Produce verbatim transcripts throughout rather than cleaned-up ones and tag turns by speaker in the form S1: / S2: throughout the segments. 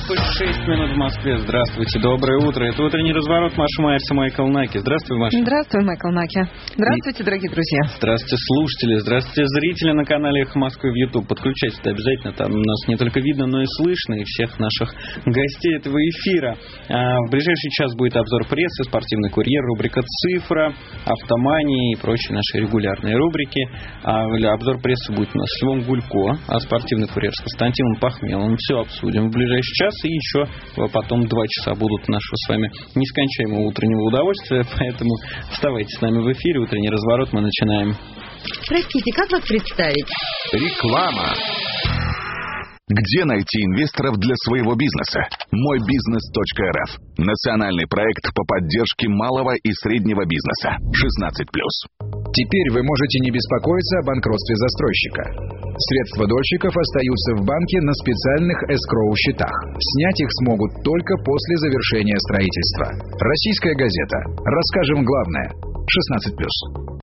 S1: часов и шесть минут в Москве. Здравствуйте, доброе утро. Это утренний разворот. Маша Майерс и Майкл Наки. Здравствуй, Маша.
S2: Здравствуй, Майкл Наки. Здравствуйте, и... дорогие друзья.
S1: Здравствуйте, слушатели. Здравствуйте, зрители на канале «Эхо Москвы» в YouTube. Подключайтесь обязательно. Там нас не только видно, но и слышно. И всех наших гостей этого эфира. А в ближайший час будет обзор прессы, спортивный курьер, рубрика «Цифра», «Автомания» и прочие наши регулярные рубрики. А обзор прессы будет у нас с Львом Гулько, а спортивный курьер с Константином Пахмеловым. Все обсудим в ближайший час, и еще потом два часа будут нашего с вами нескончаемого утреннего удовольствия, поэтому вставайте с нами в эфире. Утренний разворот мы начинаем.
S3: Простите, как вас представить?
S4: Реклама. Где найти инвесторов для своего бизнеса? мой бизнес точка эр эф. Национальный проект по поддержке малого и среднего бизнеса. шестнадцать плюс.
S5: Теперь вы можете не беспокоиться о банкротстве застройщика. Средства дольщиков остаются в банке на специальных эскроу-счетах. Снять их смогут только после завершения строительства. Российская газета. Расскажем главное. шестнадцать плюс.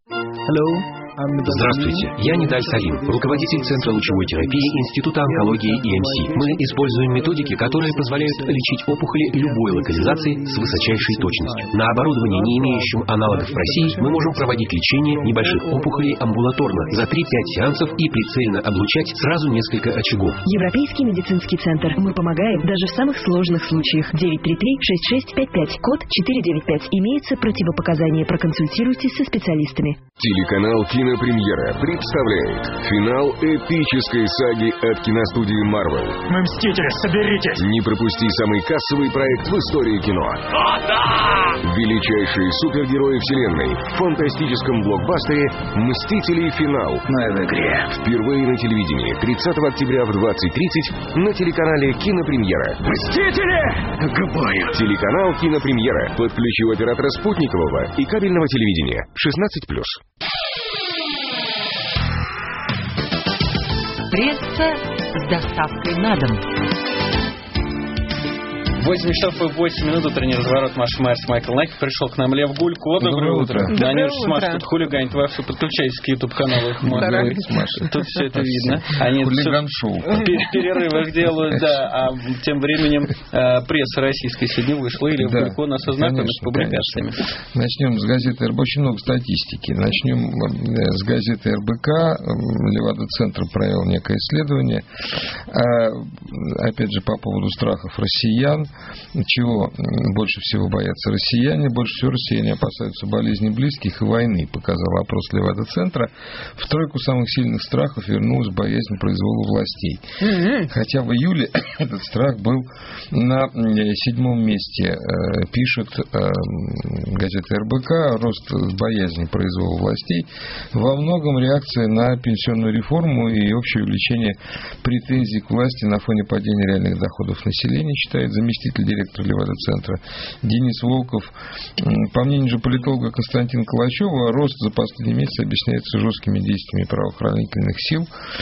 S6: Здравствуйте, я Нидаль Салим, руководитель Центра лучевой терапии Института онкологии и эм си. Мы используем методики, которые позволяют лечить опухоли любой локализации с высочайшей точностью. На оборудовании, не имеющем аналогов в России, мы можем проводить лечение небольших опухолей амбулаторно за три-пять сеансов и прицельно облучать сразу несколько очагов.
S7: Европейский медицинский центр. Мы помогаем даже в самых сложных случаях. девять три три шесть шесть пять пять, код четыре девять пять. Имеется противопоказание. Проконсультируйтесь со специалистами.
S8: Телеканал «Кинопремьера» представляет финал эпической саги от киностудии Marvel.
S9: Мы мстители, соберитесь!
S8: Не пропусти самый кассовый проект в истории кино.
S9: О, да!
S8: Величайшие супергерои вселенной в фантастическом блокбастере «Мстители. Финал».
S5: Но в игре.
S8: Впервые на телевидении тридцатого октября в двадцать тридцать на телеканале «Кинопремьера».
S9: Мстители! К бою!
S8: Телеканал «Кинопремьера». Подключи оператора спутникового и кабельного телевидения. шестнадцать плюс.
S3: Пресса с доставкой на дом.
S1: восемь часов и восемь минут, утренний разворот. Маша Майерс, Майкл Наки. Пришел к нам Лев Гулько. Доброе утро.
S2: Доброе
S1: Они
S2: утро.
S1: уже с Машей тут хулиганят вовсю. Подключайтесь к YouTube-каналу «Эхо Москвы». Тут все это видно. Они
S10: хулиган-шоу.
S1: в перерывах делают, да. А тем временем пресса российская сегодня вышла. И Лев
S10: Да,
S1: Гулько нас ознакомит с публикациями.
S10: Начнем с газеты эр бэ ка. Очень много статистики. Начнем с газеты эр бэ ка. Левада-центр провел некое исследование. Опять же, по поводу страхов россиян. Чего больше всего боятся россияне? Больше всего россияне опасаются болезни близких и войны, показал опрос Левада-центра. В тройку самых сильных страхов вернулась боязнь произвола властей. Mm-hmm. Хотя в июле этот страх был на седьмом месте, пишет газета эр бэ ка. Рост боязни произвола властей во многом реакция на пенсионную реформу и общее увеличение претензий к власти на фоне падения реальных доходов населения, считает заместитель директора Левада-центра Денис Волков. По мнению же политолога Константина Калачева, рост за последние месяцы объясняется жесткими действиями правоохранительных сил,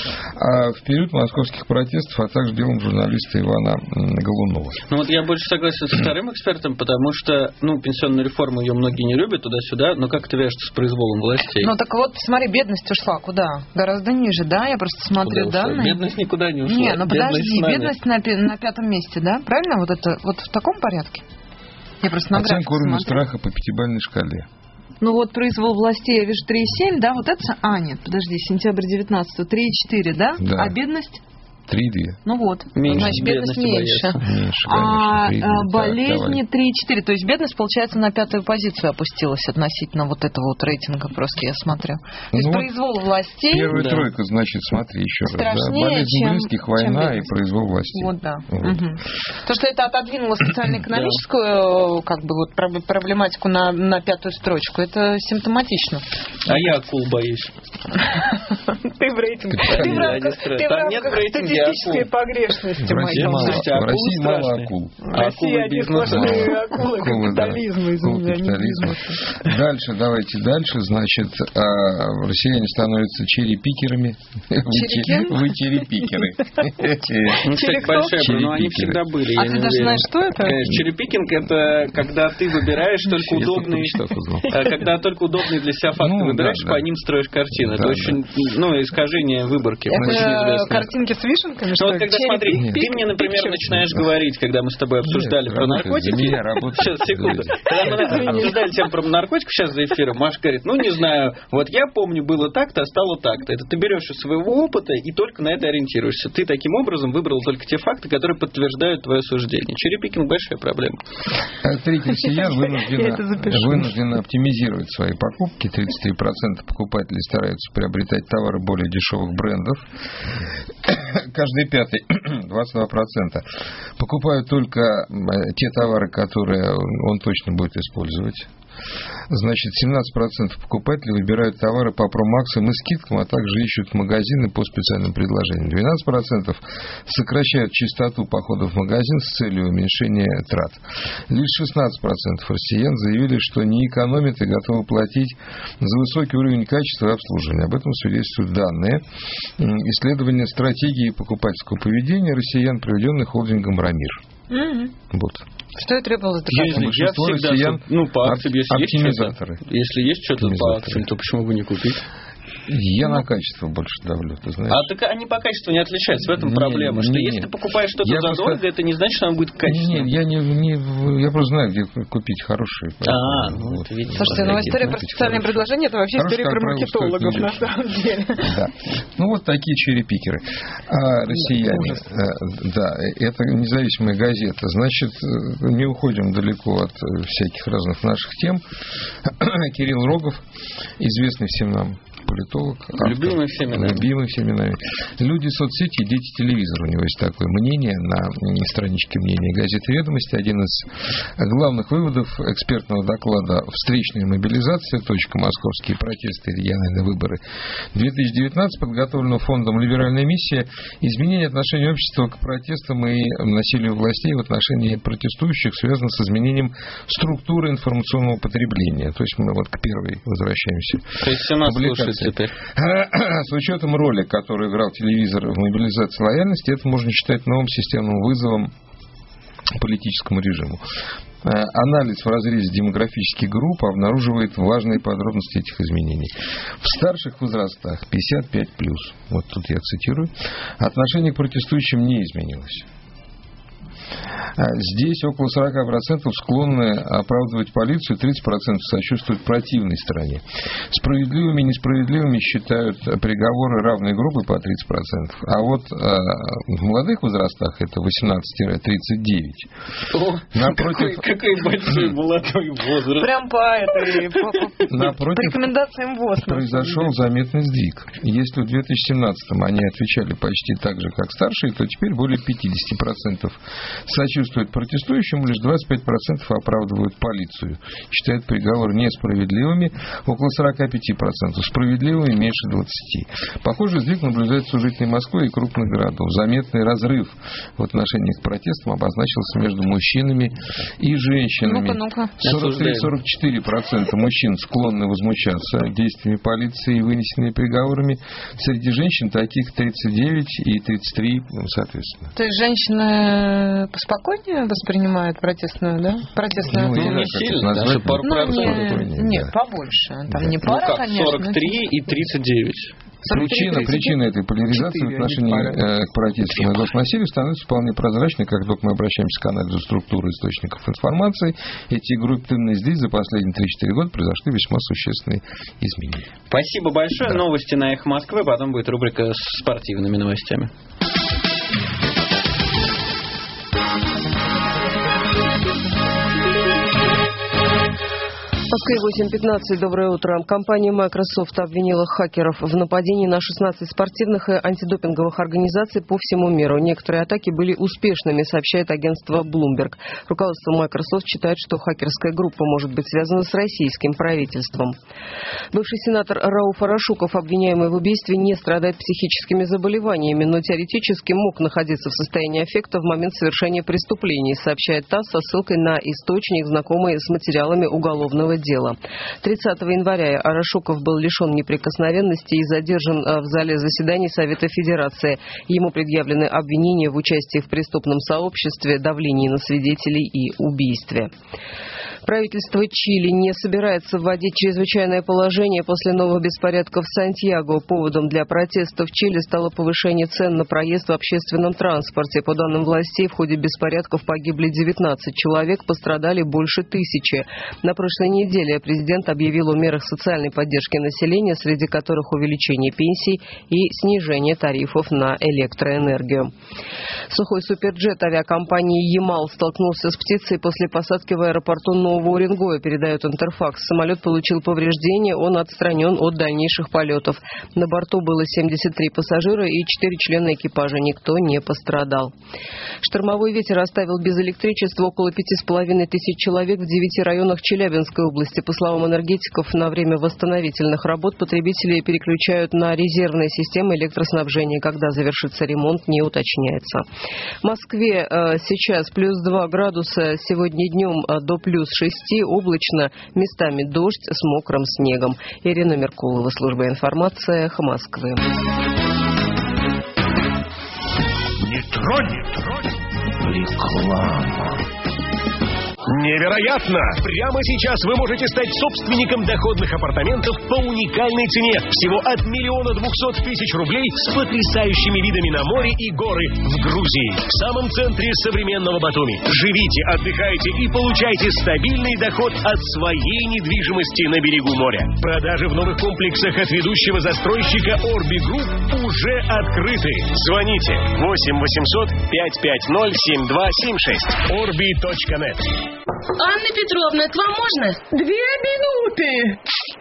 S10: а в период московских протестов, а также делом журналиста Ивана Голунова.
S1: Ну вот я больше согласен со вторым экспертом, потому что, ну, пенсионную реформу ее многие не любят туда-сюда, но как это вяжется с произволом властей?
S2: Ну так вот, смотри, бедность ушла куда? Гораздо ниже, да? Я просто смотрю данные.
S1: Бедность никуда не ушла.
S2: Не, ну подожди,
S1: бедность,
S2: бедность на, на пятом месте, да? Правильно? Вот это вот в таком порядке? Я просто на
S10: Оценка уровня
S2: смотрю.
S10: страха по пятибалльной шкале.
S2: Ну вот произвол властей, я вижу три и семь, да? Вот это... А, нет, подожди, сентябрь девятнадцатого, три и четыре, да?
S10: Да.
S2: А бедность?
S10: три и две.
S2: Ну вот,
S1: меньше,
S2: значит, бедность меньше.
S10: Меньше,
S2: А
S10: конечно.
S2: болезни три и четыре. То есть бедность, получается, на пятую позицию опустилась относительно вот этого вот рейтинга, просто я смотрю. То есть
S10: ну,
S2: произвол властей...
S10: Первая
S1: да.
S10: тройка, значит, смотри еще раз. Да? Болезнь
S2: чем,
S10: близких, война
S2: чем
S10: и произвол властей.
S2: Вот, да.
S10: Вот.
S2: Угу. То, что это отодвинуло социально-экономическую как бы, вот, проблематику на, на пятую строчку, это симптоматично.
S1: А я акул боюсь.
S2: Ты в рейтинге. Ты в рамках статистической погрешности.
S10: В России мало, в России мало акул.
S2: Россия одни сплошные акулы капитализма,
S10: капитализма. Дальше, давайте дальше. Значит, россияне становятся черепикерами. Вы черепикеры.
S1: Ну, кстати, большая, но они всегда были.
S2: А ты даже знаешь, что это?
S1: Черепикинг — это когда ты выбираешь только удобные, когда только удобные для себя факты выбираешь, по ним строишь картины. Это очень, ну, искажение выборки.
S2: Это картинки с вишенкой? башенками,
S1: Ну
S2: что
S1: вот
S2: ли?
S1: когда, смотри,
S2: Черри
S1: ты мне, например,
S2: пикчер.
S1: начинаешь говорить, когда мы с тобой обсуждали
S10: Нет,
S1: про
S10: работает,
S1: наркотики.
S10: за меня работает.
S1: Сейчас, секунду. Когда мы обсуждали тему про наркотиков сейчас за эфиром, Маша говорит, ну не знаю, вот я помню, было так-то, а стало так-то. Это ты берешь из своего опыта и только на это ориентируешься. Ты таким образом выбрал только те факты, которые подтверждают твое суждение. Черепикинг — большая проблема.
S10: Треть россиян вынуждены, вынуждены оптимизировать свои покупки. тридцать три процента покупателей стараются приобретать товары более дешевых брендов. Каждый пятый, двадцать два процента, покупают только те товары, которые он точно будет использовать. Значит, семнадцать процентов покупателей выбирают товары по промоакциям и скидкам, а также ищут магазины по специальным предложениям. двенадцать процентов сокращают частоту походов в магазин с целью уменьшения трат. Лишь шестнадцать процентов россиян заявили, что не экономят и готовы платить за высокий уровень качества и обслуживания. Об этом свидетельствуют данные исследования стратегии покупательского поведения россиян, проведенных холдингом «Рамир».
S2: Mm-hmm.
S10: Вот.
S2: Что и требовалось доказать?
S1: Я, я всегда,
S10: россиян
S1: ну, по акциям, если есть
S10: оптимизаторы.
S1: что-то, если есть что-то по акциям, то почему бы не купить?
S10: Я на качество больше давлю, ты знаешь.
S1: А так они по качеству не отличаются, в этом
S10: не,
S1: проблема.
S10: Не,
S1: что
S10: не,
S1: если
S10: не.
S1: ты покупаешь что-то
S10: я
S1: задорого,
S10: просто...
S1: это не значит, что оно будет качественным.
S10: Нет, я не, не, я просто знаю, где купить хорошие.
S1: А, ну, вот, видите.
S2: Слушайте, ну история про специальные предложения, это вообще история про маркетологов, на самом деле.
S10: Да. Ну, вот такие черепикеры. А россияне, да, это независимая газета. Значит, не уходим далеко от всяких разных наших тем. Кирилл Рогов, известный всем нам политолог.
S1: Любимый всеми нами.
S10: Любимый всеми нами. Люди соцсети, дети телевизора. У него есть такое мнение на страничке мнения газеты «Ведомости». Один из главных выводов экспертного доклада «Встречная мобилизация. Точка. Московские протесты и региональные выборы две тысячи девятнадцать», подготовленного фондом «Либеральная миссия», изменение отношения общества к протестам и насилию властей в отношении протестующих связано с изменением структуры информационного потребления. То есть мы вот к первой возвращаемся.
S1: То есть все нас слушают теперь.
S10: С учетом роли, которую играл телевизор в мобилизации лояльности, это можно считать новым системным вызовом политическому режиму. Анализ в разрезе демографических групп обнаруживает важные подробности этих изменений. В старших возрастах пятьдесят пять плюс, вот тут я цитирую, отношение к протестующим не изменилось. Здесь около сорок процентов склонны оправдывать полицию, тридцать процентов сочувствуют противной стороне. Справедливыми и несправедливыми считают приговоры равной группы по тридцать процентов. А вот э, в молодых возрастах это восемнадцать тридцать девять.
S1: О, напротив... какой, какой большой молодой возраст.
S2: Прям по этой, по, по,
S10: напротив,
S2: по рекомендациям ВОЗ.
S10: Произошел заметный сдвиг. Если в две тысячи семнадцатом они отвечали почти так же, как старшие, то теперь более пятьдесят процентов сочувствуют протестующим, лишь двадцать пять процентов оправдывают полицию. Считают приговоры несправедливыми, около сорок пять процентов справедливыми, меньше двадцати процентов. Похожий сдвиг наблюдается у жителей Москвы и крупных городов. Заметный разрыв в отношении к протестам обозначился между мужчинами и женщинами.
S2: Ну-ка, ну-ка.
S10: сорок три - сорок четыре процента мужчин склонны возмущаться действиями полиции и вынесенными приговорами. Среди женщин таких тридцать девять и тридцать три, соответственно.
S2: То есть женщины поспокойнее воспринимают протестную, да? Протестную
S1: ну,
S2: активность?
S1: не сильно, даже пару
S2: ну,
S1: процентов.
S2: Не, нет, да. Побольше. Там да. не пара,
S1: ну, как,
S2: конечно.
S1: сорок три и тридцать девять.
S10: Причина, причина этой поляризации в отношении э, к протестам и госнасилию становится вполне прозрачной, как только мы обращаемся к анализу структуры источников информации. Эти группированные здесь за последние три-четыре года произошли весьма существенные изменения.
S1: Спасибо большое. Да. Новости на Эхо Москвы, потом будет рубрика с спортивными новостями.
S11: В Москве восемь пятнадцать. Доброе утро. Компания Microsoft обвинила хакеров в нападении на шестнадцать спортивных и антидопинговых организаций по всему миру. Некоторые атаки были успешными, сообщает агентство Bloomberg. Руководство Microsoft считает, что хакерская группа может быть связана с российским правительством. Бывший сенатор Рауф Арашуков, обвиняемый в убийстве, не страдает психическими заболеваниями, но теоретически мог находиться в состоянии аффекта в момент совершения преступлений, сообщает ТАСС со ссылкой на источник, знакомый с материалами уголовного дела. тридцатого января Арашуков был лишен неприкосновенности и задержан в зале заседаний Совета Федерации. Ему предъявлены обвинения в участии в преступном сообществе, давлении на свидетелей и убийстве. Правительство Чили не собирается вводить чрезвычайное положение после новых беспорядков в Сантьяго. Поводом для протестов в Чили стало повышение цен на проезд в общественном транспорте. По данным властей, в ходе беспорядков погибли девятнадцать человек, пострадали больше тысячи. На прошлой неделе президент объявил о мерах социальной поддержки населения, среди которых увеличение пенсий и снижение тарифов на электроэнергию. Сухой суперджет авиакомпании «Ямал» столкнулся с птицей после посадки в аэропорту Нового Уренгоя, передает Интерфакс. Самолет получил повреждения, он отстранен от дальнейших полетов. На борту было семьдесят три пассажира и четыре члена экипажа. Никто не пострадал. Штормовой ветер оставил без электричества около пяти с половиной тысяч человек в девяти районах Челябинской области. По словам энергетиков, на время восстановительных работ потребители переключают на резервные системы электроснабжения. Когда завершится ремонт, не уточняется. В Москве э, сейчас плюс два градуса, сегодня днем э, до плюс шести, облачно, местами дождь с мокрым снегом. Ирина Меркулова, служба информации, «Эхо Москвы».
S9: Не тронь, не тронь. Реклама.
S12: Невероятно! Прямо сейчас вы можете стать собственником доходных апартаментов по уникальной цене. Всего от миллиона двухсот тысяч рублей с потрясающими видами на море и горы в Грузии. В самом центре современного Батуми. Живите, отдыхайте и получайте стабильный доход от своей недвижимости на берегу моря. Продажи в новых комплексах от ведущего застройщика Орби Групп уже открыты. Звоните восемь восемьсот пятьсот пятьдесят семь два семь шесть. орби точка нет.
S13: Анна Петровна, к вам можно?
S14: Две минуты.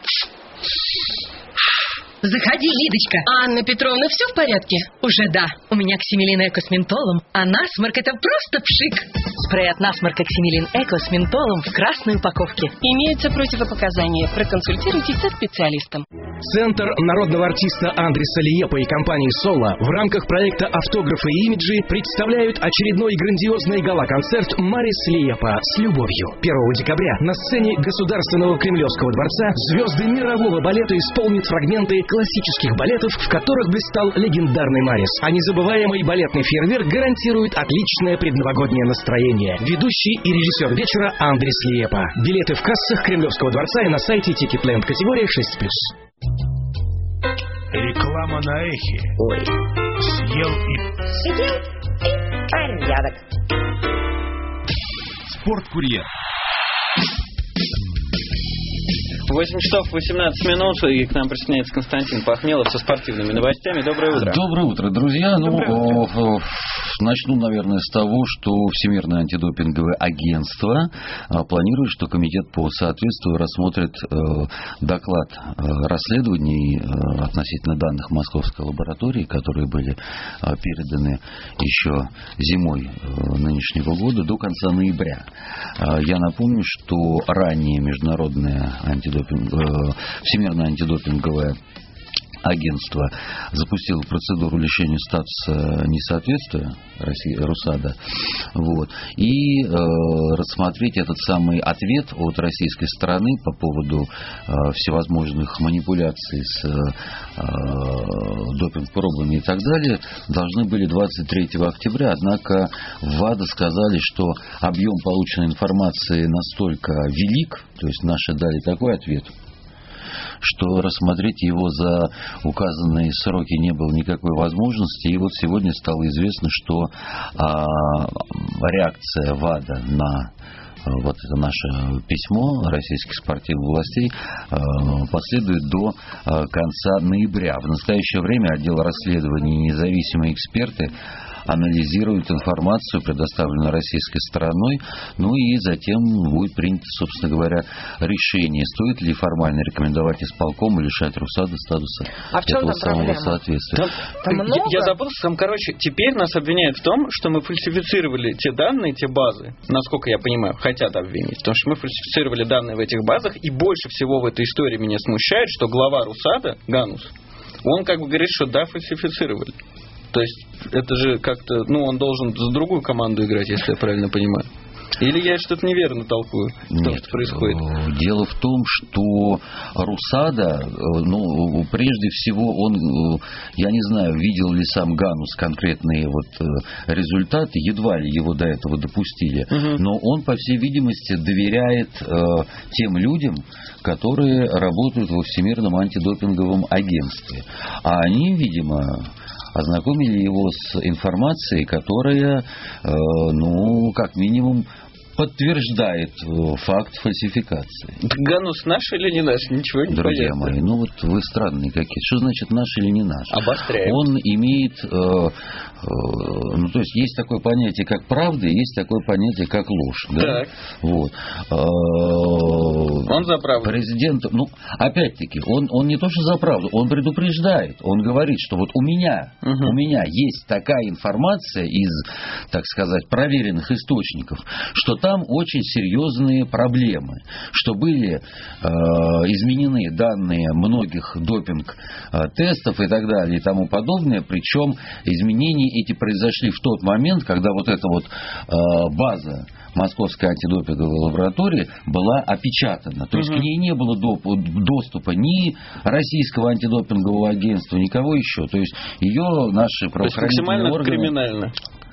S13: Заходи, Лидочка. Анна Петровна, все в порядке?
S14: Уже да. У меня ксимилин Эко с ментолом, а насморк — это просто пшик. Спрей от насморка ксимилин Эко с ментолом в красной упаковке.
S13: Имеются противопоказания. Проконсультируйтесь со специалистом.
S12: Центр народного артиста Андреса Лиепа и компании «Соло» в рамках проекта «Автографы и имиджи» представляют очередной грандиозный гала-концерт «Марис Лиепа с любовью». первого декабря на сцене Государственного Кремлевского дворца звезды мирового балета исполнят фрагменты классических балетов, в которых блистал легендарный Марис. А незабываемый балетный фейерверк гарантирует отличное предновогоднее настроение. Ведущий и режиссер вечера Андрес Лиепа. Билеты в кассах Кремлевского дворца и на сайте Ticketland, категория шесть плюс.
S9: Реклама на эхе.
S3: Ой.
S9: Съел и...
S3: Съел и порядок.
S9: Спорткурьер.
S1: восемь часов восемнадцать минут, и к нам присоединяется Константин Пахмелов со спортивными новостями. Доброе утро.
S15: Доброе утро, друзья.
S1: Доброе
S15: ну,
S1: утро.
S15: Начну, наверное, с того, что Всемирное антидопинговое агентство планирует, что комитет по соответствию рассмотрит э, доклад э, расследований э, относительно данных Московской лаборатории, которые были э, переданы еще зимой э, нынешнего года до конца ноября. Э, я напомню, что ранее Международное антидопинг, э, Всемирное антидопинговое агентство запустило процедуру лишения статуса несоответствия России, РУСАДА, вот, и э, рассмотреть этот самый ответ от российской стороны по поводу э, всевозможных манипуляций с э, допинг-пробами и так далее должны были двадцать третьего октября, однако в ВАДА сказали, что объем полученной информации настолько велик, то есть наши дали такой ответ, что рассмотреть его за указанные сроки не было никакой возможности. И вот сегодня стало известно, что а, реакция ВАДА на вот это наше письмо российских спортивных властей э, последует до э, конца ноября. В настоящее время отдел расследований и независимые эксперты анализируют информацию, предоставленную российской стороной, ну и затем будет принято, собственно говоря, решение, стоит ли формально рекомендовать исполкому лишать РУСАДА статуса
S2: а
S15: этого самого соответствия.
S2: Там, там
S1: я, я запутался, там, короче, теперь нас обвиняют в том, что мы фальсифицировали те данные, те базы, насколько я понимаю, хотят обвинить, потому что мы фальсифицировали данные в этих базах, и больше всего в этой истории меня смущает, что глава РУСАДА, Ганус, он как бы говорит, что да, фальсифицировали. То есть это же как-то, ну, он должен за другую команду играть, если я правильно понимаю. Или я что-то неверно толкую в том,
S15: Нет,
S1: что происходит?
S15: Дело в том, что Русада, ну, прежде всего, он, я не знаю, видел ли сам Ганус конкретные вот результаты, едва ли его до этого допустили, угу. но он, по всей видимости, доверяет э, тем людям, которые работают во Всемирном антидопинговом агентстве. А они, видимо, ознакомили его с информацией, которая, э, ну, как минимум, подтверждает факт фальсификации.
S1: Ганус наш или не наш? Ничего не
S15: Друзья
S1: понятно.
S15: мои, ну вот вы странные какие. Что значит наш или не наш?
S1: Обостряем.
S15: Он имеет... Э, э, ну, то есть, есть такое понятие, как правда, и есть такое понятие, как ложь. Да?
S1: Так.
S15: Вот. Э,
S1: он за правду.
S15: Президент... Ну, опять-таки, он, он не то, что за правду, он предупреждает. Он говорит, что вот у меня, угу. у меня есть такая информация из, так сказать, проверенных источников, что там очень серьезные проблемы, что были э, изменены данные многих допинг-тестов и так далее и тому подобное, причем изменения эти произошли в тот момент, когда вот эта вот э, база Московской антидопинговой лаборатории была опечатана. То есть угу. к ней не было доп- доступа ни Российского антидопингового агентства, никого еще. То есть ее наши правоохранительные органы...
S1: криминально.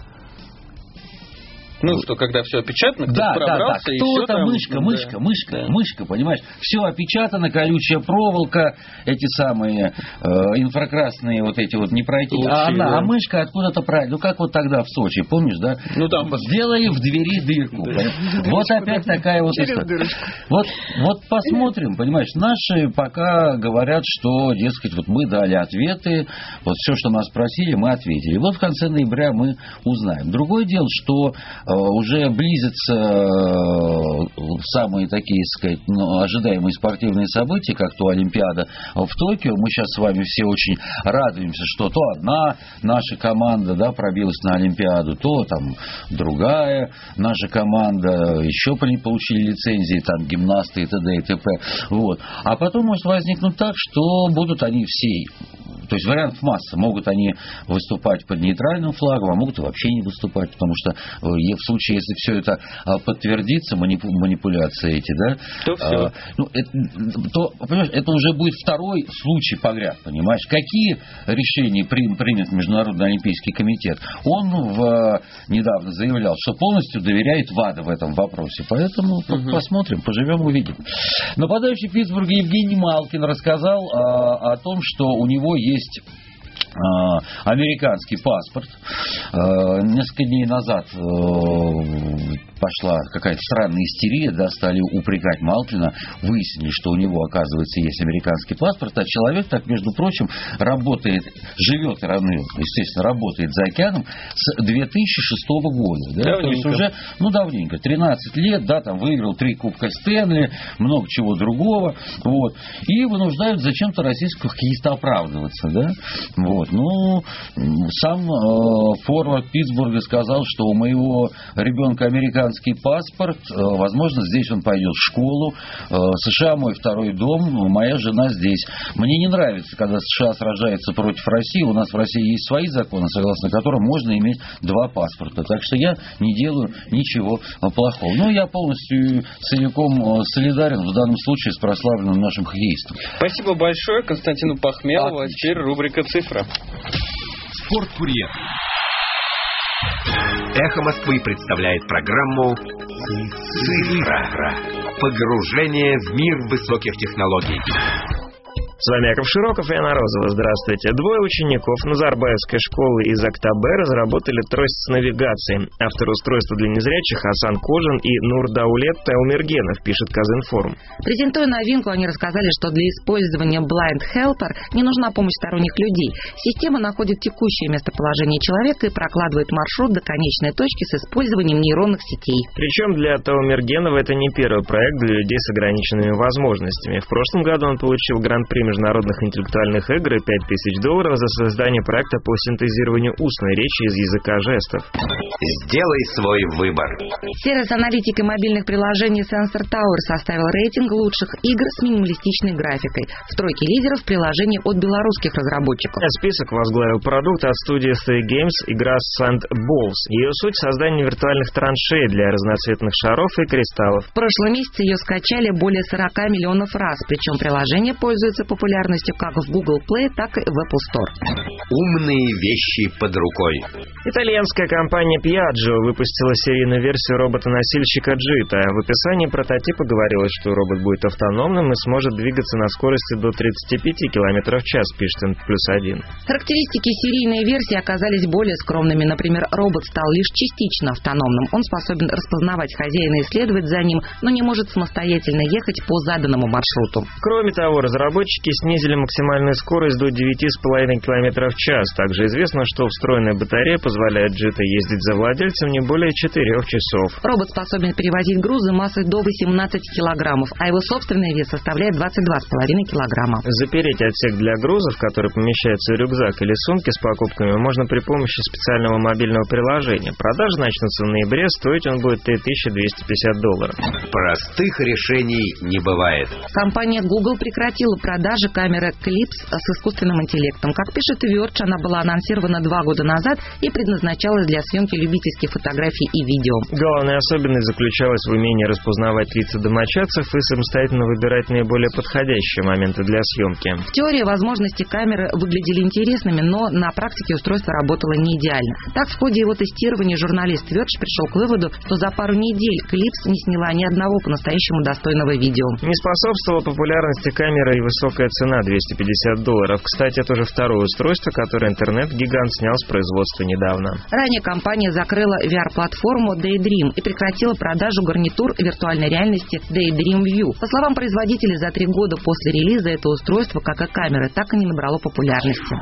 S1: Ну, что, когда все опечатано, кто-то
S15: да,
S1: пробрался,
S15: да, да.
S1: и
S15: Кто-то,
S1: все там...
S15: мышка, мышка,
S1: да.
S15: мышка,
S1: да.
S15: мышка, понимаешь? Все опечатано, колючая проволока, эти самые э, инфракрасные вот эти вот не пройти. Лучи, а, она, да. а мышка откуда-то правильно. Ну, как вот тогда в Сочи, помнишь, да?
S1: Ну, там...
S15: Сделали в двери дырку. Да. Вот опять такая вот история. Вот, вот посмотрим, понимаешь, наши пока говорят, что, дескать, вот мы дали ответы, вот все, что нас спросили, мы ответили. Вот в конце ноября мы узнаем. Другое дело, что уже близятся самые такие, сказать, ну, ожидаемые спортивные события, как то Олимпиада в Токио. Мы сейчас с вами все очень радуемся, что то одна наша команда, да, пробилась на Олимпиаду, то там другая наша команда еще получили лицензии, там гимнасты и т.д. и т.п. Вот. А потом может возникнуть так, что будут они все... То есть вариантов масса. Могут они выступать под нейтральным флагом, а могут и вообще не выступать, потому что в случае, если все это подтвердится, манипуляции эти, да,
S1: то, все.
S15: Ну, это, то понимаешь, это уже будет второй случай подряд, понимаешь? Какие решения при, примет Международный Олимпийский комитет? Он в, недавно заявлял, что полностью доверяет ВАДА в этом вопросе. Поэтому угу. посмотрим, поживем, увидим. Нападающий в Питтсбурге Евгений Малкин рассказал а, о том, что у него есть американский паспорт. Несколько дней назад пошла какая-то странная истерия, да, стали упрекать Малкина, выяснили, что у него, оказывается, есть американский паспорт, а человек, так, между прочим, работает, живет, естественно, работает за океаном с две тысячи шестого года. Да? То есть уже, ну, давненько, тринадцать лет, да, там выиграл три кубка Стэнли, много чего другого, вот, и вынуждают зачем-то российских хоккеистов оправдываться, да, вот. Ну, сам э, форвард Питтсбурга сказал, что у моего ребенка американский паспорт, э, возможно, здесь он пойдет в школу, э, США мой второй дом, моя жена здесь. Мне не нравится, когда США сражается против России, у нас в России есть свои законы, согласно которым можно иметь два паспорта, так что я не делаю ничего плохого. Но я полностью целиком солидарен в данном случае с прославленным нашим хоккеистом.
S1: Спасибо большое Константину Пахмелову, а теперь рубрика «Цифра».
S16: Спорткурьер. Эхо Москвы представляет программу «Цифра». Погружение в мир высоких технологий.
S17: С вами Яков Широков и Анна Розова. Здравствуйте. Двое учеников Назарбаевской школы из Актабе разработали трость с навигацией. Автор устройства для незрячих Асан Кожин и Нурдаулет Таумергенов, пишет Казинформ.
S18: Презентуя новинку, они рассказали, что для использования Blind Helper не нужна помощь сторонних людей. Система находит текущее местоположение человека и прокладывает маршрут до конечной точки с использованием нейронных сетей.
S17: Причем для Таумергенова это не первый проект для людей с ограниченными возможностями. В прошлом году он получил гран-при международных интеллектуальных игр и пять тысяч долларов за создание проекта по синтезированию устной речи из языка жестов.
S16: Сделай свой выбор.
S18: Сервис аналитики мобильных приложений Sensor Tower составил рейтинг лучших игр с минималистичной графикой. В тройке лидеров приложений от белорусских разработчиков.
S17: Список возглавил продукт от студии Stray Games игра Sandballs. Ее суть — создание виртуальных траншей для разноцветных шаров и кристаллов.
S18: В прошлом месяце ее скачали более сорок миллионов раз, причем приложение пользуется популярностью как в Google Play, так и в Apple Store.
S16: Умные вещи под рукой.
S17: Итальянская компания Piaggio выпустила серийную версию робота-носильщика Джита. В описании прототипа говорилось, что робот будет автономным и сможет двигаться на скорости до тридцати пяти километров в час, пишет эн плюс один.
S18: Характеристики серийной версии оказались более скромными. Например, робот стал лишь частично автономным. Он способен распознавать хозяина и следовать за ним, но не может самостоятельно ехать по заданному маршруту.
S17: Кроме того, разработчики снизили максимальную скорость до девяти с половиной километров в час. Также известно, что встроенная батарея позволяет Джита ездить за владельцем не более четырех часов.
S18: Робот способен перевозить грузы массой до восемнадцати килограммов, а его собственный вес составляет двадцать два с половиной килограмма.
S17: Запереть отсек для грузов, который помещается в рюкзак или сумки с покупками, можно при помощи специального мобильного приложения. Продажи начнутся в ноябре, стоить он будет три тысячи двести пятьдесят долларов.
S16: Простых решений не бывает.
S18: Компания Google прекратила продажи камеры Clips с искусственным интеллектом. Как пишет Verge, она была анонсирована два года назад и предназначалась для съемки любительских фотографий и видео.
S17: Главная особенность заключалась в умении распознавать лица домочадцев и самостоятельно выбирать наиболее подходящие моменты для съемки.
S18: В теории возможности камеры выглядели интересными, но на практике устройство работало не идеально. Так, в ходе его тестирования журналист Verge пришел к выводу, что за пару недель Clips не сняла ни одного по-настоящему достойного видео.
S17: Не способствовала популярности камеры и высокая цена двести пятьдесят долларов. Кстати, это уже второе устройство, которое интернет-гигант снял с производства недавно.
S18: Ранее компания закрыла ви ар-платформу Daydream и прекратила продажу гарнитур виртуальной реальности Daydream View. По словам производителей, за три года после релиза это устройство, как и камеры, так и не набрало популярности.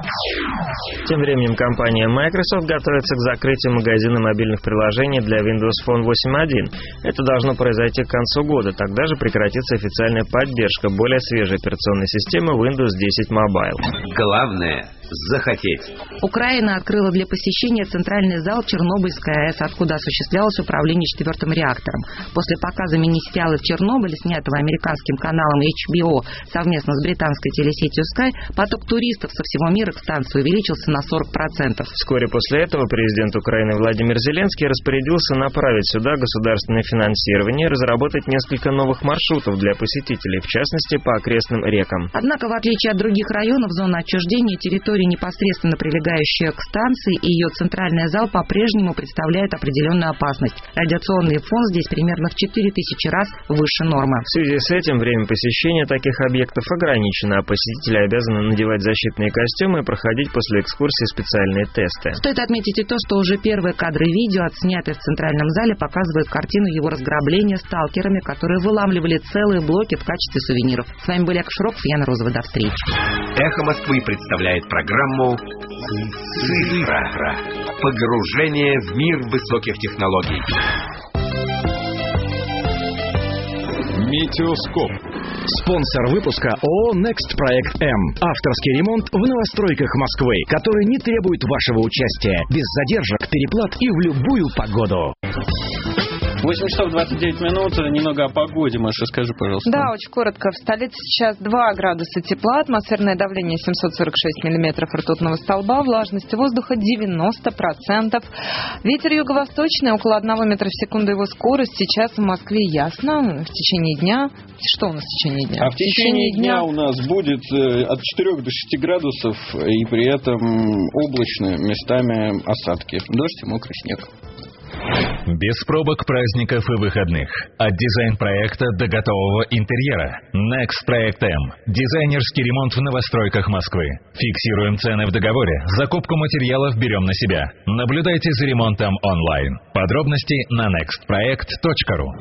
S17: Тем временем компания Microsoft готовится к закрытию магазина мобильных приложений для Windows Phone восемь точка один. Это должно произойти к концу года. Тогда же прекратится официальная поддержка более свежей операционной системы Windows десять Mobile.
S16: Главное — захотеть.
S18: Украина открыла для посещения центральный зал Чернобыльской АЭС, откуда осуществлялось управление четвертым реактором. После показа мини-сериала в Чернобыле, снятого американским каналом эйч би о совместно с британской телесетью Sky, поток туристов со всего мира к станции увеличился на сорок процентов.
S17: Вскоре после этого президент Украины Владимир Зеленский распорядился направить сюда государственное финансирование и разработать несколько новых маршрутов для посетителей, в частности по окрестным рекам.
S18: Однако, в отличие от других районов зоны отчуждения, территория, непосредственно прилегающая к станции, и ее центральный зал по-прежнему представляет определенную опасность. Радиационный фон здесь примерно в четыре тысячи раз выше нормы.
S17: В связи с этим время посещения таких объектов ограничено, а посетители обязаны надевать защитные костюмы и проходить после экскурсии специальные тесты.
S18: Стоит отметить и то, что уже первые кадры видео, отснятые в центральном зале, показывают картину его разграбления сталкерами, которые выламливали целые блоки в качестве сувениров. С вами были Яков Широков и Яна Розова. До встречи.
S16: Эхо Москвы представляет программу «Цифра». Погружение в мир высоких технологий.
S12: Метеоскоп. Спонсор выпуска ООО Next Проект М. Авторский ремонт в новостройках Москвы, который не требует вашего участия, без задержек, переплат и в любую погоду.
S1: восемь часов двадцать девять минут. Немного о погоде, Маша, скажи, пожалуйста.
S2: Да, очень коротко. В столице сейчас два градуса тепла, атмосферное давление семьсот сорок шесть миллиметров ртутного столба, влажность воздуха девяносто процентов. Ветер юго-восточный, около одного метра в секунду его скорость. Сейчас в Москве ясно. В течение дня... Что у нас в течение дня?
S1: А в течение, в течение дня у нас будет от четырёх до шести градусов, и при этом облачно, местами осадки. Дождь и мокрый снег.
S19: Без пробок, праздников и выходных. От дизайн-проекта до готового интерьера. Next Проект М. Дизайнерский ремонт в новостройках Москвы. Фиксируем цены в договоре. Закупку материалов берем на себя. Наблюдайте за ремонтом онлайн. Подробности на next проект точка ру.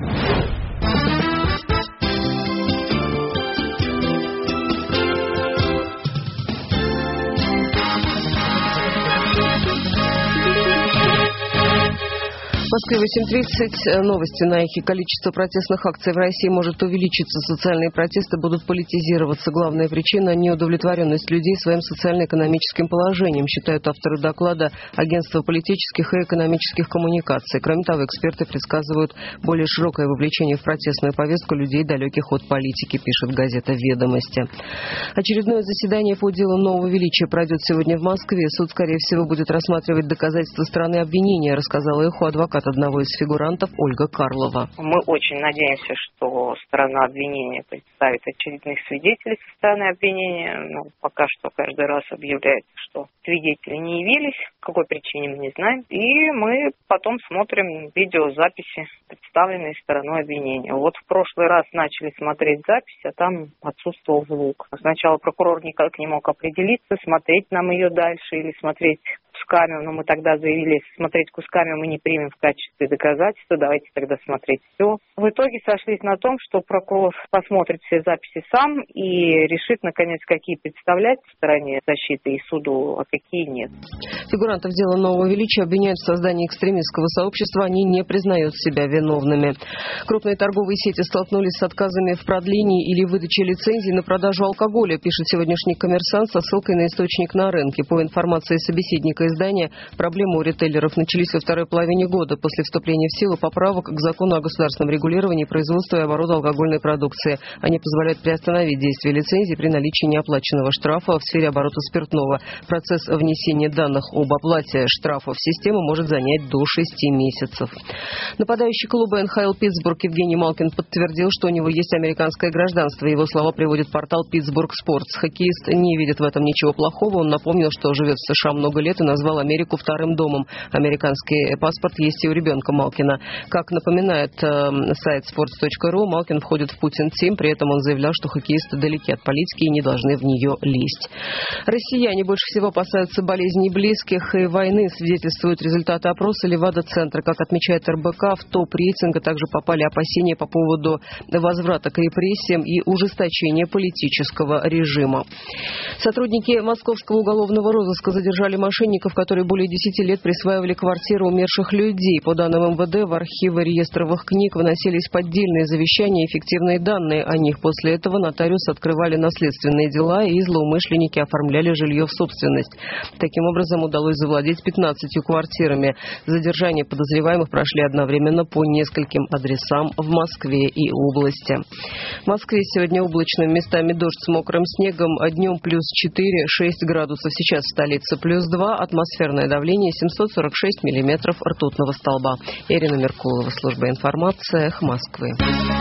S11: Москве восемь тридцать. Новости на эхе. Количество протестных акций в России может увеличиться. Социальные протесты будут политизироваться. Главная причина – неудовлетворенность людей своим социально-экономическим положением, считают авторы доклада Агентства политических и экономических коммуникаций. Кроме того, эксперты предсказывают более широкое вовлечение в протестную повестку людей, далеких от политики, пишет газета «Ведомости». Очередное заседание по делу Нового Величия пройдет сегодня в Москве. Суд, скорее всего, будет рассматривать доказательства стороны обвинения, рассказала «Эху» адвокат одного из фигурантов Ольга Карлова.
S20: Мы очень надеемся, что сторона обвинения представит очередных свидетелей со стороны обвинения. Но пока что каждый раз объявляет, что свидетели не явились. По какой причине мы не знаем. И мы потом смотрим видеозаписи, представленные стороной обвинения. Вот в прошлый раз начали смотреть запись, а там отсутствовал звук. Сначала прокурор никак не мог определиться, смотреть нам ее дальше или смотреть кусками, но мы тогда заявили, смотреть кусками мы не примем в качестве доказательства, давайте тогда смотреть все. В итоге сошлись на том, что прокурор посмотрит все записи сам и решит, наконец, какие представлять в стороне защиты и суду, а какие нет.
S11: Фигурантов дела Нового Величия обвиняют в создании экстремистского сообщества, они не признают себя виновными. Крупные торговые сети столкнулись с отказами в продлении или выдаче лицензий на продажу алкоголя, пишет сегодняшний «Коммерсант» со ссылкой на источник на рынке. По информации собеседника издания, проблемы у ритейлеров начались во второй половине года после вступления в силу поправок к закону о государственном регулировании производства и оборота алкогольной продукции. Они позволяют приостановить действие лицензии при наличии неоплаченного штрафа в сфере оборота спиртного. Процесс внесения данных об оплате штрафа в систему может занять до шести месяцев. Нападающий клуба эн ха эл «Питтсбург» Евгений Малкин подтвердил, что у него есть американское гражданство. Его слова приводит портал «Питтсбург Спортс». Хоккеист не видит в этом ничего плохого. Он напомнил, что живет в США много лет и назвал Америку вторым домом. Американский паспорт есть и у ребенка Малкина. Как напоминает э, сайт спортс точка ру, Малкин входит в Путин Тим. При этом он заявлял, что хоккеисты далеки от политики и не должны в нее лезть. Россияне больше всего опасаются болезней близких и войны, свидетельствуют результаты опроса Левада-центра. Как отмечает эр бэ ка, в топ рейтинга также попали опасения по поводу возврата к репрессиям и ужесточения политического режима. Сотрудники московского уголовного розыска задержали мошенников, которые более десяти лет присваивали квартиры умерших людей. По данным эм вэ дэ, в архивы реестровых книг выносились поддельные завещания и фиктивные данные о них. После этого нотариусы открывали наследственные дела, и злоумышленники оформляли жилье в собственность. Таким образом, удалось завладеть пятнадцатью квартирами. Задержания подозреваемых прошли одновременно по нескольким адресам в Москве и области. В Москве сегодня облачно, местами дождь с мокрым снегом, а днем плюс четыре-шесть градусов. Сейчас в столице плюс два, атмосферное давление семьсот сорок шесть миллиметров ртутного столба. Ирина Меркулова, служба информации, «Эхо Москвы».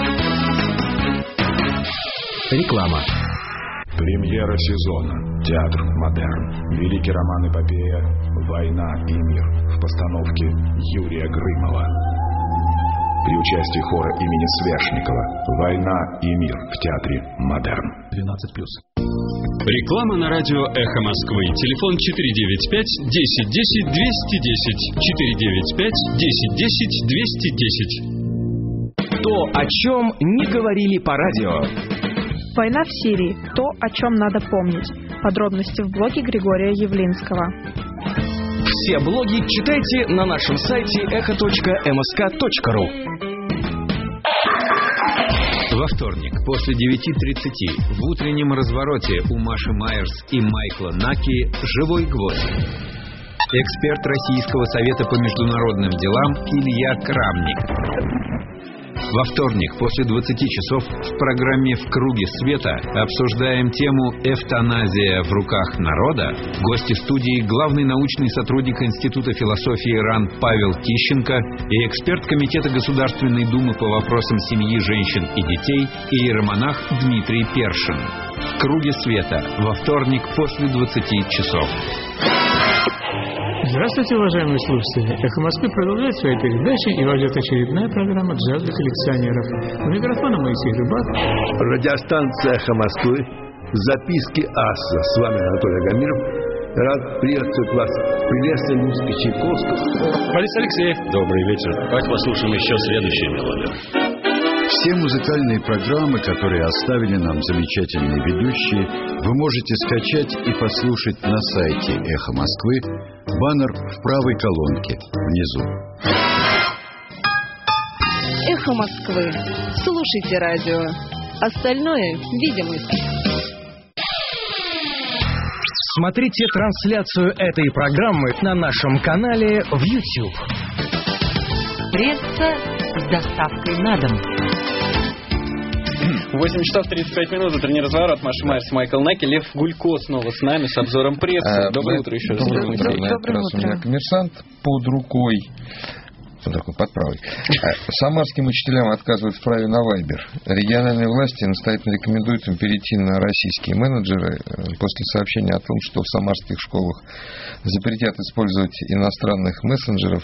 S12: Реклама.
S21: Премьера сезона. Театр «Модерн». Великий роман-эпопея «Война и мир» в постановке Юрия Грымова. При участии хора имени Свешникова. «Война и мир» в театре «Модерн». двенадцать плюс.
S22: Реклама на радио «Эхо Москвы». Телефон четыре девять пять десять десять двести десять. четыре девять пять десять десять двести десять.
S12: То, о чем не говорили по радио.
S23: Война в Сирии. То, о чем надо помнить. Подробности в блоге Григория Явлинского.
S12: Все блоги читайте на нашем сайте эхо точка эм эс ка точка ру.
S24: Во вторник после девяти тридцати в утреннем развороте у Маши Майерс и Майкла Наки «Живой гвоздь». Эксперт Российского совета по международным делам Илья Крамник. Во вторник после двадцати часов в программе «В круге света» обсуждаем тему «Эвтаназия в руках народа». Гости студии — главный научный сотрудник Института философии РАН Павел Тищенко и эксперт Комитета Государственной Думы по вопросам семьи, женщин и детей иеромонах Дмитрий Першин. «В круге света» во вторник после двадцати часов.
S25: Здравствуйте, уважаемые слушатели! «Эхо Москвы» продолжает свои передачи, и вас ждет очередная программа «Джаз для коллекционеров». У микрофона Моисей Рыбак.
S26: Радиостанция «Эхо Москвы». Записки аса. С вами Анатолий Агамиров. Рад приветствовать вас в прелестной музыке Чайковского.
S27: Борис Алексеев. Добрый вечер. Давайте послушаем еще следующую мелодию.
S28: Все музыкальные программы, которые оставили нам замечательные ведущие, вы можете скачать и послушать на сайте «Эхо Москвы». Баннер в правой колонке внизу.
S4: «Эхо Москвы». Слушайте радио. Остальное видимость.
S12: Смотрите трансляцию этой программы на нашем канале в YouTube.
S18: Пресса с доставкой на дом.
S1: восемь часов тридцать пять минут. Утренний разворот. Маша Майерс, Майкл Наки. Лев Гулько снова с нами с обзором прессы.
S5: А,
S1: Доброе утро еще раз.
S5: Доброе утро. На этот раз у меня коммерсант под рукой. Под рукой, под правой. Самарским учителям отказывают в праве на Вайбер. Региональные власти настоятельно рекомендуют им перейти на российские менеджеры после сообщения о том, что в самарских школах запретят использовать иностранных мессенджеров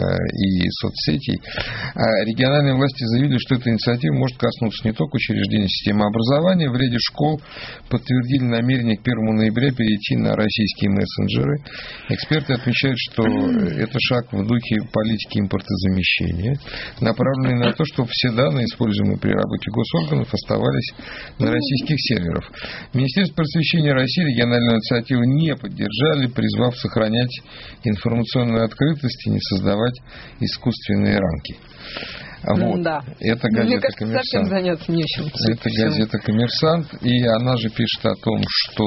S5: и соцсетей. А региональные власти заявили, что эта инициатива может коснуться не только учреждений системы образования. В ряде школ подтвердили намерение к первому ноября перейти на российские мессенджеры. Эксперты отмечают, что это шаг в духе политики импортозамещения, направленный на то, чтобы все данные, используемые при работе госорганов, оставались на российских серверах. Министерство просвещения России региональную инициативу не поддержали, призвав сохранять информационную открытость и не создавать искусственные рамки. Вот.
S2: Да.
S5: Это газета
S2: Мне кажется,
S5: «Коммерсант».
S2: совсем заняться нечем.
S5: Это газета «Коммерсант», и она же пишет о том, что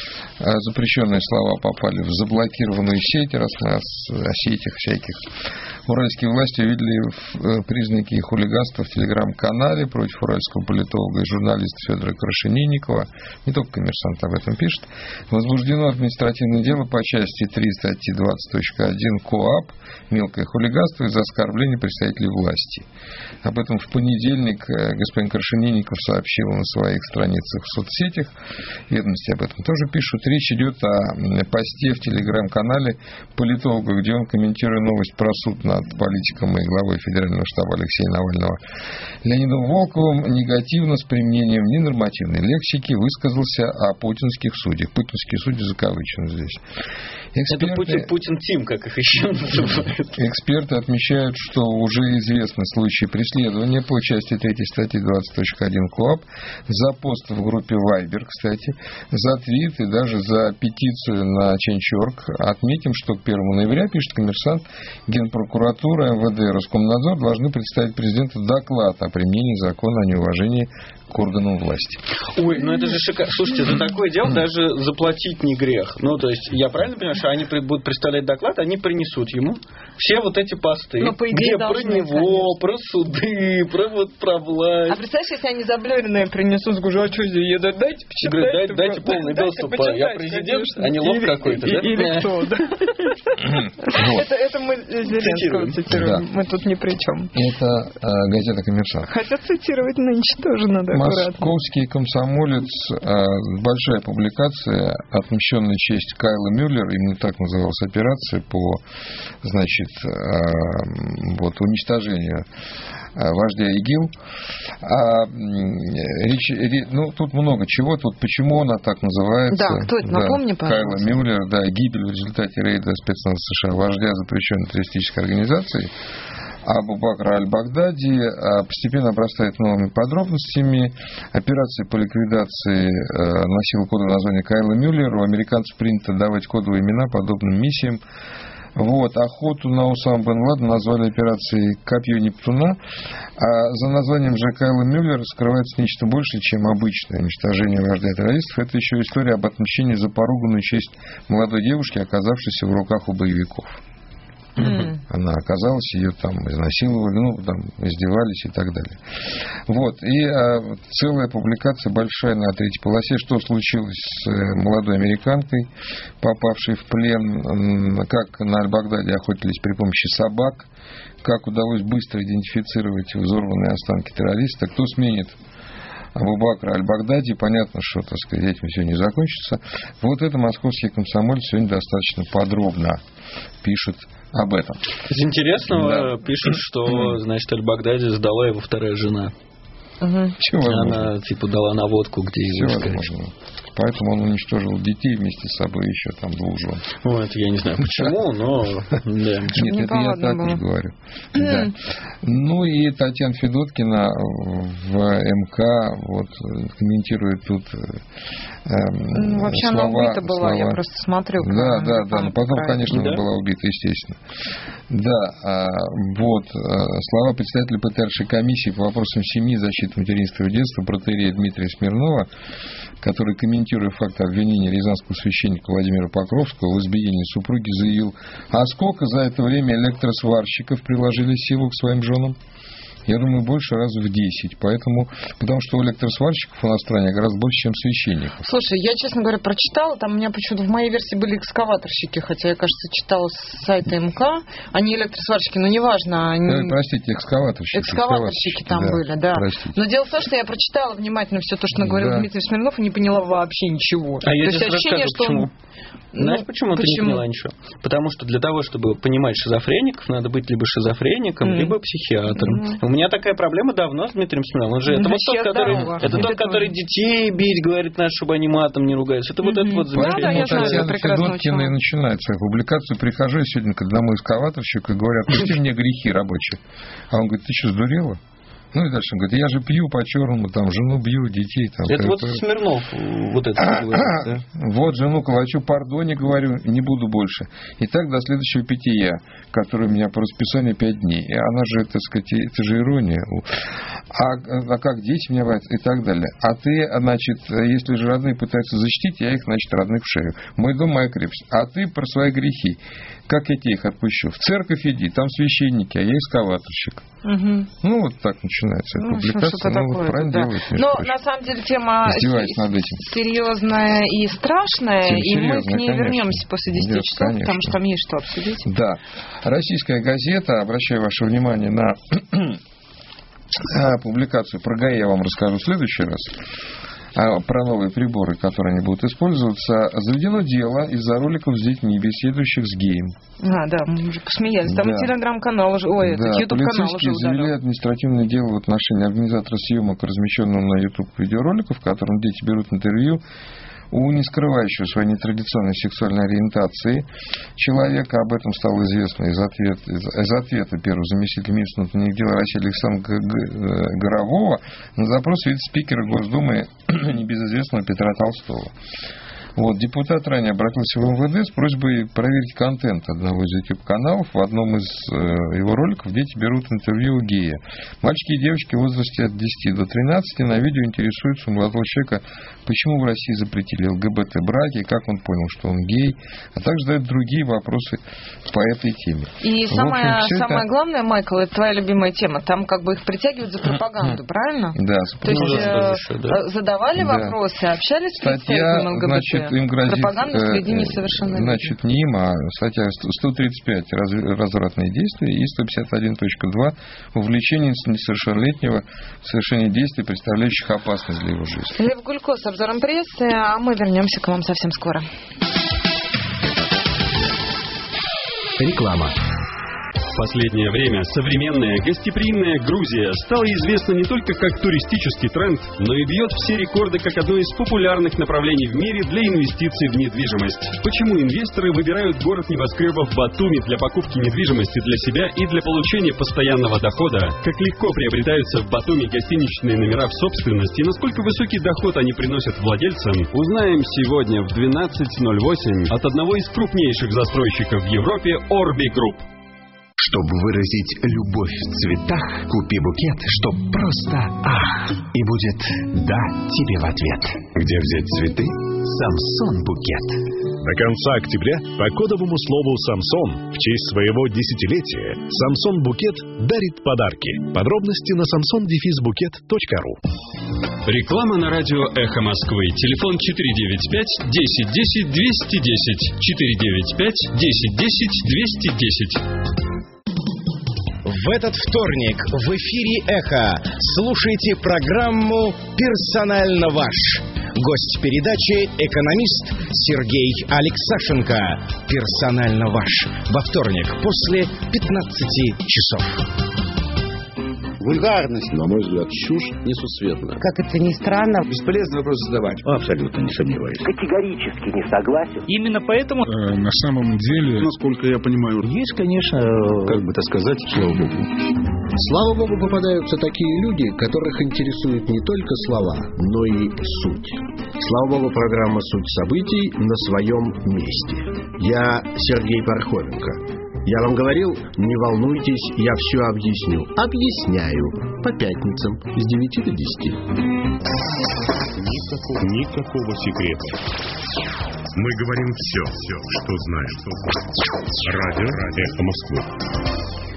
S5: запрещенные слова попали в заблокированную сеть, раз мы о сетях всяких. Уральские власти увидели признаки хулиганства в телеграм-канале против уральского политолога и журналиста Федора Крашенинникова. Не только «Коммерсант» об этом пишет. Возбуждено административное дело по части три статьи двадцать точка один КоАП «Мелкое хулиганство из-за оскорбления представителей власти». Об этом в понедельник господин Крашенинников сообщил на своих страницах в соцсетях. Ведомости об этом тоже пишут. Речь идет о посте в телеграм-канале политолога, где он, комментируя новость про суд над политиком и главой Федерального штаба Алексея Навального Леонидом Волковым, негативно с применением ненормативной лексики высказался о путинских судьях. Путинские судьи закавычены здесь. Эксперты,
S1: это Путин, Путин Тим, как их еще называют.
S5: Эксперты отмечают, что уже известны случаи преследования по части третьей статьи двадцать точка один КоАП за пост в группе Viber, кстати, за твит и даже за петицию на Change точка орг. Отметим, что к первому ноября, пишет «Коммерсант», Генпрокуратура, МВД и Роскомнадзор должны представить президенту доклад о применении закона о неуважении к органам власти.
S1: Ой, ну это же шикарно. Слушайте, за такое дело даже заплатить не грех. Ну, то есть, я правильно понимаю, что они будут представлять доклад, они принесут ему все вот эти посты,
S2: ну, по идее,
S1: где про него, конечно. Про суды, про вот про власть.
S2: А представляешь, если они заблюренные принесут, скажу, а что здесь, дайте почитать.
S1: Говорят, дайте, дайте полный дайте доступ. Почитать, я президент, конечно. А не лох какой-то, да?
S2: Или кто, да. Это мы Зеленского цитируем, мы тут ни при чем.
S5: Это газета «Коммерсант».
S2: Хотя цитировать нынче тоже надо.
S5: Московский комсомолец, большая публикация, отмеченная честь Кайла Мюллера, именно так называлась операция по, значит, вот, уничтожению вождя ИГИЛ. А, речь, ну, тут много чего. Тут почему она так называется?
S2: Да, кто это? Да, напомни, пожалуйста.
S5: Кайла Мюллер, да, гибель в результате рейда спецназа США вождя запрещенной террористической организации Абу Бакра аль-Багдади постепенно обрастает новыми подробностями. Операция по ликвидации носила кодовое название Кайла Мюллер. У американцев принято давать кодовые имена подобным миссиям. Вот, охоту на Усама бен Ладена назвали операцией «Копье Нептуна», а за названием же Кайла Мюллера скрывается нечто большее, чем обычное уничтожение вождя террористов. Это еще история об отмщении за поруганную честь молодой девушки, оказавшейся в руках у боевиков. Mm. Она оказалась, ее там изнасиловали, ну, там, издевались и так далее. Вот. И а, целая публикация большая на третьей полосе, что случилось с молодой американкой, попавшей в плен, как на Аль-Багдаде охотились при помощи собак, как удалось быстро идентифицировать взорванные останки террориста, кто сменит Абу Бакра аль-Багдади. Понятно, что, так сказать, этим все не закончится. Вот это московский комсомолец сегодня достаточно подробно пишет об этом.
S1: Из интересного да. пишут, что, значит, аль-Багдади сдала его вторая жена.
S2: Угу.
S5: Чего
S1: Она, возможно? Типа, дала наводку, где его искать.
S5: поэтому он уничтожил детей вместе с собой еще там двух жен.
S1: Ну, это я не знаю почему, но...
S5: Нет, это я так не говорю. Да. Ну и Татьяна Федоткина в МК вот, комментирует тут
S2: ну, вообще
S5: слова,
S2: она убита была,
S5: слова.
S2: я просто смотрю.
S5: Да, да, да, но потом,
S2: край.
S5: конечно,
S1: да?
S5: она была убита, естественно. Да, вот, слова председателя ПТРшей комиссии по вопросам семьи, защиты материнства и детства протоиерея Дмитрия Смирнова, который, комментируя факт обвинения рязанского священника Владимира Покровского в избиении супруги, заявил: а сколько за это время электросварщиков приложили силу к своим женам? Я думаю, больше раз в десять. Поэтому, потому что у электросварщиков у нас в стране гораздо больше, чем священников.
S2: Слушай, я, честно говоря, прочитала, там у меня почему-то в моей версии были экскаваторщики, хотя я, кажется, читала с сайта МК, они электросварщики, но неважно. Они...
S5: Да, простите, экскаваторщики.
S2: Экскаваторщики там да, были, да.
S5: Простите.
S2: Но дело в том, что я прочитала внимательно все то, что наговорил
S5: да.
S2: Дмитрий Смирнов, и не поняла вообще ничего.
S1: А я
S2: то
S1: сейчас расскажу,
S2: что
S1: почему.
S2: Он...
S1: Знаешь,
S2: ну,
S1: почему,
S2: почему
S1: ты не поняла ничего? Потому что для того, чтобы понимать шизофреников, надо быть либо шизофреником, mm. либо психиатром. Mm. У меня такая проблема давно с Дмитрием Смирновым. Он же это вот тот, который, это тот, который детей бить говорит, надо, чтобы они матом не ругались. Это mm-hmm. вот это вот замечательно.
S5: Поэтому Татьяна Федоткина и начинает свою публикацию. Прихожу я сегодня к одному экскаваторщику и говорю: отпусти мне грехи рабочие. А он говорит: ты что, сдурела? Ну и дальше он говорит: я же пью по-черному, там, жену бью, детей. Там,
S1: это вот Смирнов вот это говорит, да?
S5: Вот жену калачу, пардоне, говорю, не буду больше. И так до следующего питья, которое у меня по расписанию пять дней. И она же, так сказать, это же ирония. А, а как дети меня боятся? И так далее. А ты, значит, если же родные пытаются защитить, я их, значит, родных в шею. Мой дом, моя крепость. А ты про свои грехи. Как я тебе их отпущу? В церковь иди, там священники, а я экскаваторщик. Угу. Ну, вот так начинается
S2: ну,
S5: публикация. Ну, вот правильно да. делает.
S2: Но, прочим. На самом деле, тема серьезная и страшная, тема и мы к ней конечно. вернемся после десяти Нет, часов, конечно. потому что там есть что обсудить.
S5: Да. Российская газета, обращаю ваше внимание на публикацию про ГАИ, я вам расскажу в следующий раз. Про новые приборы, которые они будут использоваться. Заведено дело из-за роликов с детьми, беседующих с геем.
S2: А, да, мы уже посмеялись. Там да. и телеграм-канал уже, ой,
S5: да,
S2: это ютуб-канал
S5: уже
S2: удалил.
S5: Завели административное дело в отношении организатора съемок, размещенного на ютуб видеороликов, в котором дети берут интервью у не скрывающего своей нетрадиционной сексуальной ориентации человека. Об этом стало известно из ответа, из, из ответа первого заместителя министра внутренних дел России Александра Горового на запрос вице-спикера Госдумы небезызвестного Петра Толстого. Вот, депутат ранее обратился в эм вэ дэ с просьбой проверить контент одного из YouTube-каналов. В одном из э, его роликов дети берут интервью у гея. Мальчики и девочки в возрасте от десяти до тринадцати на видео интересуются у молодого человека, почему в России запретили эл гэ бэ тэ-браки, как он понял, что он гей, а также задают другие вопросы по этой теме.
S2: И в самое,
S5: общем,
S2: самое
S5: это...
S2: главное, Майкл, это твоя любимая тема. Там как бы их притягивают за пропаганду, правильно?
S5: Да.
S2: То есть э, да. задавали да. вопросы, общались с представителями эл гэ бэ тэ?
S5: Значит, им грозит,
S2: пропаганда среди несовершеннолетних.
S5: Значит, не им, а статья сто тридцать пять развратные действия и сто пятьдесят один точка два увлечение несовершеннолетнего в совершении действий, представляющих опасность для его жизни.
S2: Лев Гулько с обзором прессы, а мы вернемся к вам совсем скоро.
S22: Реклама. В последнее время современная гостеприимная Грузия стала известна не только как туристический тренд, но и бьет все рекорды как одно из популярных направлений в мире для инвестиций в недвижимость. Почему инвесторы выбирают город небоскребов Батуми для покупки недвижимости для себя и для получения постоянного дохода? Как легко приобретаются в Батуми гостиничные номера в собственность и насколько высокий доход они приносят владельцам, узнаем сегодня в двенадцать ноль восемь от одного из крупнейших застройщиков в Европе Orbi Group.
S3: Чтобы выразить любовь в цветах, купи букет, чтоб просто ах, и будет да тебе в ответ. Где взять цветы? Самсон букет.
S21: До конца октября по кодовому слову «Самсон» в честь своего десятилетия Самсон Букет дарит подарки. Подробности на самсон дефис букет точка ру.
S22: Реклама на радио «Эхо Москвы». Телефон четыре девять пять десять десять двести десять. четыре девять пять десять десять двести десять.
S12: В этот вторник в эфире «Эхо» слушайте программу «Персонально ваш». Гость передачи – экономист Сергей Алексашенко. «Персонально ваш». Во вторник после пятнадцати часов.
S6: Вульгарность, на мой взгляд, чушь несусветная.
S7: Как это ни странно.
S6: Бесполезно вопрос задавать.
S7: Абсолютно не сомневаюсь. Категорически не согласен. Именно поэтому...
S6: Э, на самом деле, насколько я понимаю...
S7: Есть, конечно, как бы так сказать, слава богу.
S8: Слава богу, попадаются такие люди, которых интересуют не только слова, но и суть. Слава богу, программа «Суть событий» на своем месте. Я Сергей Пархоменко. Я вам говорил, не волнуйтесь, я все объясню. Объясняю. По пятницам с девяти до десяти.
S9: Никакого, никакого секрета. Мы говорим все, все, что знаешь. Радио, радио «Эхо Москвы».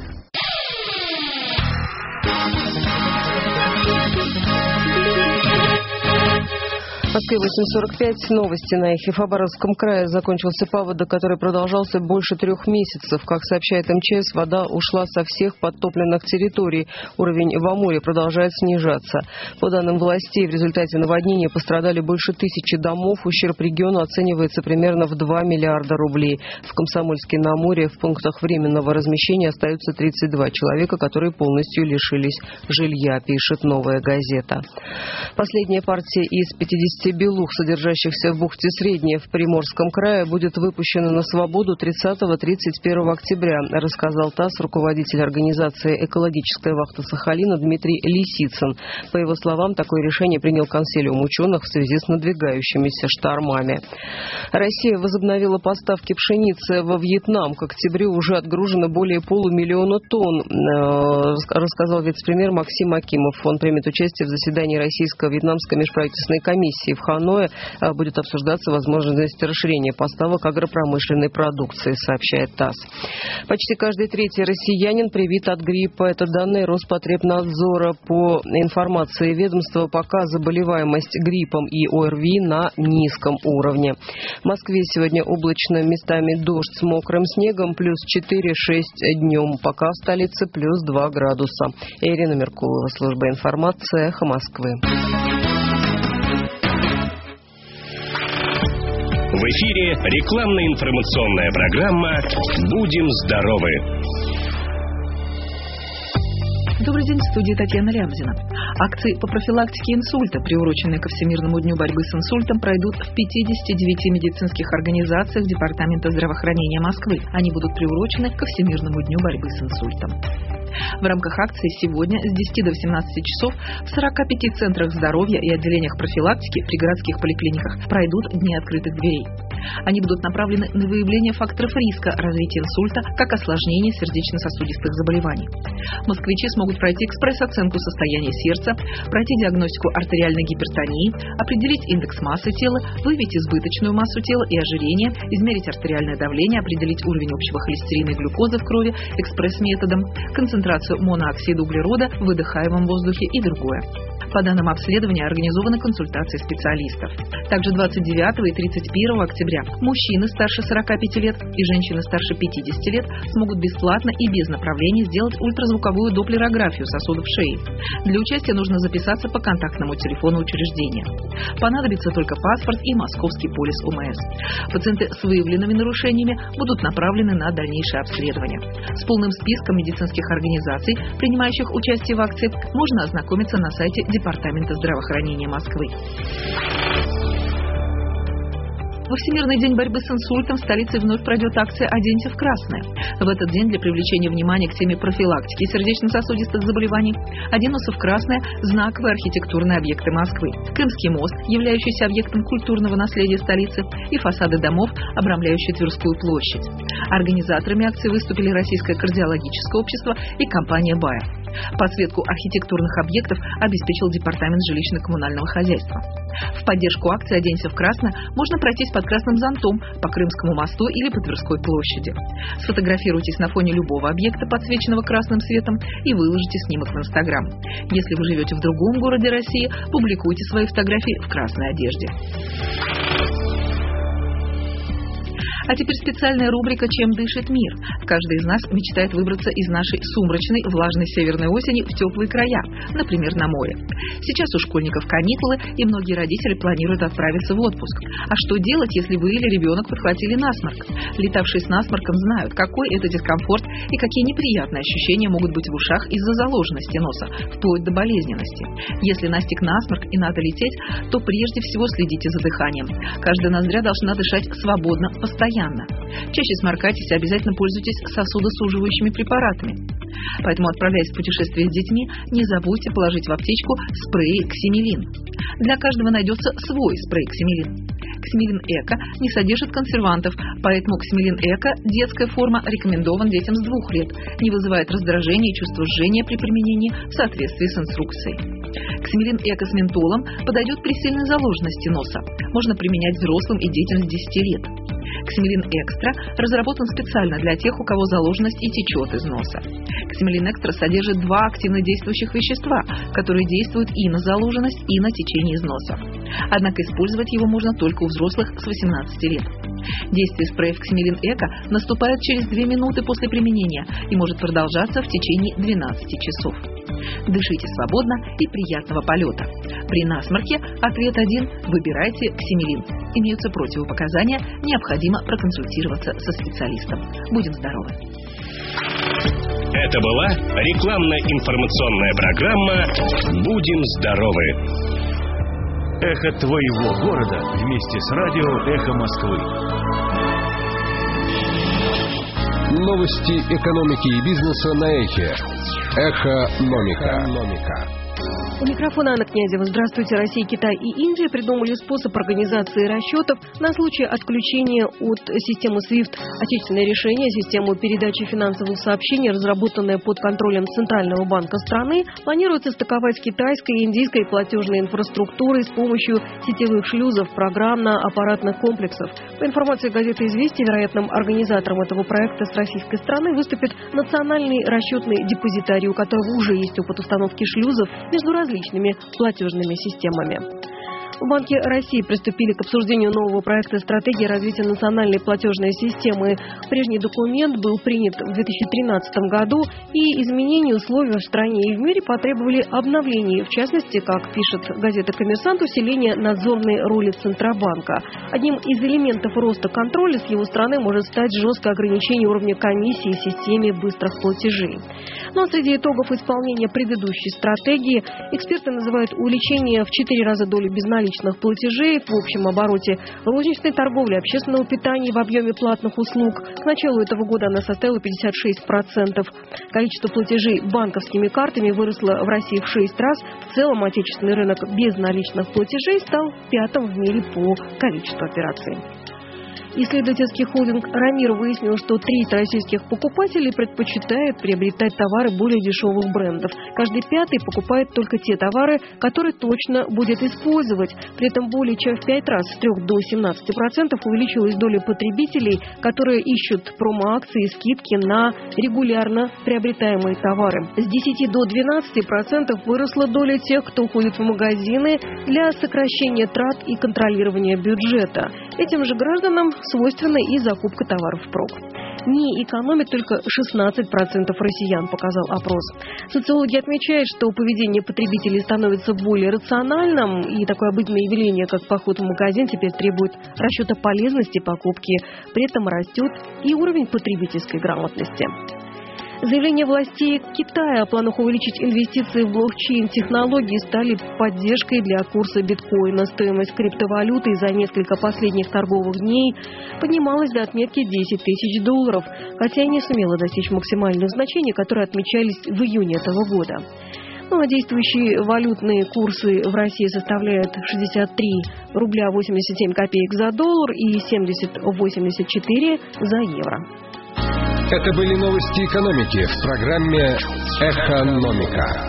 S11: В Москве восемь сорок пять. Новости на Эхе. В Хабаровском крае закончился паводок, который продолжался больше трех месяцев. Как сообщает эм че эс, вода ушла со всех подтопленных территорий. Уровень в Амуре продолжает снижаться. По данным властей, в результате наводнения пострадали больше тысячи домов. Ущерб региону оценивается примерно в два миллиарда рублей. В Комсомольске-на-Амуре в пунктах временного размещения остаются тридцать два человека, которые полностью лишились жилья, пишет «Новая газета». Последняя партия из пятидесяти белух, содержащихся в бухте Средняя в Приморском крае, будет выпущена на свободу тридцатого — тридцать первого октября, рассказал ТАСС руководитель организации «Экологическая вахта Сахалина» Дмитрий Лисицын. По его словам, такое решение принял консилиум ученых в связи с надвигающимися штормами. Россия возобновила поставки пшеницы во Вьетнам. К октябрю уже отгружено более полумиллиона тонн, рассказал вице-премьер Максим Акимов. Он примет участие в заседании Российско-Вьетнамской межправительственной комиссии. В Ханое будет обсуждаться возможность расширения поставок агропромышленной продукции, сообщает ТАСС. Почти каждый третий россиянин привит от гриппа. Это данные Роспотребнадзора. По информации ведомства, пока заболеваемость гриппом и ОРВИ на низком уровне. В Москве сегодня облачно, местами дождь с мокрым снегом, плюс четыре-шесть днем. Пока в столице плюс два градуса. Ирина Меркулова, служба информации, «Эхо Москвы».
S10: В эфире рекламно-информационная программа «Будем здоровы».
S13: Добрый день, в студии Татьяна Лямзина. Акции по профилактике инсульта, приуроченные ко Всемирному дню борьбы с инсультом, пройдут в пятидесяти девяти медицинских организациях Департамента здравоохранения Москвы. Они будут приурочены ко Всемирному дню борьбы с инсультом. В рамках акции сегодня с десяти до восемнадцати часов в сорока пяти центрах здоровья и отделениях профилактики при городских поликлиниках пройдут дни открытых дверей. Они будут направлены на выявление факторов риска развития инсульта как осложнения сердечно-сосудистых заболеваний. Москвичи смогут пройти экспресс-оценку состояния сердца, пройти диагностику артериальной гипертонии, определить индекс массы тела, выявить избыточную массу тела и ожирение, измерить артериальное давление, определить уровень общего холестерина и глюкозы в крови экспресс-методом, концентрацию монооксида углерода в выдыхаемом воздухе и другое. По данным обследования организованы консультации специалистов. Также двадцать девятого и тридцать первого октября мужчины старше сорока пяти лет и женщины старше пятидесяти лет смогут бесплатно и без направления сделать ультразвуковую доплерографию сосудов шеи. Для участия нужно записаться по контактному телефону учреждения. Понадобится только паспорт и московский полис УМС. Пациенты с выявленными нарушениями будут направлены на дальнейшее обследование. С полным списком медицинских организаций, принимающих участие в акции, можно ознакомиться на сайте Департамента здравоохранения Москвы. Во Всемирный день борьбы с инсультом в столице вновь пройдет акция «Оденься в красное». В этот день для привлечения внимания к теме профилактики сердечно-сосудистых заболеваний оденутся в красное знаковые архитектурные объекты Москвы. Крымский мост, являющийся объектом культурного наследия столицы, и фасады домов, обрамляющие Тверскую площадь. Организаторами акции выступили Российское кардиологическое общество и компания «Бая». Подсветку архитектурных объектов обеспечил Департамент жилищно-коммунального хозяйства. В поддержку акции «Оденься в красное» можно пройтись под красным зонтом по Крымскому мосту или по Тверской площади. Сфотографируйтесь на фоне любого объекта, подсвеченного красным светом, и выложите снимок в Инстаграм. Если вы живете в другом городе России, публикуйте свои фотографии в красной одежде. А теперь специальная рубрика «Чем дышит мир?». Каждый из нас мечтает выбраться из нашей сумрачной, влажной северной осени в теплые края, например, на море. Сейчас у школьников каникулы, и многие родители планируют отправиться в отпуск. А что делать, если вы или ребенок подхватили насморк? Летавшие с насморком знают, какой это дискомфорт и какие неприятные ощущения могут быть в ушах из-за заложенности носа, вплоть до болезненности. Если настиг насморк и надо лететь, то прежде всего следите за дыханием. Каждая ноздря должна дышать свободно, постоянно. Чаще сморкайтесь и обязательно пользуйтесь сосудосуживающими препаратами. Поэтому, отправляясь в путешествие с детьми, не забудьте положить в аптечку спрей Ксимилин. Для каждого найдется свой спрей Ксимилин. Ксимилин Эко не содержит консервантов, поэтому Ксимилин Эко, детская форма, рекомендован детям с двух лет, не вызывает раздражения и чувства жжения при применении в соответствии с инструкцией. Ксимилин Эко с ментолом подойдет при сильной заложенности носа. Можно применять взрослым и детям с десяти лет. Ксимилин Экстра разработан специально для тех, у кого заложенность и течет из носа. Ксимилин Экстра содержит два активно действующих вещества, которые действуют и на заложенность, и на течение из носа. Однако использовать его можно только у взрослых с восемнадцати лет. Действие спрея Ксимилин Эко наступает через две минуты после применения и может продолжаться в течение двенадцати часов. Дышите свободно и приятного полета. При насморке ответ один – выбирайте Ксимилин. Имеются противопоказания, необходимо проконсультироваться со специалистом. Будем здоровы.
S10: Это была рекламно-информационная программа «Будем здоровы».
S22: Эхо твоего города вместе с радио «Эхо Москвы».
S8: Новости экономики и бизнеса на Эхе. Эхономика.
S11: У микрофона Анна Князева. Здравствуйте. Россия, Китай и Индия придумали способ организации расчетов на случай отключения от системы свифт. Отечественное решение, систему передачи финансовых сообщений, разработанное под контролем Центрального банка страны, планируется стыковать с китайской и индийской платежной инфраструктурой с помощью сетевых шлюзов, программно-аппаратных комплексов. По информации газеты «Известия», вероятным организатором этого проекта с российской стороны выступит национальный расчетный депозитарий, у которого уже есть опыт установки шлюзов между различными платежными системами. В Банке России приступили к обсуждению нового проекта стратегии развития национальной платежной системы. Прежний документ был принят в две тысячи тринадцатом году, и изменения условий в стране и в мире потребовали обновления. В частности, как пишет газета «Коммерсант», усиление надзорной роли Центробанка. Одним из элементов роста контроля с его стороны может стать жесткое ограничение уровня комиссии в системе быстрых платежей. Но среди итогов исполнения предыдущей стратегии эксперты называют увеличение в четыре раза доли безналичных платежей в общем обороте розничной торговли, общественного питания в объеме платных услуг. К началу этого года она составила пятьдесят шесть процентов. Количество платежей банковскими картами выросло в России в шесть раз. В целом отечественный рынок безналичных платежей стал пятым в мире по количеству операций. Исследовательский холдинг «Рамир» выяснил, что треть российских покупателей предпочитает приобретать товары более дешевых брендов. Каждый пятый покупает только те товары, которые точно будет использовать. При этом более чем в пять раз, с трёх до семнадцати процентов, увеличилась доля потребителей, которые ищут промо-акции и скидки на регулярно приобретаемые товары. С десяти до двенадцати процентов выросла доля тех, кто ходит в магазины для сокращения трат и контролирования бюджета. Этим же гражданам свойственна и закупка товаров впрок. Не экономит только шестнадцать процентов россиян, показал опрос. Социологи отмечают, что поведение потребителей становится более рациональным, и такое обыденное явление, как поход в магазин, теперь требует расчета полезности покупки. При этом растет и уровень потребительской грамотности. Заявления властей Китая о планах увеличить инвестиции в блокчейн-технологии стали поддержкой для курса биткоина. Стоимость криптовалюты за несколько последних торговых дней поднималась до отметки десять тысяч долларов, хотя и не сумела достичь максимальных значений, которые отмечались в июне этого года. Ну, а действующие валютные курсы в России составляют шестьдесят три рубля восемьдесят семь копеек за доллар и семьдесят восемьдесят четыре за евро.
S8: Это были новости экономики в программе «Эхономика».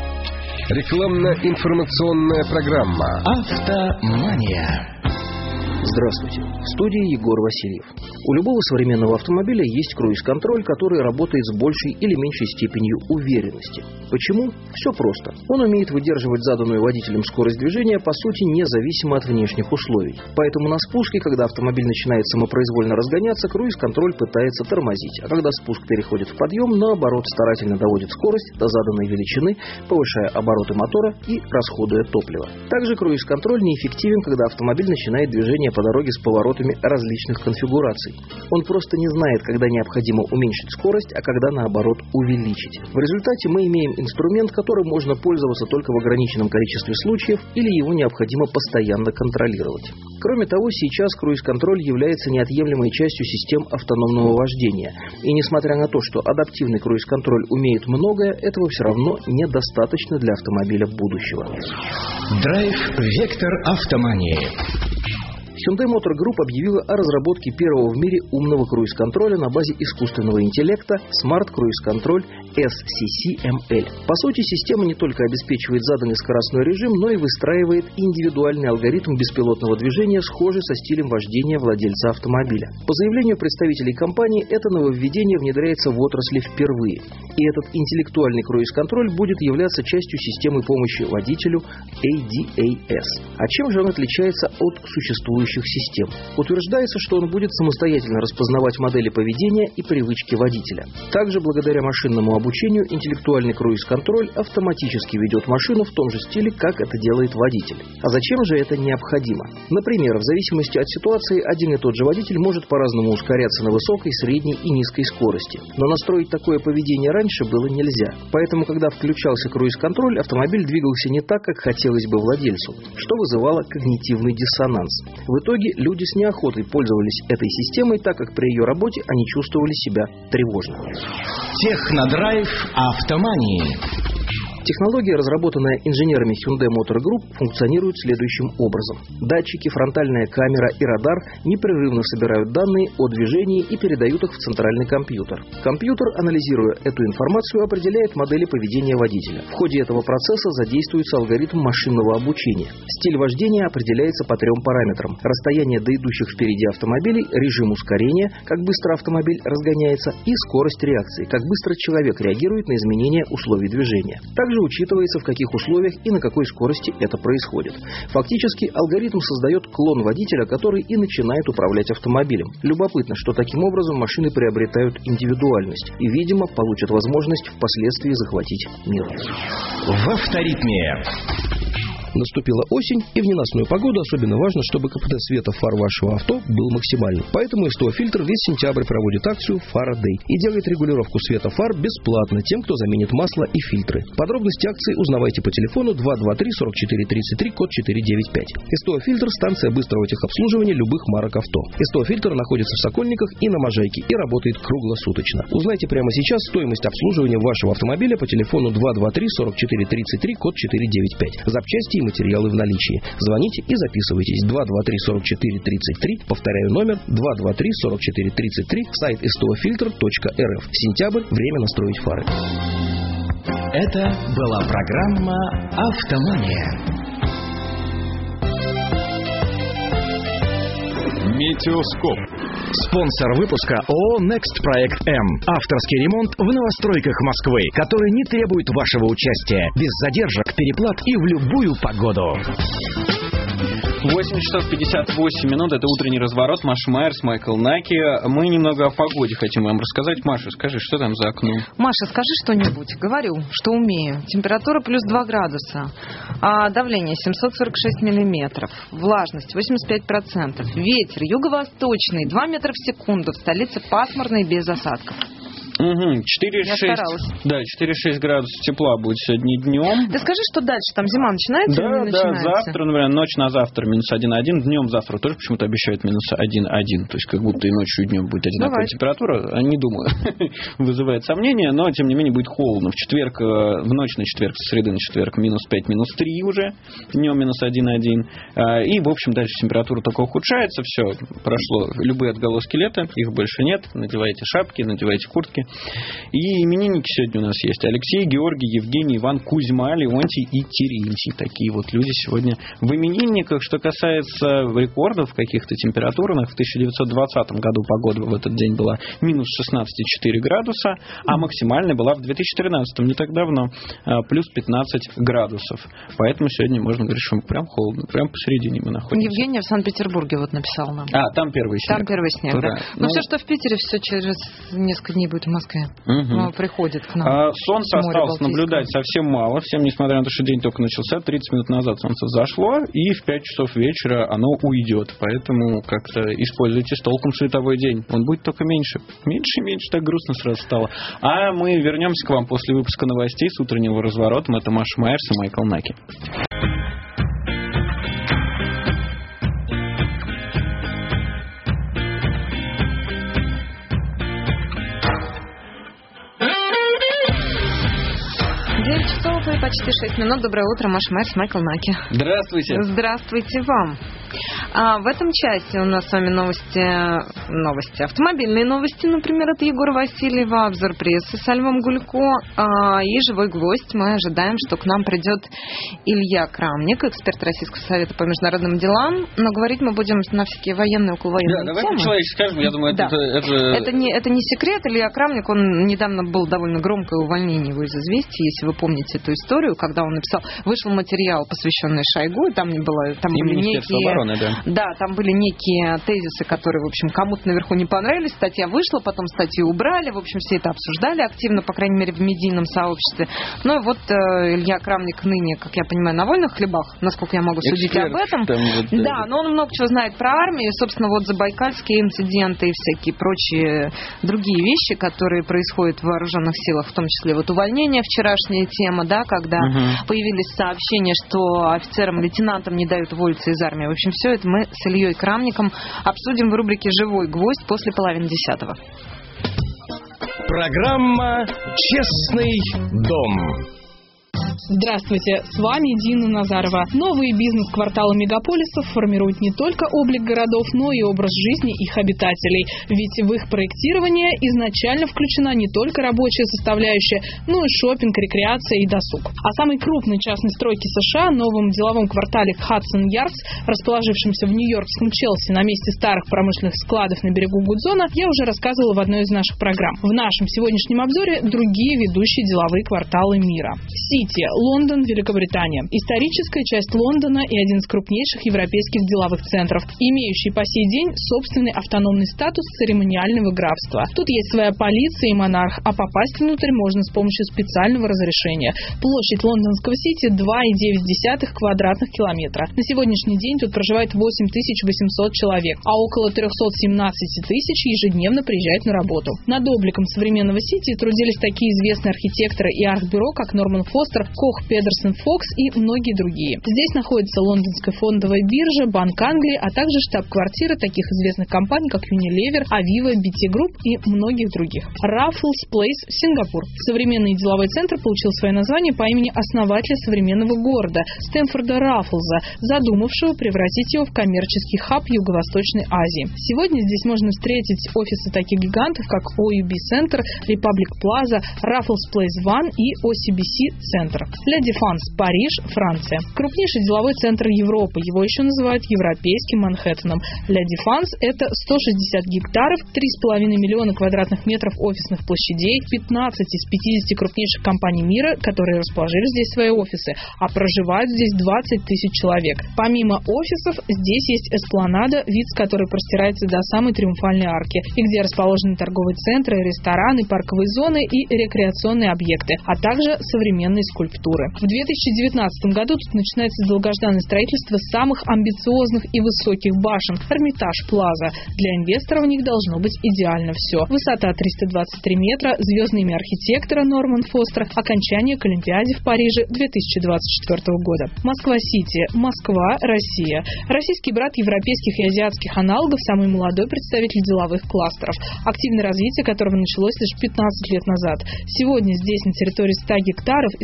S8: Рекламно-информационная программа
S12: «Автомания».
S14: Здравствуйте. В студии Егор Васильев. У любого современного автомобиля есть круиз-контроль, который работает с большей или меньшей степенью уверенности. Почему? Все просто. Он умеет выдерживать заданную водителем скорость движения, по сути, независимо от внешних условий. Поэтому на спуске, когда автомобиль начинает самопроизвольно разгоняться, круиз-контроль пытается тормозить, а когда спуск переходит в подъем, наоборот, старательно доводит скорость до заданной величины, повышая обороты мотора и расходуя топливо. Также круиз-контроль неэффективен, когда автомобиль начинает движение по дороге с поворотами различных конфигураций. Он просто не знает, когда необходимо уменьшить скорость, а когда, наоборот, увеличить. В результате мы имеем инструмент, которым можно пользоваться только в ограниченном количестве случаев или его необходимо постоянно контролировать. Кроме того, сейчас круиз-контроль является неотъемлемой частью систем автономного вождения. И несмотря на то, что адаптивный круиз-контроль умеет многое, этого все равно недостаточно для автомобиля будущего.
S12: Драйв Вектор Автомании.
S14: Hyundai Motor Group объявила о разработке первого в мире умного круиз-контроля на базе искусственного интеллекта Smart Cruise Control эс си си эм эл. По сути, система не только обеспечивает заданный скоростной режим, но и выстраивает индивидуальный алгоритм беспилотного движения, схожий со стилем вождения владельца автомобиля. По заявлению представителей компании, это нововведение внедряется в отрасли впервые. И этот интеллектуальный круиз-контроль будет являться частью системы помощи водителю эй ди эй эс. А чем же он отличается от существующих систем? Утверждается, что он будет самостоятельно распознавать модели поведения и привычки водителя. Также, благодаря машинному обучению, интеллектуальный круиз-контроль автоматически ведет машину в том же стиле, как это делает водитель. А зачем же это необходимо? Например, в зависимости от ситуации, один и тот же водитель может по-разному ускоряться на высокой, средней и низкой скорости. Но настроить такое поведение раньше было нельзя. Поэтому, когда включался круиз-контроль, автомобиль двигался не так, как хотелось бы владельцу, что вызывало когнитивный диссонанс. В итоге люди с неохотой пользовались этой системой, так как при ее работе они чувствовали себя тревожно.
S12: Технодрайв Автомании.
S14: Технология, разработанная инженерами Hyundai Motor Group, функционирует следующим образом. Датчики, фронтальная камера и радар непрерывно собирают данные о движении и передают их в центральный компьютер. Компьютер, анализируя эту информацию, определяет модели поведения водителя. В ходе этого процесса задействуется алгоритм машинного обучения. Стиль вождения определяется по трем параметрам: расстояние до идущих впереди автомобилей, режим ускорения, как быстро автомобиль разгоняется, и скорость реакции, как быстро человек реагирует на изменения условий движения. Также учитывается, в каких условиях и на какой скорости это происходит. Фактически, алгоритм создает клон водителя, который и начинает управлять автомобилем. Любопытно, что таким образом машины приобретают индивидуальность и, видимо, получат возможность впоследствии захватить мир.
S12: В авторитме.
S14: Наступила осень, и в ненастную погоду особенно важно, чтобы ка пэ тэ света фар вашего авто был максимальным. Поэтому СТО Фильтр весь сентябрь проводит акцию Фара Дэй и делает регулировку света фар бесплатно тем, кто заменит масло и фильтры. Подробности акции узнавайте по телефону два два три сорок четыре тридцать три, код четыре девять пять. СТО Фильтр – станция быстрого техобслуживания любых марок авто. СТО Фильтр находится в Сокольниках и на Можайке и работает круглосуточно. Узнайте прямо сейчас стоимость обслуживания вашего автомобиля по телефону два два три сорок четыре тридцать три, код четыре девять пять. Запчасти и материалы в наличии. Звоните и записывайтесь. два два три сорок четыре тридцать три. Повторяю номер два два три сорок четыре тридцать три. Сайт стofilter точка эр эф. Сентябрь. Время настроить фары.
S12: Это была программа «Автомания».
S22: Метеоскоп.
S12: Спонсор выпуска ООО «Next Проект М». Авторский ремонт в новостройках Москвы, который не требует вашего участия, без задержек, переплат и в любую погоду.
S1: восемь часов пятьдесят восемь минут. Это утренний разворот. Маша Майерс, Майкл Наки. Мы немного о погоде хотим вам рассказать. Маша, скажи, что там за окном?
S2: Маша, скажи что-нибудь. Говорю, что умею. Температура плюс два градуса. А давление семьсот сорок шесть миллиметров. Влажность восемьдесят пять процентов. Ветер юго-восточный два метра в секунду. В столице пасмурный, без осадков.
S1: Угу, четыре шесть, да, четыре-шесть градусов тепла будет сегодня днем.
S2: Да скажи, что дальше? Там зима начинается
S1: да,
S2: или не
S1: да,
S2: начинается?
S1: Да, завтра, например, ночь на завтра минус один один, днем завтра тоже почему-то обещают минус один один. То есть как будто и ночью, и днем будет одинаковая Давай. температура. Не думаю, вызывает сомнения, но тем не менее будет холодно. В четверг, в ночь на четверг, с среды на четверг минус пять, минус три уже, днем минус один один. И, в общем, дальше температура только ухудшается. Все, прошло любые отголоски лета, их больше нет. Надевайте шапки, надевайте куртки. И именинники сегодня у нас есть. Алексей, Георгий, Евгений, Иван, Кузьма, Леонтий и Терентий. Такие вот люди сегодня в именинниках. Что касается рекордов каких-то температурных, в тысяча девятьсот двадцатом году погода в этот день была минус шестнадцать целых четыре десятых градуса, а максимальная была в две тысячи тринадцатом, не так давно, плюс пятнадцать градусов. Поэтому сегодня можно говорить, что прям холодно, прям посередине мы находимся.
S2: Евгений в Санкт-Петербурге вот написал нам.
S1: А, там первый снег.
S2: Там первый снег, да. да. Но ну, все, что в Питере, все через несколько дней будет в Москве. Угу. Приходит к нам.
S1: А, солнце осталось наблюдать совсем мало. Всем, несмотря на то, что день только начался, тридцать минут назад солнце зашло, и в пять часов вечера оно уйдет. Поэтому как-то используйте с толком световой день. Он будет только меньше. Меньше и меньше, так грустно сразу стало. А мы вернемся к вам после выпуска новостей с утреннего разворота. Это Маша Майерс и Майкл Наки.
S2: девять часов и почти шесть минут. Доброе утро, Маша Майерс, Майкл Наки.
S1: Здравствуйте.
S2: Здравствуйте вам. А в этом часе у нас с вами новости, новости, автомобильные новости, например, от Егора Васильева, обзор прессы с Львом Гулько а, и живой гвоздь. Мы ожидаем, что к нам придет Илья Крамник, эксперт Российского совета по международным делам, но говорить мы будем на всякие военные, околовоенные
S1: да,
S2: темы.
S1: Давай по-человечески скажем, я думаю,
S2: да.
S1: это, это...
S2: Это, не, это не секрет. Илья Крамник, он недавно был довольно громкое увольнение его из «Известий», если вы помните эту историю, когда он написал, вышел материал, посвященный Шойгу, и там не было, там
S1: и
S2: были некие...
S1: обороны, да.
S2: Да, там были некие тезисы, которые, в общем, кому-то наверху не понравились. Статья вышла, потом статью убрали. В общем, все это обсуждали активно, по крайней мере, в медийном сообществе. Ну и вот э, Илья Крамник ныне, как я понимаю, на вольных хлебах, насколько я могу судить
S1: Эксперт,
S2: об этом.
S1: Там, вот,
S2: да,
S1: да,
S2: но он много чего знает про армию. И, собственно, вот забайкальские инциденты и всякие прочие другие вещи, которые происходят в вооруженных силах, в том числе вот увольнение, вчерашняя тема, да, когда угу. появились сообщения, что офицерам-лейтенантам не дают уволиться из армии. В общем, все это мы с Ильей Крамником обсудим в рубрике «Живой гвоздь» после половины десятого.
S12: Программа «Честный дом».
S15: Здравствуйте, с вами Дина Назарова. Новые бизнес-кварталы мегаполисов формируют не только облик городов, но и образ жизни их обитателей. Ведь в их проектирование изначально включена не только рабочая составляющая, но и шопинг, рекреация и досуг. О самой крупной частной стройке США, новом деловом квартале Хадсон Ярдс, расположившемся в нью-йоркском Челси на месте старых промышленных складов на берегу Гудзона, я уже рассказывала в одной из наших программ. В нашем сегодняшнем обзоре другие ведущие деловые кварталы мира. Сити, Лондон, Великобритания. Историческая часть Лондона и один из крупнейших европейских деловых центров, имеющий по сей день собственный автономный статус церемониального графства. Тут есть своя полиция и монарх, а попасть внутрь можно с помощью специального разрешения. Площадь лондонского Сити два и девять десятых квадратных километра. На сегодняшний день тут проживает восемь тысяч восемьсот человек, а около триста семнадцать тысяч ежедневно приезжают на работу. Над обликом современного Сити трудились такие известные архитекторы и арт-бюро, как Норман Фостер, Кох, Педерсон, Фокс и многие другие. Здесь находится лондонская фондовая биржа, Банк Англии, а также штаб-квартира таких известных компаний, как Unilever, Aviva, би ти Group и многих других. Raffles Place, Сингапур. Современный деловой центр получил свое название по имени основателя современного города Стэнфорда Раффлза, задумавшего превратить его в коммерческий хаб Юго-Восточной Азии. Сегодня здесь можно встретить офисы таких гигантов, как о ю би Center, Republic Plaza, Raffles Place One и о си би си Center. Ля Дефанс, Париж, Франция. Крупнейший деловой центр Европы. Его еще называют европейским Манхэттеном. Ля Дефанс – это сто шестьдесят гектаров, три с половиной миллиона квадратных метров офисных площадей, пятнадцать из пятидесяти крупнейших компаний мира, которые расположили здесь свои офисы, а проживают здесь двадцать тысяч человек. Помимо офисов, здесь есть эспланада, вид с которой простирается до самой Триумфальной арки, и где расположены торговые центры, рестораны, парковые зоны и рекреационные объекты, а также современные скульптуры. В две тысячи девятнадцатом году тут начинается долгожданное строительство самых амбициозных и высоких башен – Эрмитаж Плаза. Для инвесторов у них должно быть идеально все. Высота триста двадцать три метра, звездное имя архитектора Норман Фостер, окончание к Олимпиаде в Париже две тысячи двадцать четвёртого года. Москва-Сити, Москва, Россия. Российский брат европейских и азиатских аналогов, самый молодой представитель деловых кластеров, активное развитие которого началось лишь пятнадцать лет назад. Сегодня здесь на территории ста гектаров, из которых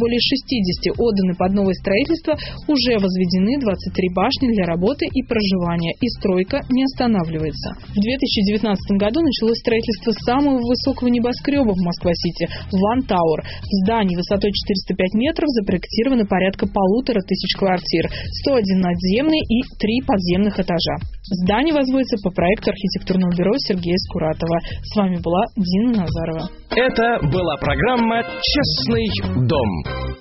S15: более шестьдесят отданы под новое строительство, уже возведены двадцать три башни для работы и проживания, и стройка не останавливается. В две тысячи девятнадцатом году началось строительство самого высокого небоскреба в Москва-Сити – One Tower. В здании высотой четыреста пять метров запроектировано порядка полутора тысяч квартир, сто один надземный и три подземных этажа. Здание возводится по проекту архитектурного бюро Сергея Скуратова. С вами была Дина Назарова.
S12: Это была программа «Честный дом».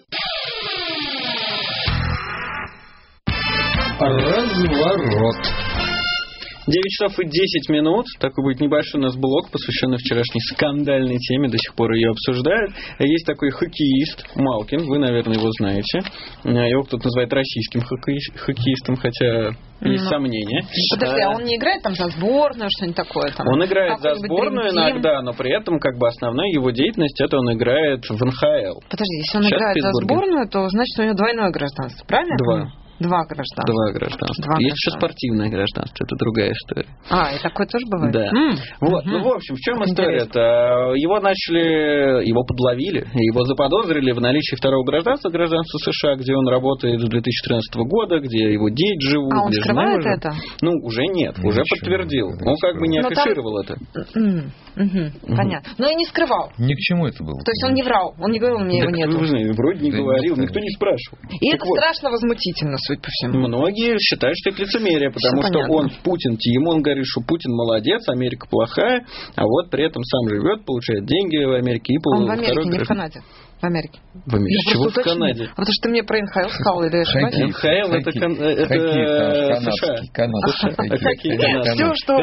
S1: Разворот. девять часов и десять минут. Такой будет небольшой у нас блок, посвященный вчерашней скандальной теме. До сих пор ее обсуждают. Есть такой хоккеист Малкин. Вы, наверное, его знаете. Его кто-то называет российским хоккеи- хоккеистом, хотя есть ну, сомнения.
S2: Подожди, а он не играет там за сборную, что-нибудь такое? Там,
S1: он играет за сборную иногда, но при этом как бы основная его деятельность это он играет в эн ха эл.
S2: Подожди, если он Сейчас играет за сборную, то значит у него двойное гражданство, правильно?
S1: Два.
S2: Два гражданства.
S1: Два гражданства.
S2: Два
S1: Есть еще спортивное гражданство, это другая история.
S2: А, и такое тоже бывает?
S1: Да. Mm. Вот, mm-hmm. ну, в общем, в чем история-то? Его начали, его подловили, его заподозрили в наличии второго гражданства, гражданства США, где он работает с две тысячи тринадцатого года, где его дети живут.
S2: А он скрывает
S1: уже...
S2: это?
S1: Ну, уже нет, ну, уже подтвердил. Он как бы не Но афишировал там... это.
S2: Mm. Угу. Понятно. Но и не скрывал.
S5: Ни к чему это было.
S2: То есть он не врал, он не говорил, у меня
S1: так
S2: его нету.
S1: Вы, вроде не да говорил, никто не спрашивал.
S2: И
S1: так
S2: это
S1: вот.
S2: страшно возмутительно, судя по всему.
S1: Многие считают, что это лицемерие, потому
S2: Все
S1: что
S2: понятно.
S1: он в Путин тим, он говорит, что Путин молодец, Америка плохая, а вот при этом сам живет, получает деньги в Америке и
S2: Он в Америке, не в Канаде. В Америке.
S1: В Америке.
S2: Я
S1: Чего в Канаде?
S2: А потому что ты мне про эн ха эл сказал, или
S1: эн ха эл это, кан... это США. Все, что...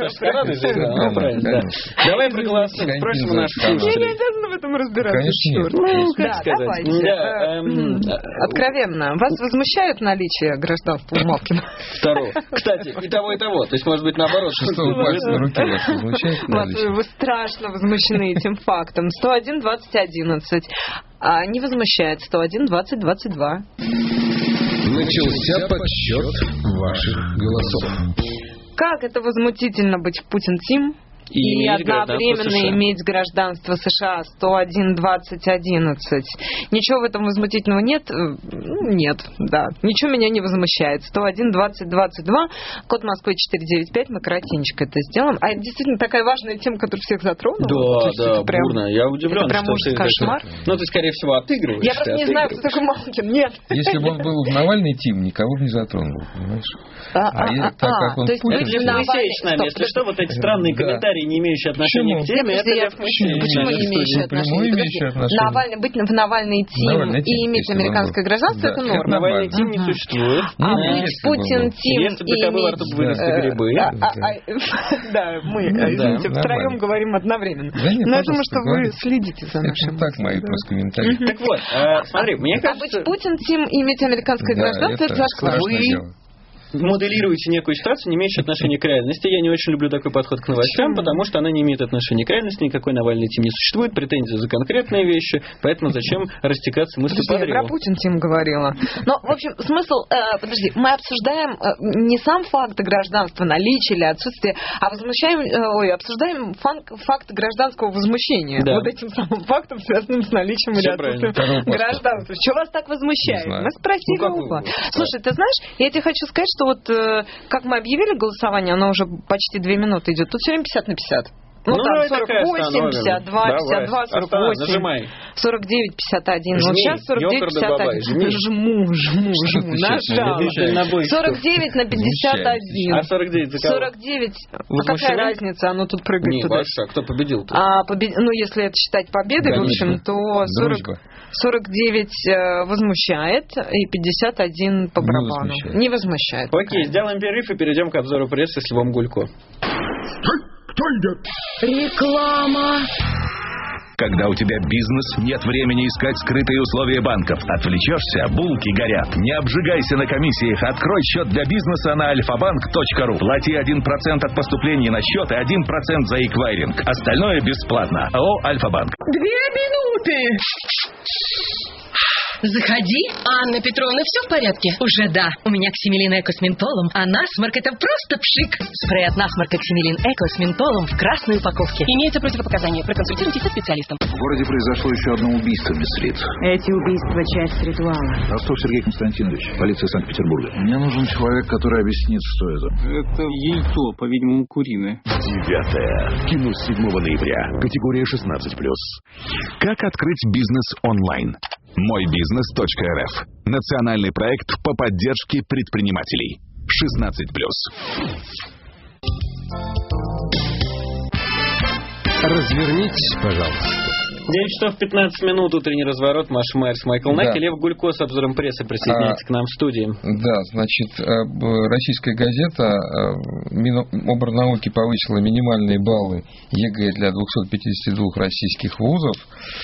S1: Давай проголосуем. Спросим наших слушателей.
S2: Я не обязана в этом разбираться.
S1: Конечно, нет.
S2: Да, откровенно. Вас возмущает наличие гражданства у Малкина?
S1: Второго. Кстати, и того, и того. То есть, может быть, наоборот.
S5: Шестого пальца на руке вас возмущает наличие?
S2: Вы страшно возмущены этим фактом. сто один двадцать одиннадцать. А не возмущает. сто один двадцать двадцать два.
S8: Начался подсчет ваших голосов.
S2: Как это возмутительно быть в Путин-тим и, и одновременно иметь гражданство США. Сто один двадцать одиннадцать. Ничего в этом возмутительного нет? Нет, да. Ничего меня не возмущает. сто один двадцать двадцать два, код Москвы четыреста девяносто пять, мы коротенько это сделаем. А это действительно такая важная тема, которая всех затронула?
S1: Да, да,
S2: прям,
S1: бурно. Я удивлен,
S2: это прям
S1: что
S2: ужас,
S1: ты...
S2: кошмар.
S1: Это, ну, ты, скорее всего, отыгрываешь.
S2: Я просто не знаю, кто такой Малкин. Нет.
S5: Если бы он был в Навальный тим, никого бы не затронул, понимаешь?
S2: А,
S5: а,
S2: а,
S5: так
S2: а,
S5: как он
S2: то есть
S5: Путин...
S1: Лев Моисеевич с нами, если что, вот эти странные комментарии, не имеющие отношения к теме, это Лев Моисеевич.
S2: Почему не имеющие отношения? Навальный, быть в Навальный тим и иметь американское гражданство, это норма.
S1: Навальный тим не существует.
S2: А быть Путин тим и
S1: Если бы такой во рту выросли грибы.
S2: Да, мы, извините, втроем говорим одновременно. Но я думаю, что вы следите за нашим.
S5: Так мои просто комментарии.
S1: Так вот, смотри, мне кажется...
S2: А быть Путин тим и иметь американское гражданство, это зашквар.
S1: Моделируете некую ситуацию, не имеющую отношения к реальности. Я не очень люблю такой подход к новостям,
S2: Почему?
S1: потому что она не имеет отношения к реальности, никакой Навальный тим не существует, претензии за конкретные вещи, поэтому зачем растекаться мыслью по древу?
S2: Я про Путин тим говорила. Но, в общем, смысл... Э, подожди, мы обсуждаем э, не сам факт гражданства, наличие или отсутствие, а возмущаем, э, ой, обсуждаем факт, факт гражданского возмущения.
S1: Да.
S2: Вот этим самым фактом, связанным с наличием или отсутствием гражданства. Что вас так возмущает? Мы спросили
S1: ну,
S2: оба. Слушай, ты знаешь, я тебе хочу сказать, что вот э, как мы объявили голосование, оно уже почти две минуты идет, тут все время пятьдесят на пятьдесят. Ну, ну там сорок восемь, пятьдесят два, пятьдесят два, сорок восемь, сорок девять, пятьдесят один. Вот сейчас сорок девять, пятьдесят один. Жму, жму, жму. Нажал. сорок девять на пятьдесят один.
S1: А сорок девять за кого?
S2: сорок девять. А какая разница? Оно тут прыгает
S1: туда. Не, кто победил-то?
S2: А, побед... Ну, если это считать победой, в общем, то сорок... сорок девять возмущает и пятьдесят один по барабану. Не возмущает. Не возмущает.
S1: Окей, сделаем перерыв и перейдем к обзору прессы с Львом Гулько.
S3: Кто идет?
S2: Реклама.
S16: Когда у тебя бизнес, нет времени искать скрытые условия банков. Отвлечешься, булки горят. Не обжигайся на комиссиях. Открой счет для бизнеса на альфа-банк точка ру. Плати один процент от поступлений на счет и один процент за эквайринг. Остальное бесплатно. АО «Альфа-банк».
S2: Две минуты.
S17: Заходи. Анна Петровна, все в порядке? Уже да. У меня ксимилин Эко с ментолом, а насморк это просто пшик. Спрей от насморка ксимилин Эко с ментолом в красной упаковке. Имеется противопоказание. Проконсультируйтесь со специалистом.
S21: В городе произошло еще одно убийство, мисс Рид.
S19: Эти убийства — часть ритуала.
S21: Ростов Сергей Константинович, полиция Санкт-Петербурга. Мне нужен человек, который объяснит, что это.
S20: Это яйцо, по-видимому, куриное.
S16: Девятое. Кино с седьмого ноября. Категория шестнадцать плюс. Как открыть бизнес онлайн? мой бизнес точка эр эф. Национальный проект по поддержке предпринимателей. шестнадцать плюс.
S8: Развернитесь, пожалуйста.
S1: девять часов пятнадцать минут, утренний разворот. Маша Майерс, Майкл Нак
S5: Да.
S1: и Лев Гулько с обзором прессы присоединяется а, к нам в студии.
S5: Да, значит, российская газета Миноборнауки повысила минимальные баллы ЕГЭ для двухсот пятидесяти двух российских вузов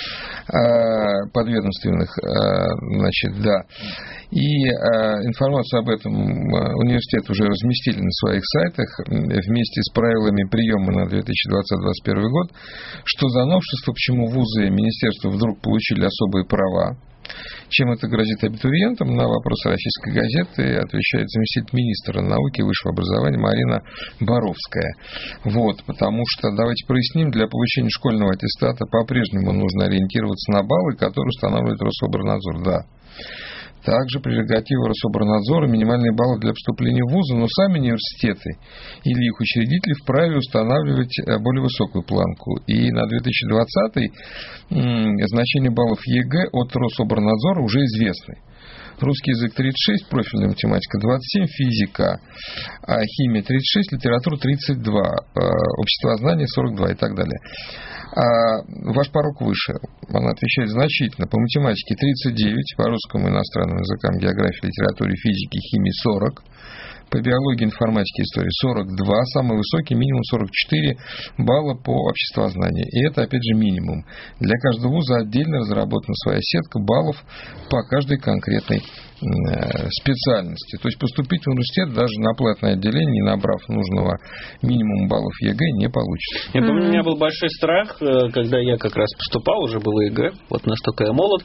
S5: подведомственных, значит, да. И информацию об этом университеты уже разместили на своих сайтах вместе с правилами приема на две тысячи двадцатый — двадцать первый год. Что за новшество, почему вузы и министерства вдруг получили особые права? Чем это грозит абитуриентам? На вопрос российской газеты отвечает заместитель министра науки и высшего образования Марина Боровская. Вот, потому что, давайте проясним, для получения школьного аттестата по-прежнему нужно ориентироваться на баллы, которые устанавливает Рособорнадзор. Да. Также прерогатива Рособорнадзора минимальные баллы для поступления в вузы, но сами университеты или их учредители вправе устанавливать более высокую планку. И на две тысячи двадцатый значение баллов ЕГЭ от Рособорнадзора уже известны. Русский язык тридцать шесть, профильная математика двадцать семь, физика, химия тридцать шесть, литература тридцать два, обществознание сорок два и так далее. А ваш порог выше, она отвечает значительно. По математике тридцать девять, по русскому, иностранным языкам, географии, литературе, физике, химии сорок, по биологии, информатике, истории сорок два, самый высокий минимум сорок четыре балла по обществознанию. И это, опять же, минимум. Для каждого вуза отдельно разработана своя сетка баллов по каждой конкретной специальности. То есть поступить в университет даже на платное отделение, не набрав нужного минимума баллов ЕГЭ, не получится.
S1: Я помню, у меня был большой страх, когда я как раз поступал, уже было ЕГЭ, вот настолько я молод.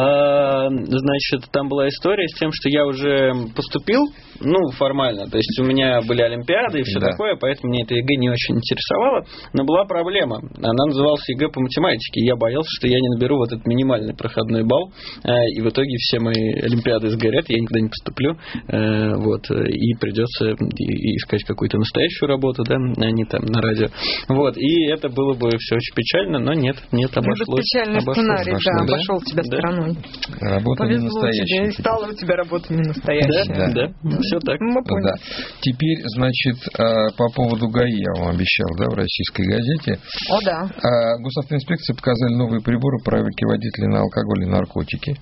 S1: Значит, там была история с тем, что я уже поступил, ну, формально, то есть у меня были олимпиады и все да. такое, поэтому мне это ЕГЭ не очень интересовало, но была проблема. Она называлась ЕГЭ по математике, и я боялся, что я не наберу вот этот минимальный проходной балл, и в итоге все мои олимпиады сгорят, я никуда не поступлю, вот, и придется искать какую-то настоящую работу, да, а не там на радио. Вот, и это было бы все очень печально, но нет, нет, обошлось. Это
S2: печальный
S1: обошлось,
S2: сценарий,
S1: обошлось,
S2: да,
S1: да,
S2: обошел тебя
S1: да.
S2: стороной.
S5: Работа
S2: Повезло
S5: не настоящая.
S2: тебе, и стала у тебя работа не настоящая.
S5: Да,
S1: да, да. Все так.
S2: Мы поняли.
S5: Да. Теперь, значит, по поводу ГАИ я вам обещал, да, в российской газете.
S2: О, да.
S5: Госавтоинспекции показали новые приборы проверки водителей на алкоголь и наркотики.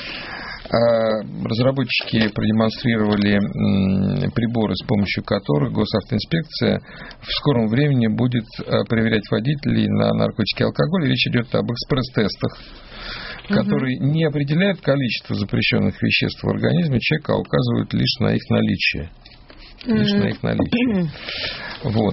S5: Разработчики продемонстрировали приборы, с помощью которых Госавтоинспекция в скором времени будет проверять водителей на наркотики и алкоголь. Речь идет об экспресс-тестах, которые угу. не определяют количество запрещенных веществ в организме человека, а указывают лишь на их наличие. Лишь на их наличие. Вот.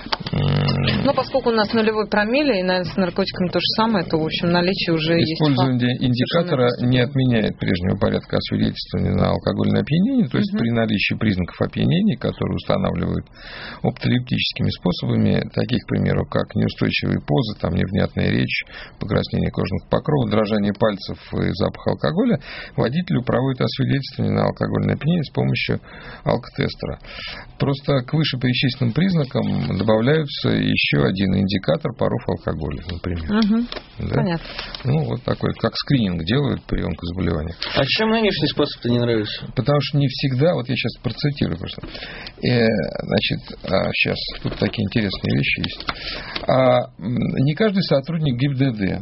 S2: Ну, поскольку у нас нулевой промилле, и, наверное, с наркотиками то же самое, то, в общем, наличие уже есть.
S5: Использование индикатора не отменяет прежнего порядка освидетельствования на алкогольное опьянение, то есть угу. при наличии признаков опьянения, которые устанавливают оптолептическими способами, таких, к примеру, как неустойчивые позы, там, невнятная речь, покраснение кожных покровов, дрожание пальцев и запах алкоголя, водителю проводят освидетельствование на алкогольное опьянение с помощью алкотестера. Просто к вышеперечисленным признакам добавляются еще один индикатор паров алкоголя, например.
S2: Угу.
S5: Да?
S2: Понятно.
S5: Ну, вот такой, как скрининг делают при онкозаболеваниях.
S1: А чем нынешний способ-то не нравится?
S5: Потому что не всегда, вот я сейчас процитирую просто. Э, значит, а, сейчас, тут такие интересные вещи есть. А, не каждый сотрудник ГИБДД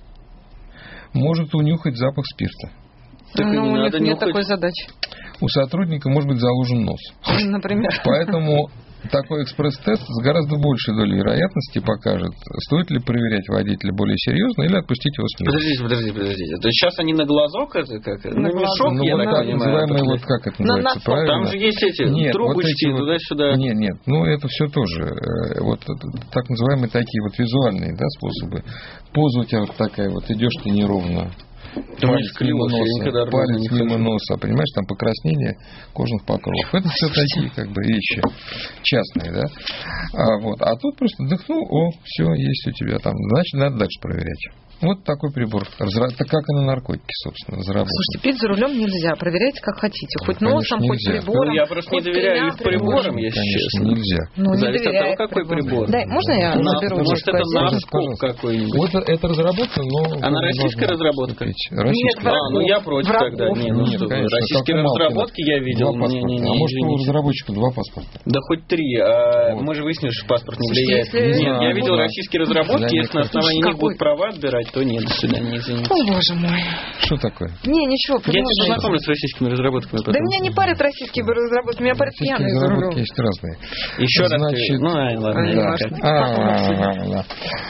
S5: может унюхать запах спирта.
S2: Так ну, у них нет такой задачи.
S5: У сотрудника может быть заложен нос.
S2: Например.
S5: Поэтому такой экспресс-тест с гораздо большей долей вероятности покажет, стоит ли проверять водителя более серьезно или отпустить его с места.
S1: Подождите, подождите, подождите. То есть сейчас они на глазок это как?
S2: На, на
S1: мешок,
S5: ну,
S1: я
S5: вот
S1: так
S5: так
S1: понимаю.
S5: Называемый, вот как это называется,
S1: на
S5: правильно?
S1: Там же есть эти
S5: нет,
S1: трубочки
S5: вот
S1: туда-сюда.
S5: Вот, нет, нет, ну это все тоже. Вот так называемые такие вот визуальные, да, способы. Поза у тебя вот такая вот, идешь ты неровно. палец мимо носа, палец мимо носа, понимаешь, там покраснение кожных покровов. Это все такие как бы вещи частные, да. А, вот. а тут просто вдохнул, о, все, есть у тебя там. Значит, надо дальше проверять. Вот такой прибор. Это как и на наркотике, собственно, заработан.
S2: Слушайте, пить за рулем нельзя. Проверяйте, как хотите. Хоть
S5: ну,
S2: носом, хоть
S5: нельзя.
S2: прибором.
S1: Ну, я просто не доверяю их приборам, если
S5: конечно,
S1: честно.
S5: нельзя.
S2: Ну, не
S1: зависит от того, какой
S2: прибор.
S1: прибор.
S2: Да, можно я
S1: на,
S2: заберу?
S1: Может, это наскок какой-нибудь.
S5: Вот это разработка, но...
S1: Она российская разработка?
S5: Российская.
S1: Нет, а, ну я против врагов. Тогда. Не, ну,
S5: Нет, конечно,
S1: российские разработки я видел.
S5: Два не, не, не,
S1: а
S5: может, у разработчика два паспорта?
S1: Да хоть три. А вот. Мы же выяснили, что паспорт не влияет. Если... Нет, я видел российские разработки. Если на основании них будут права отбирать, то нет, до свидания, извините.
S2: О, боже мой.
S5: Что такое?
S2: Не, ничего.
S1: Я тебе знакомлюсь с российскими разработками.
S2: Да меня не парят российские разработки, меня парят пьяные за рулем.
S5: Разработки есть разные.
S1: Еще раз.
S5: Значит,
S1: ну, ай, ладно.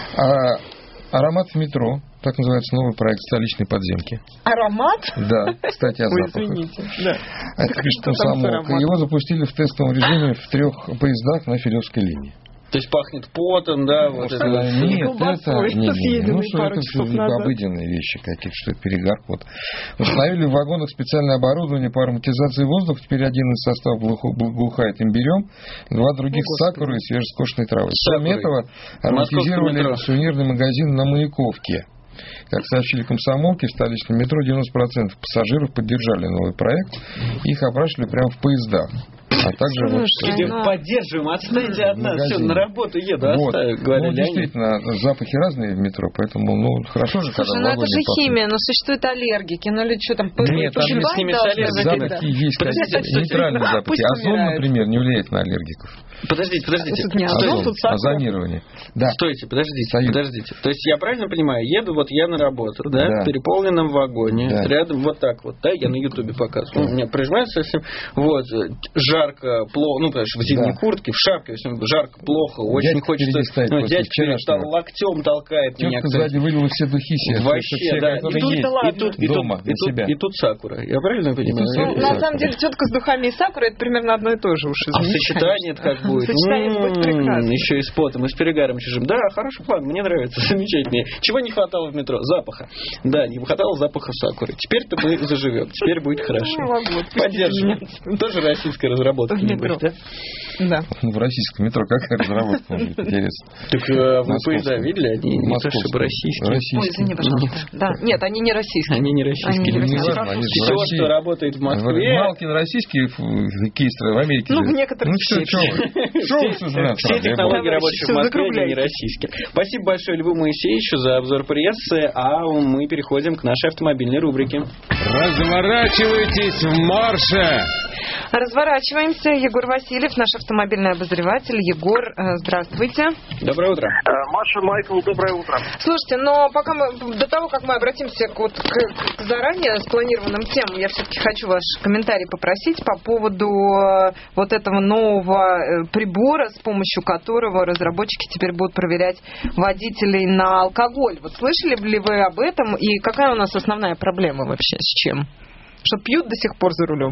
S5: Аромат в метро. Так называется новый проект столичной подземки.
S2: Аромат?
S5: Да, кстати, о запахах.
S2: Извините. Да.
S5: Это пишет комсомолка. Его запустили в тестовом режиме в трех поездах на Филевской линии.
S1: То есть пахнет потом, да? Вот это.
S5: Нет, это не, не, не. Ну, что это все обыденные вещи какие-то, что это перегар, вот. Установили в вагонах специальное оборудование по ароматизации воздуха. Теперь один из составов благоухает имбирем, два других с сакурой и свежескошенной травой. Кроме этого, ароматизировали сувенирный магазин на Маяковке. Как сообщили комсомолки, в столичном метро девяносто процентов пассажиров поддержали новый проект. Их опрашивали прямо в поездах. А также
S1: Слушай, вот... Поддерживаем, отстаньте от нас, все, на работу еду,
S5: вот.
S1: оставь, говорили
S5: ну, действительно, они. Запахи разные в метро, поэтому, ну, хорошо же,
S2: Слушай,
S5: когда
S2: ну это же
S5: пахнет.
S2: Химия, но существуют аллергики, ну или что там,
S5: нет, там с ними запахи есть, какие-то нейтральные запахи. Озон, например, не влияет на аллергиков.
S1: Подождите, подождите.
S2: Тут не озон, тут сахар.
S5: Озонирование. Да.
S1: Стойте, подождите, Союз. подождите. То есть я правильно понимаю, еду вот я на работу, да,
S5: да.
S1: в переполненном вагоне,
S5: да.
S1: рядом вот так вот, да, я на Ютубе показываю. Да. У меня прижимается совсем, вот, жарко, плохо, ну, конечно, в зимней да. куртке, в шапке, жарко, плохо, очень
S5: дядька
S1: хочется, ну, дядька там локтем толкает
S5: Тетка
S1: меня.
S5: Тетка сзади вылила все духи себе.
S1: Вообще, все, да. И тут, и, тут, и,
S5: дома,
S1: тут, и, тут, и тут сакура. Я правильно понимаю?
S2: Ну, на самом деле, тетка с духами и сакура, это примерно одно и то же уж.
S1: А сочетание как будет?
S2: Сочетание будет прекрасно.
S1: Еще и с потом, и с перегаром чужим. Да, хороший план, мне нравится, замечательный. Чего не хватало в метро? Запаха. Да, не хватало запаха сакуры. Теперь-то мы заживем, теперь будет хорошо. Поддерживаем. Тоже российская разработка.
S2: В метро. Да.
S5: В российском метро какая разработка может быть, интересно?
S1: Так вы поезда видели? Они не то чтобы российские.
S2: Ой, извини, пожалуйста. Да, нет, они не российские.
S1: Они не российские. Все, что работает в Москве.
S5: Малкин российский, Кейстер в Америке.
S2: Ну, в некоторых
S5: Ну, что вы?
S1: Все технологии рабочие в Москве, они не российские. Спасибо большое Льву Моисеевичу за обзор прессы, а мы переходим к нашей автомобильной рубрике.
S22: Разворачивайтесь в марше!
S2: Разворачиваемся. Егор Васильев, наш автомобильный обозреватель. Егор, здравствуйте.
S1: Доброе утро.
S4: Маша, Майкл, доброе утро.
S2: Слушайте, но пока мы, до того, как мы обратимся к, вот, к, к заранее спланированным темам, я все-таки хочу ваш комментарий попросить по поводу вот этого нового прибора, с помощью которого разработчики теперь будут проверять водителей на алкоголь. Вот слышали ли вы об этом? И какая у нас основная проблема вообще? С чем? Что пьют до сих пор за рулем?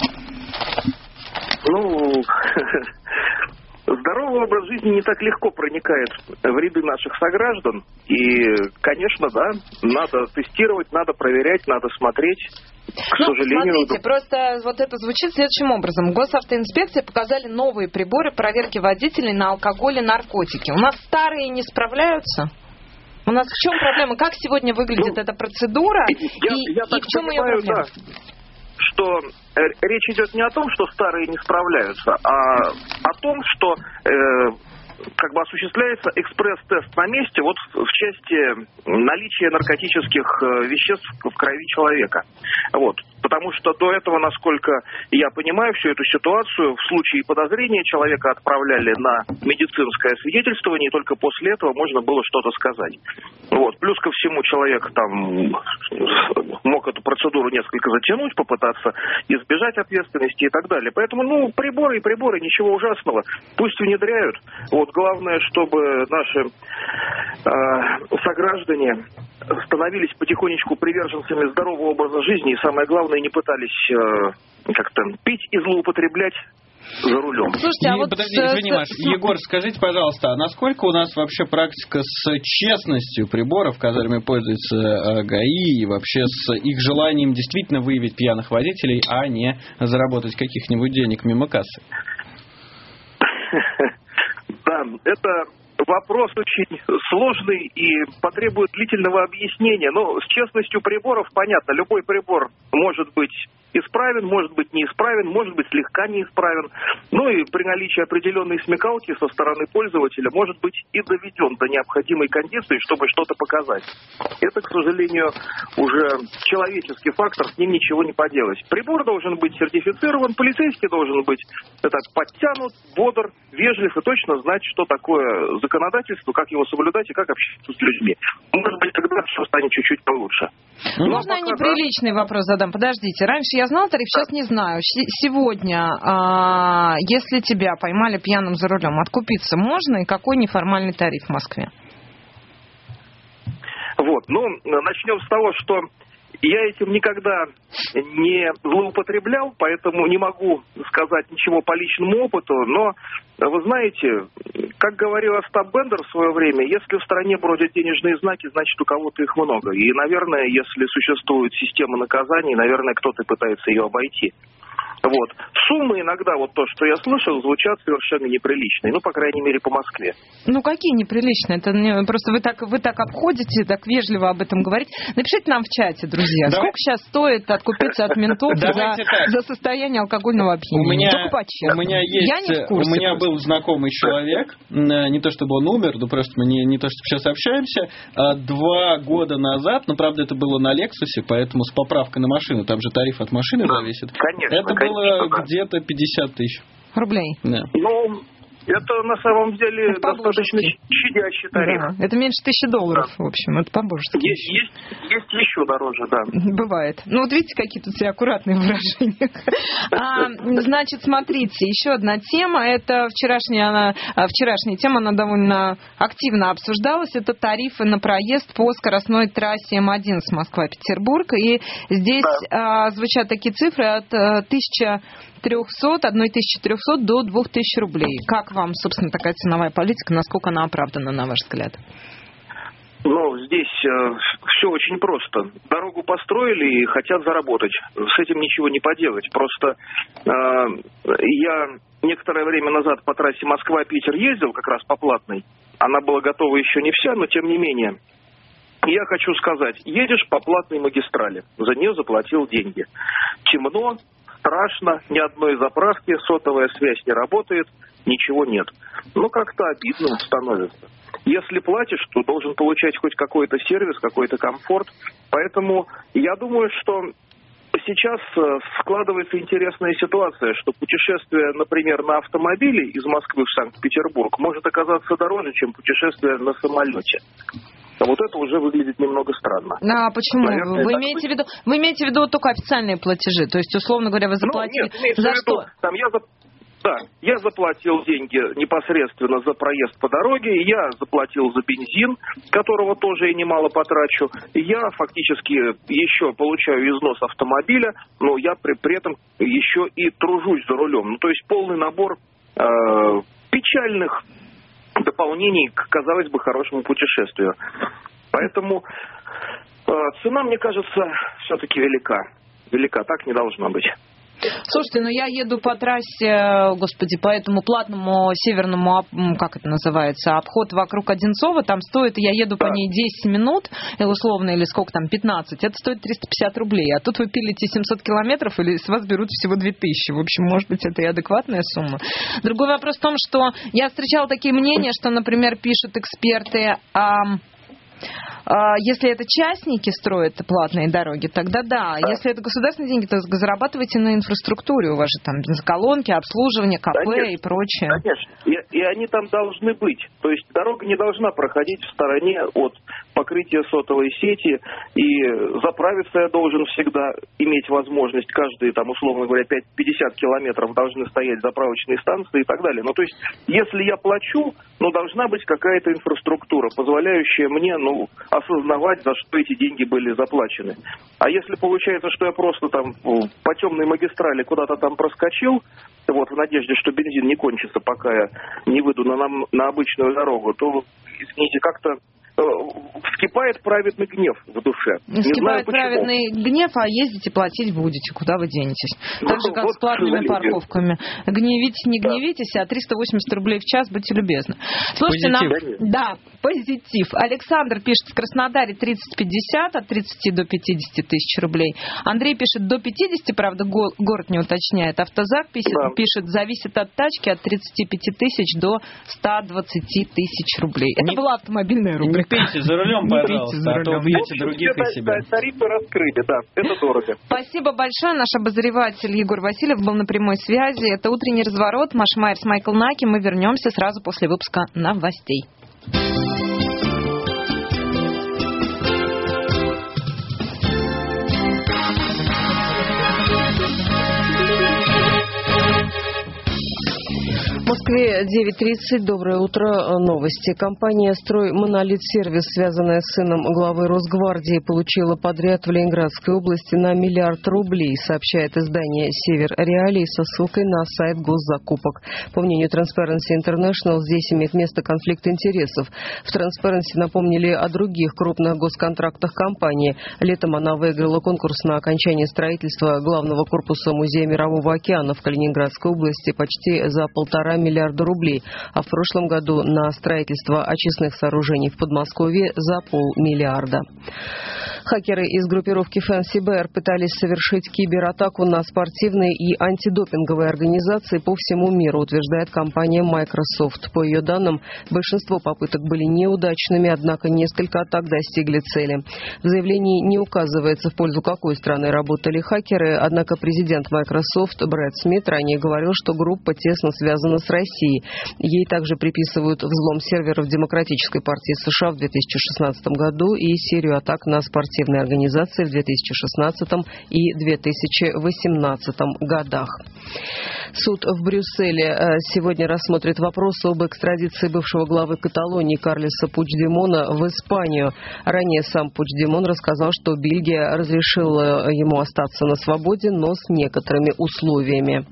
S4: Ну, здоровый образ жизни не так легко проникает в ряды наших сограждан. И, конечно, да, надо тестировать, надо проверять, надо смотреть. К
S2: ну,
S4: сожалению...
S2: Смотрите, просто вот это звучит следующим образом. Госавтоинспекции показали новые приборы проверки водителей на алкоголь и наркотики. У нас старые не справляются? У нас в чем проблема? Как сегодня выглядит ну, эта процедура?
S4: Я,
S2: и,
S4: я
S2: и
S4: так
S2: в чем
S4: понимаю,
S2: ее проблема?
S4: Да, что речь идет не о том, что старые не справляются, а о том, что э, как бы осуществляется экспресс-тест на месте вот в, в части наличия наркотических веществ в крови человека. Вот. Потому что до этого, насколько я понимаю всю эту ситуацию, в случае подозрения человека отправляли на медицинское свидетельствование, и только после этого можно было что-то сказать. Вот. Плюс ко всему человек там мог эту процедуру несколько затянуть, попытаться избежать ответственности и так далее. Поэтому, ну, приборы и приборы, ничего ужасного. Пусть внедряют. Вот. Главное, чтобы наши э, сограждане становились потихонечку приверженцами здорового образа жизни и, самое главное, не пытались э, как-то пить и злоупотреблять за рулем.
S2: Слушайте, а
S1: И,
S2: вот...
S1: подождите, извини, Маш, Егор, скажите, пожалуйста, а насколько у нас вообще практика с честностью приборов, которыми пользуются ГАИ, и вообще с их желанием действительно выявить пьяных водителей, а не заработать каких-нибудь денег мимо кассы?
S4: Да, это вопрос очень сложный и потребует длительного объяснения. Но с честностью приборов понятно, любой прибор может быть исправен, может быть неисправен, может быть слегка неисправен. Ну и при наличии определенной смекалки со стороны пользователя может быть и доведен до необходимой кондиции, чтобы что-то показать. Это, к сожалению, уже человеческий фактор, с ним ничего не поделать. Прибор должен быть сертифицирован, полицейский должен быть это, подтянут, бодр, вежлив и точно знать, что такое законодательство, как его соблюдать и как общаться с людьми. Может быть, тогда все станет чуть-чуть получше.
S2: Можно я неприличный вопрос задам? Подождите. Раньше я знал тариф, сейчас не знаю. Сегодня, а, если тебя поймали пьяным за рулем, откупиться можно? И какой неформальный тариф в Москве?
S4: Вот, ну, начнем с того, что я этим никогда не злоупотреблял, поэтому не могу сказать ничего по личному опыту, но, вы знаете, как говорил Остап Бендер в свое время, если в стране бродят денежные знаки, значит, у кого-то их много. И, наверное, если существует система наказаний, наверное, кто-то пытается ее обойти. Вот. Суммы иногда, вот то, что я слышал, звучат совершенно неприличные. Ну, по крайней мере, по Москве.
S2: Ну, какие неприличные? Это не, просто вы так, вы так обходите, так вежливо об этом говорите. Напишите нам в чате, друзья. Давай. Сколько сейчас стоит откупиться от ментов за, за состояние алкогольного опьянения?
S1: У меня, у меня есть,
S2: я не в курсе,
S1: у меня
S2: просто.
S1: был знакомый человек, не то чтобы он умер, но просто мы не, не то, что сейчас общаемся, два года назад, но, правда, это было на Лексусе, поэтому с поправкой на машину, там же тариф от машины
S4: да,
S1: зависит.
S4: Конечно,
S1: это
S4: конечно,
S1: было
S4: да.
S1: где-то пятьдесят тысяч.
S2: Рублей?
S1: Да.
S4: Ну, это на самом деле это достаточно щадящий тариф.
S2: Да. Это меньше тысячи долларов, да. В общем, это по-божески.
S4: Есть, есть, есть еще дороже, да.
S2: Бывает. Ну, вот видите, какие тут все аккуратные выражения. А, значит, смотрите, еще одна тема, это вчерашняя, она, вчерашняя тема, она довольно активно обсуждалась, это тарифы на проезд по скоростной трассе М один с Москва-Петербург, и здесь да. а, звучат такие цифры от а, тысячи трехсот, тысяча триста до двух тысяч рублей. Как вам, собственно, такая ценовая политика, насколько она оправдана, на ваш взгляд?
S4: Ну, здесь э, все очень просто. Дорогу построили и хотят заработать. С этим ничего не поделать. Просто э, я некоторое время назад по трассе Москва-Питер ездил, как раз по платной. Она была готова еще не вся, но тем не менее. Я хочу сказать, едешь по платной магистрали, за нее заплатил деньги. Темно, страшно, ни одной заправки, сотовая связь не работает, ничего нет. Ну, как-то обидно становится. Если платишь, то должен получать хоть какой-то сервис, какой-то комфорт. Поэтому я думаю, что сейчас складывается интересная ситуация, что путешествие, например, на автомобиле из Москвы в Санкт-Петербург может оказаться дороже, чем путешествие на самолете. А вот это уже выглядит немного странно.
S2: А почему?
S4: Наверное,
S2: вы, имеете в виду, вы имеете в виду только официальные платежи? То есть, условно говоря, вы заплатили...
S4: Ну, нет,
S2: за
S4: в виду,
S2: что?
S4: Там я, да, я заплатил деньги непосредственно за проезд по дороге, я заплатил за бензин, которого тоже я немало потрачу, я фактически еще получаю износ автомобиля, но я при, при этом еще и тружусь за рулем. Ну, то есть полный набор э, печальных дополнений к, казалось бы, хорошему путешествию. Поэтому э, цена, мне кажется, все-таки велика. Велика, так не должно быть.
S2: Слушайте, ну я еду по трассе, господи, по этому платному северному, как это называется, обход вокруг Одинцова, там стоит, я еду по ней десять минут, условно, или сколько там, пятнадцать, это стоит триста пятьдесят рублей, а тут вы пилите семьсот километров, или с вас берут всего две тысячи, в общем, может быть, это и адекватная сумма. Другой вопрос в том, что я встречала такие мнения, что, например, пишут эксперты, а... если это частники строят платные дороги, тогда да. Если это государственные деньги, то зарабатывайте на инфраструктуре. У вас же там бензоколонки, обслуживание, КП конечно, и прочее.
S4: Конечно. И, и они там должны быть. То есть дорога не должна проходить в стороне от покрытия сотовой сети. И заправиться я должен всегда иметь возможность. Каждые, там, условно говоря, пятьдесят километров должны стоять заправочные станции и так далее. Ну, то есть, если я плачу, ну, должна быть какая-то инфраструктура, позволяющая мне, ну, ну, осознавать, за что эти деньги были заплачены. А если получается, что я просто там по темной магистрали куда-то там проскочил, вот, в надежде, что бензин не кончится, пока я не выйду на, на обычную дорогу, то, извините, как-то вскипает праведный гнев в душе.
S2: Вскипает праведный гнев, а ездите платить будете. Куда вы денетесь? Так же, как вот с платными парковками. Гневитесь, не гневитесь, а триста восемьдесят рублей в час, будьте любезны. Слушайте, позитив. Нам... Да, позитив. Александр пишет, в Краснодаре тридцать пятьдесят, от тридцати до пятидесяти тысяч рублей. Андрей пишет, до пятидесяти, правда, го- город не уточняет. Автозак пишет, да. пишет, зависит от тачки, от тридцати пяти тысяч до ста двадцати тысяч рублей. Это не... была автомобильная рубрика.
S1: Не пейте за рулем, пожалуйста, а то убьете других и себя.
S4: Тарифы раскрыли, да, это дорого.
S2: Спасибо большое. Наш обозреватель Егор Васильев был на прямой связи. Это «Утренний разворот». Маша Майерс, Майкл Наки. Мы вернемся сразу после выпуска новостей.
S11: В Москве девять тридцать. Доброе утро. Новости. Компания «Строймонолит-сервис», связанная с сыном главы Росгвардии, получила подряд в Ленинградской области на миллиард рублей, сообщает издание «Север Реалии» со ссылкой на сайт госзакупок. По мнению Transparency International, здесь имеет место конфликт интересов. В Transparency напомнили о других крупных госконтрактах компании. Летом она выиграла конкурс на окончание строительства главного корпуса Музея Мирового океана в Калининградской области почти за полтора миллиарда рублей, а в прошлом году на строительство очистных сооружений в Подмосковье за полмиллиарда. Хакеры из группировки Fancy Bear пытались совершить кибератаку на спортивные и антидопинговые организации по всему миру, утверждает компания Microsoft. По ее данным, большинство попыток были неудачными, однако несколько атак достигли цели. В заявлении не указывается, в пользу какой страны работали хакеры, однако президент Microsoft Брэд Смит ранее говорил, что группа тесно связана с Россией. Ей также приписывают взлом серверов Демократической партии США в две тысячи шестнадцатом году и серию атак на спортивные организации в две тысячи шестнадцатом и две тысячи восемнадцатом годах. Суд в Брюсселе сегодня рассмотрит вопрос об экстрадиции бывшего главы Каталонии Карлеса Пучдемона в Испанию. Ранее сам Пучдемон рассказал, что Бельгия разрешила ему остаться на свободе, но с некоторыми условиями.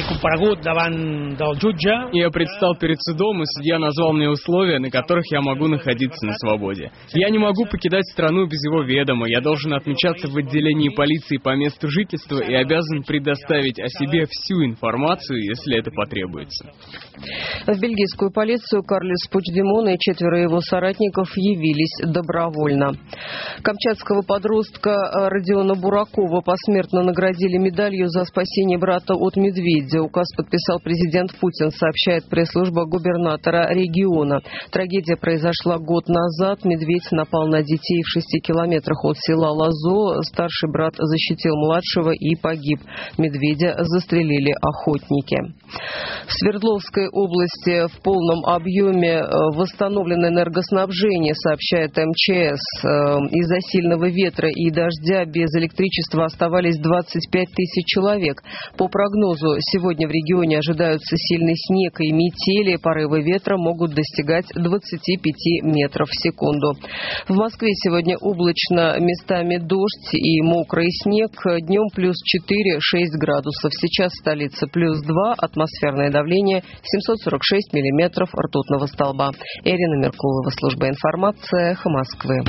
S6: Я предстал перед судом, и судья назвал мне условия, на которых я могу находиться на свободе. Я не могу покидать страну без его ведома. Я должен отмечаться в отделении полиции по месту жительства и обязан предоставить о себе всю информацию, если это потребуется.
S11: В бельгийскую полицию Карлес Пучдемон и четверо его соратников явились добровольно. Камчатского подростка Родиона Буракова посмертно наградили медалью за спасение брата от медведя. Указ подписал президент Путин, сообщает пресс-служба губернатора региона. Трагедия произошла год назад. Медведь напал на детей в шести километрах от села Лазо. Старший брат защитил младшего и погиб. Медведя застрелили охотники. В Свердловской области в полном объеме восстановлено энергоснабжение, сообщает эм че эс. Из-за сильного ветра и дождя без электричества оставались двадцать пять тысяч человек. По прогнозу, сегодня в регионе ожидаются сильный снег и метели. Порывы ветра могут достигать двадцати пяти метров в секунду. В Москве сегодня облачно, местами дождь и мокрый снег. Днем плюс четыре-шесть градусов. Сейчас в столице плюс два, атмосферное давление семьсот сорок шесть миллиметров ртутного столба. Ирина Меркулова, служба информации, эхо Москвы.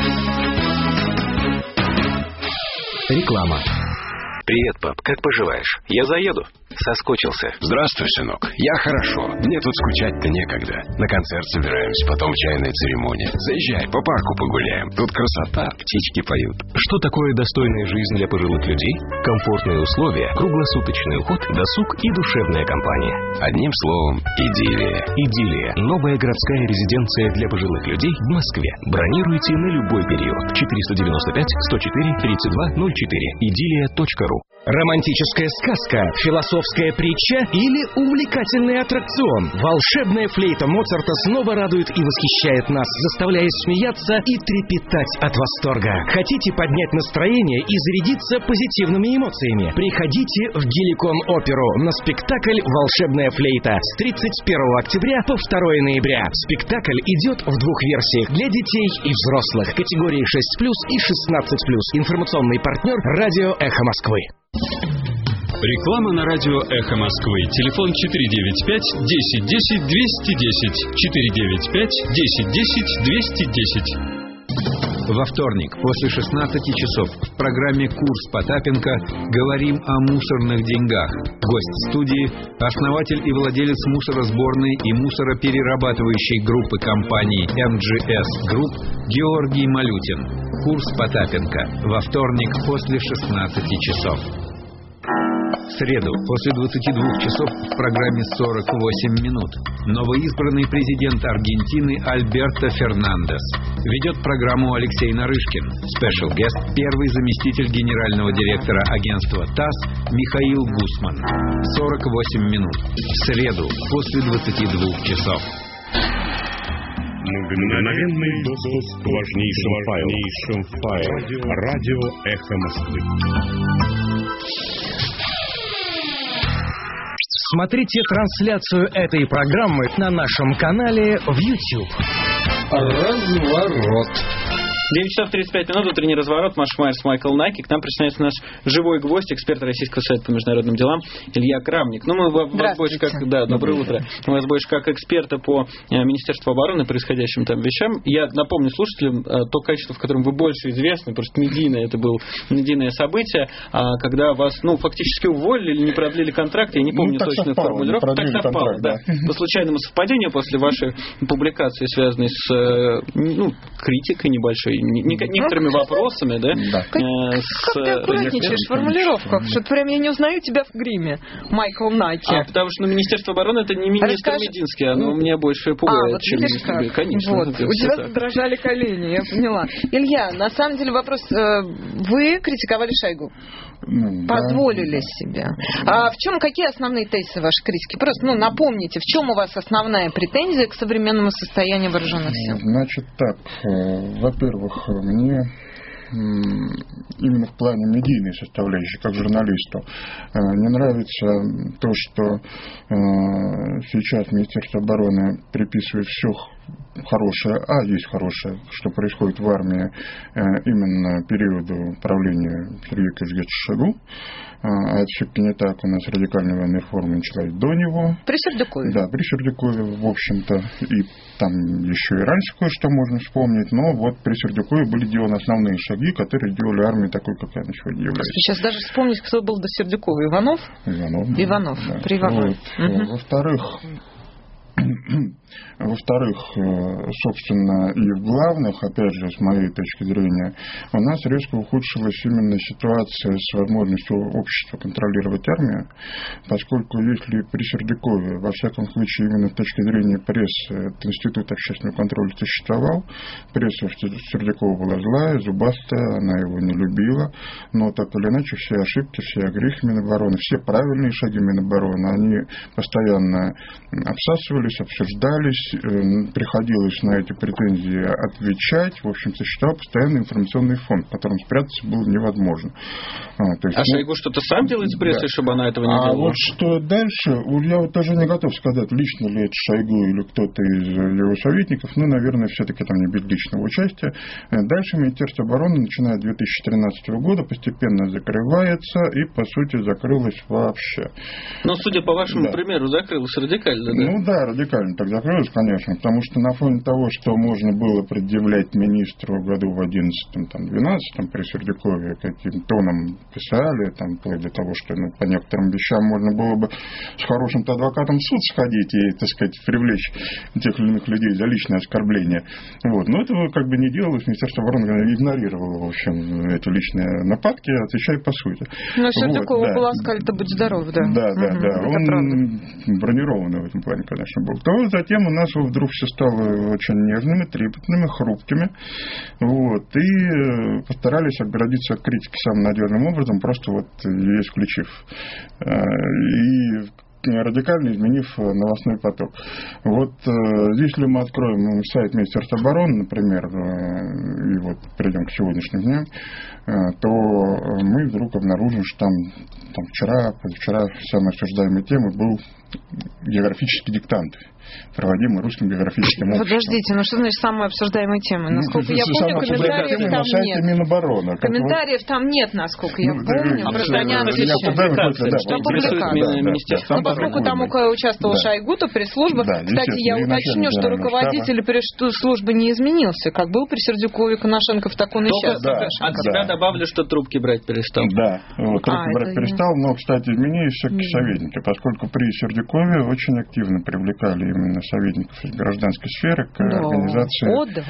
S18: Реклама. Привет, пап, как поживаешь? Я заеду. Соскучился.
S3: Здравствуй, сынок. Я хорошо. Мне тут скучать-то некогда. На концерт собираемся, потом чайная церемония. Заезжай, по парку погуляем. Тут красота, птички поют.
S18: Что такое достойная жизнь для пожилых людей? Комфортные условия, круглосуточный уход, досуг и душевная компания.
S3: Одним словом, идиллия.
S18: Идиллия. Новая городская резиденция для пожилых людей в Москве. Бронируйте на любой период. четыреста девяносто пять сто четыре тридцать два ноль четыре. идиллия точка ру.
S12: Романтическая сказка, философская притча или увлекательный аттракцион? Волшебная флейта Моцарта снова радует и восхищает нас, заставляя смеяться и трепетать от восторга. Хотите поднять настроение и зарядиться позитивными эмоциями? Приходите в Геликон Оперу на спектакль «Волшебная флейта» с тридцать первого октября по второго ноября. Спектакль идет в двух версиях для детей и взрослых. Категории шесть плюс и шестнадцать плюс. Информационный партнер «Радио Эхо Москвы».
S22: Реклама на радио «Эхо Москвы». Телефон четыре девять пять десять десять двести десять. четыре девять пять десять десять двести десять.
S7: Во вторник после шестнадцати часов в программе «Курс Потапенко» говорим о мусорных деньгах. Гость студии – основатель и владелец мусоросборной и мусороперерабатывающей группы компаний эм джи эс Group Георгий Малютин. «Курс Потапенко» во вторник после шестнадцати часов. В среду после двадцати двух часов в программе «сорок восемь минут» новоизбранный президент Аргентины Альберто Фернандес. Ведет программу Алексей Нарышкин. Спешл гест – первый заместитель генерального директора агентства ТАСС Михаил Гусман. сорок восемь минут. В среду после двадцати двух часов.
S10: Мгновенный доступ к важнейшим файлам. Файл. Радио Эхо Москвы.
S12: Смотрите трансляцию этой программы на нашем канале в YouTube.
S1: Разворот. девять часов тридцать пять минут, утренний разворот. Маша Майерс, Майкл Наки. К нам присоединяется наш живой гвоздь, эксперт Российского совета по международным делам Илья Крамник. Ну, мы вас больше как... Да, доброе утро. Мы вас больше как эксперта по Министерству обороны, происходящим там вещам. Я напомню слушателям то качество, в котором вы больше известны, просто медийное, это было медийное событие, когда вас, ну, фактически уволили или не продлили контракт, я не помню ну, точную совпало, формулировку. Так совпало, да. да. По случайному совпадению после вашей публикации, связанной с, ну, критикой небольшой, некоторыми вопросами, да?
S2: да. Как, с, как ты аккуратничаешь в формулировках? Что-то прям я не узнаю тебя в гриме, Майкл Наки.
S1: А, потому что ну, Министерство обороны это не министр Расскажи... Мединский, оно меня больше пугает, а, вот чем министр. Конечно.
S2: Вот. У тебя так. Задрожали колени, я поняла. Илья, на самом деле вопрос. Вы критиковали Шойгу? Ну, Позволили да. себе. А в чем, какие основные тезисы вашей критики? Просто ну, напомните, в чем у вас основная претензия к современному состоянию вооруженных сил?
S9: Значит так, во-первых, мне именно в плане медийной составляющей, как журналисту, не нравится то, что сейчас Министерство обороны приписывает все хорошее, а есть хорошее, что происходит в армии именно периоду правления Сергея Козьмича Шойгу. А это все-таки не так. У нас радикальная военная реформа началась до него.
S2: При Сердюкове?
S9: Да, при Сердюкове, в общем-то. И там еще и раньше кое-что можно вспомнить. Но вот при Сердюкове были сделаны основные шаги, которые делали армию такой, какая она сегодня является.
S2: Сейчас даже вспомнить, кто был до Сердюкова. Иванов?
S9: Иванов.
S2: Да. Иванов. Да. При Иванове.
S9: Вот. Угу. Во-вторых... Во-вторых, собственно, и в главных, опять же, с моей точки зрения, у нас резко ухудшилась именно ситуация с возможностью общества контролировать армию, поскольку если при Сердюкове, во всяком случае, именно с точки зрения прессы, этот институт общественного контроля существовал, пресса Сердюкова была злая, зубастая, она его не любила, но так или иначе все ошибки, все огрехи Минобороны, все правильные шаги Минобороны, они постоянно обсасывались, обсуждались, приходилось на эти претензии отвечать. В общем, существовал постоянный информационный фон, в котором спрятаться было невозможно.
S1: А, то есть, а ну, Шойгу что-то сам делает с прессой, да. чтобы она этого не
S9: а
S1: делала?
S9: А вот что дальше, я вот тоже не готов сказать, лично ли это Шойгу или кто-то из его советников, ну, наверное, все-таки там не без личного участия. Дальше Министерство обороны, начиная с две тысячи тринадцатого года, постепенно закрывается и, по сути, закрылось вообще.
S1: Но, судя по вашему да. примеру, закрылось радикально, да?
S9: Ну да, радикально так закрылось, конечно, потому что на фоне того, что можно было предъявлять министру в году в одиннадцатом-двенадцатом при Сердюкове, каким тоном писали, там, вплоть до того, что ну, по некоторым вещам можно было бы с хорошим-то адвокатом в суд сходить и, так сказать, привлечь тех или иных людей за личное оскорбление. Вот. Но этого как бы не делалось, Министерство обороны игнорировало, в общем, эти личные нападки, отвечая по сути.
S2: Но Сердюкова вот, да. полоскали-то будь здоров, да.
S9: Да, да,
S2: угу,
S9: да. Он правда. Бронированный в этом плане, конечно, был. вот затем у нас вдруг все стало очень нежными, трепетными, хрупкими. Вот, и постарались отгородиться от критики самым надежным образом, просто вот ее исключив. И радикально изменив новостной поток. Вот если мы откроем сайт Министерства обороны, например, и вот перейдем к сегодняшним дням, то мы вдруг обнаружим, что там, там вчера, позавчера самой обсуждаемой темой был географический диктант, проводимый Русским географическим обществом.
S2: Подождите, ну что значит самая обсуждаемая тема? Насколько
S9: ну,
S2: я помню, комментариев там
S9: на сайте
S2: нет.
S9: Минобороны.
S2: Комментариев там нет, насколько я
S9: ну,
S2: помню.
S9: А
S2: просто они отвечают. Что публикация? Ну, поскольку там участвовал да. Шойгу, то пресс-служба. Да, кстати, я уточню, что руководитель пресс-службы не изменился. Как был при Сердюкове, Коношенков, так он и сейчас.
S1: Да, от себя да. добавлю, что трубки брать перестал.
S9: Да, вот, трубки а, брать перестал, но, кстати, изменились все-таки советники, поскольку при Сердюкове очень активно привлекали именно советников из гражданской сферы к да. организации О, да.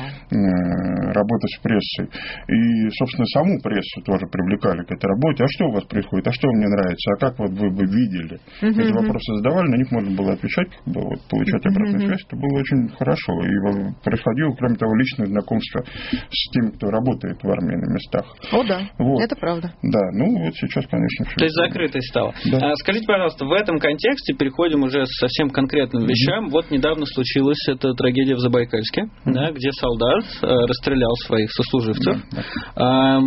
S9: работы с прессой. И, собственно, саму прессу тоже привлекали к этой работе. А что у вас происходит? А что вам не нравится? А как вот вы бы видели? Uh-huh. Эти вопросы задавали, на них можно было отвечать, как бы, вот, получать обратную uh-huh. связь. Это было очень хорошо. И происходило, кроме того, личное знакомство с теми, кто работает в армии на местах.
S2: О, да.
S9: Вот.
S2: Это правда.
S9: Да, ну вот сейчас, конечно, все.
S1: То есть закрытой стало. Да. А, скажите, пожалуйста, в этом контексте переходим уже к совсем конкретным вещам. Uh-huh. Вот недавно случилась эта трагедия в Забайкальске, uh-huh. да, где солдат э, расстрелял своих сослуживцев. Uh-huh. А,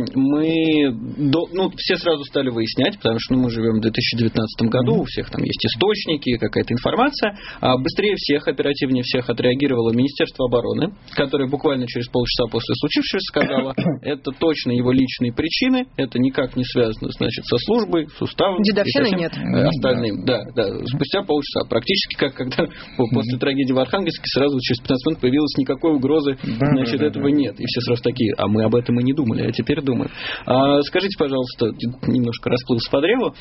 S1: мы, до, ну, все сразу стали выяснять, потому что ну, мы живем в две тысячи девятнадцатом году, uh-huh. у всех там есть источники, какая-то информация. А быстрее всех, оперативнее всех отреагировало Министерство обороны, которое буквально через полчаса после случившегося сказало, это точно его личные причины, это никак не связано, значит, со службой, с уставом.
S2: Дедовщины нет.
S1: Остальным, да, да, спустя полчаса. Практически как когда после трагедии в Архангельске сразу через пятнадцать минут появилась никакой угрозы, да, значит, да, этого да. нет. И все сразу такие, а мы об этом и не думали, а теперь думаем. А, скажите, пожалуйста, немножко расплылся по древу,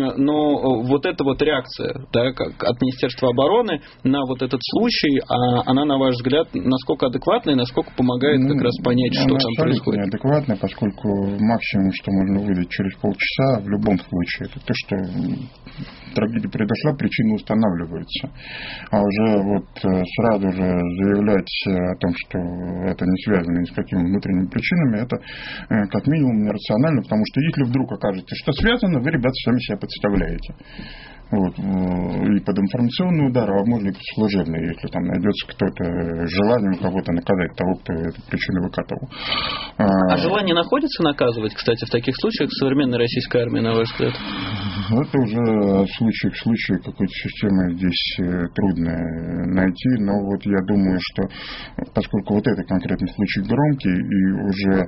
S1: но вот эта вот реакция, да, как от Министерства обороны на вот этот случай, а она, на ваш взгляд, насколько адекватная и насколько помогает ну, как раз понять, что там происходит?
S9: Неадекватная, поскольку максимум, что можно выдать через полчаса, в любом случае, это то, что трагедия произошла, причина устанавливается. А уже вот сразу же заявлять о том, что это не связано ни с какими внутренними причинами, это как минимум нерационально, потому что если вдруг окажется, что связано, вы, ребята, сами себя подставляете. Вот, и под информационный удар, а возможно и под служебный, если там найдется кто-то желание у кого-то наказать того, кто эту причину выкатывал.
S1: А, а желание находится наказывать, кстати, в таких случаях в современной российской армии, на ваш взгляд?
S9: Это уже случай к случаю какой-то системы здесь трудно найти, но вот я думаю, что поскольку вот этот конкретный случай громкий и уже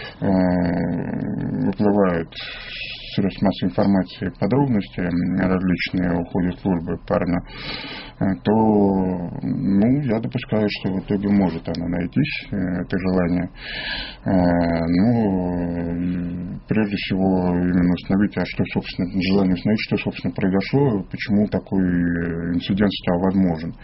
S9: э, выплывают средств массовой информации подробности различные о ходе службы парня, то ну, я допускаю, что в итоге может оно найтись, это желание. Ну, прежде всего, именно установить, а что, собственно, желание установить, что, собственно, произошло, почему такой инцидент стал возможен.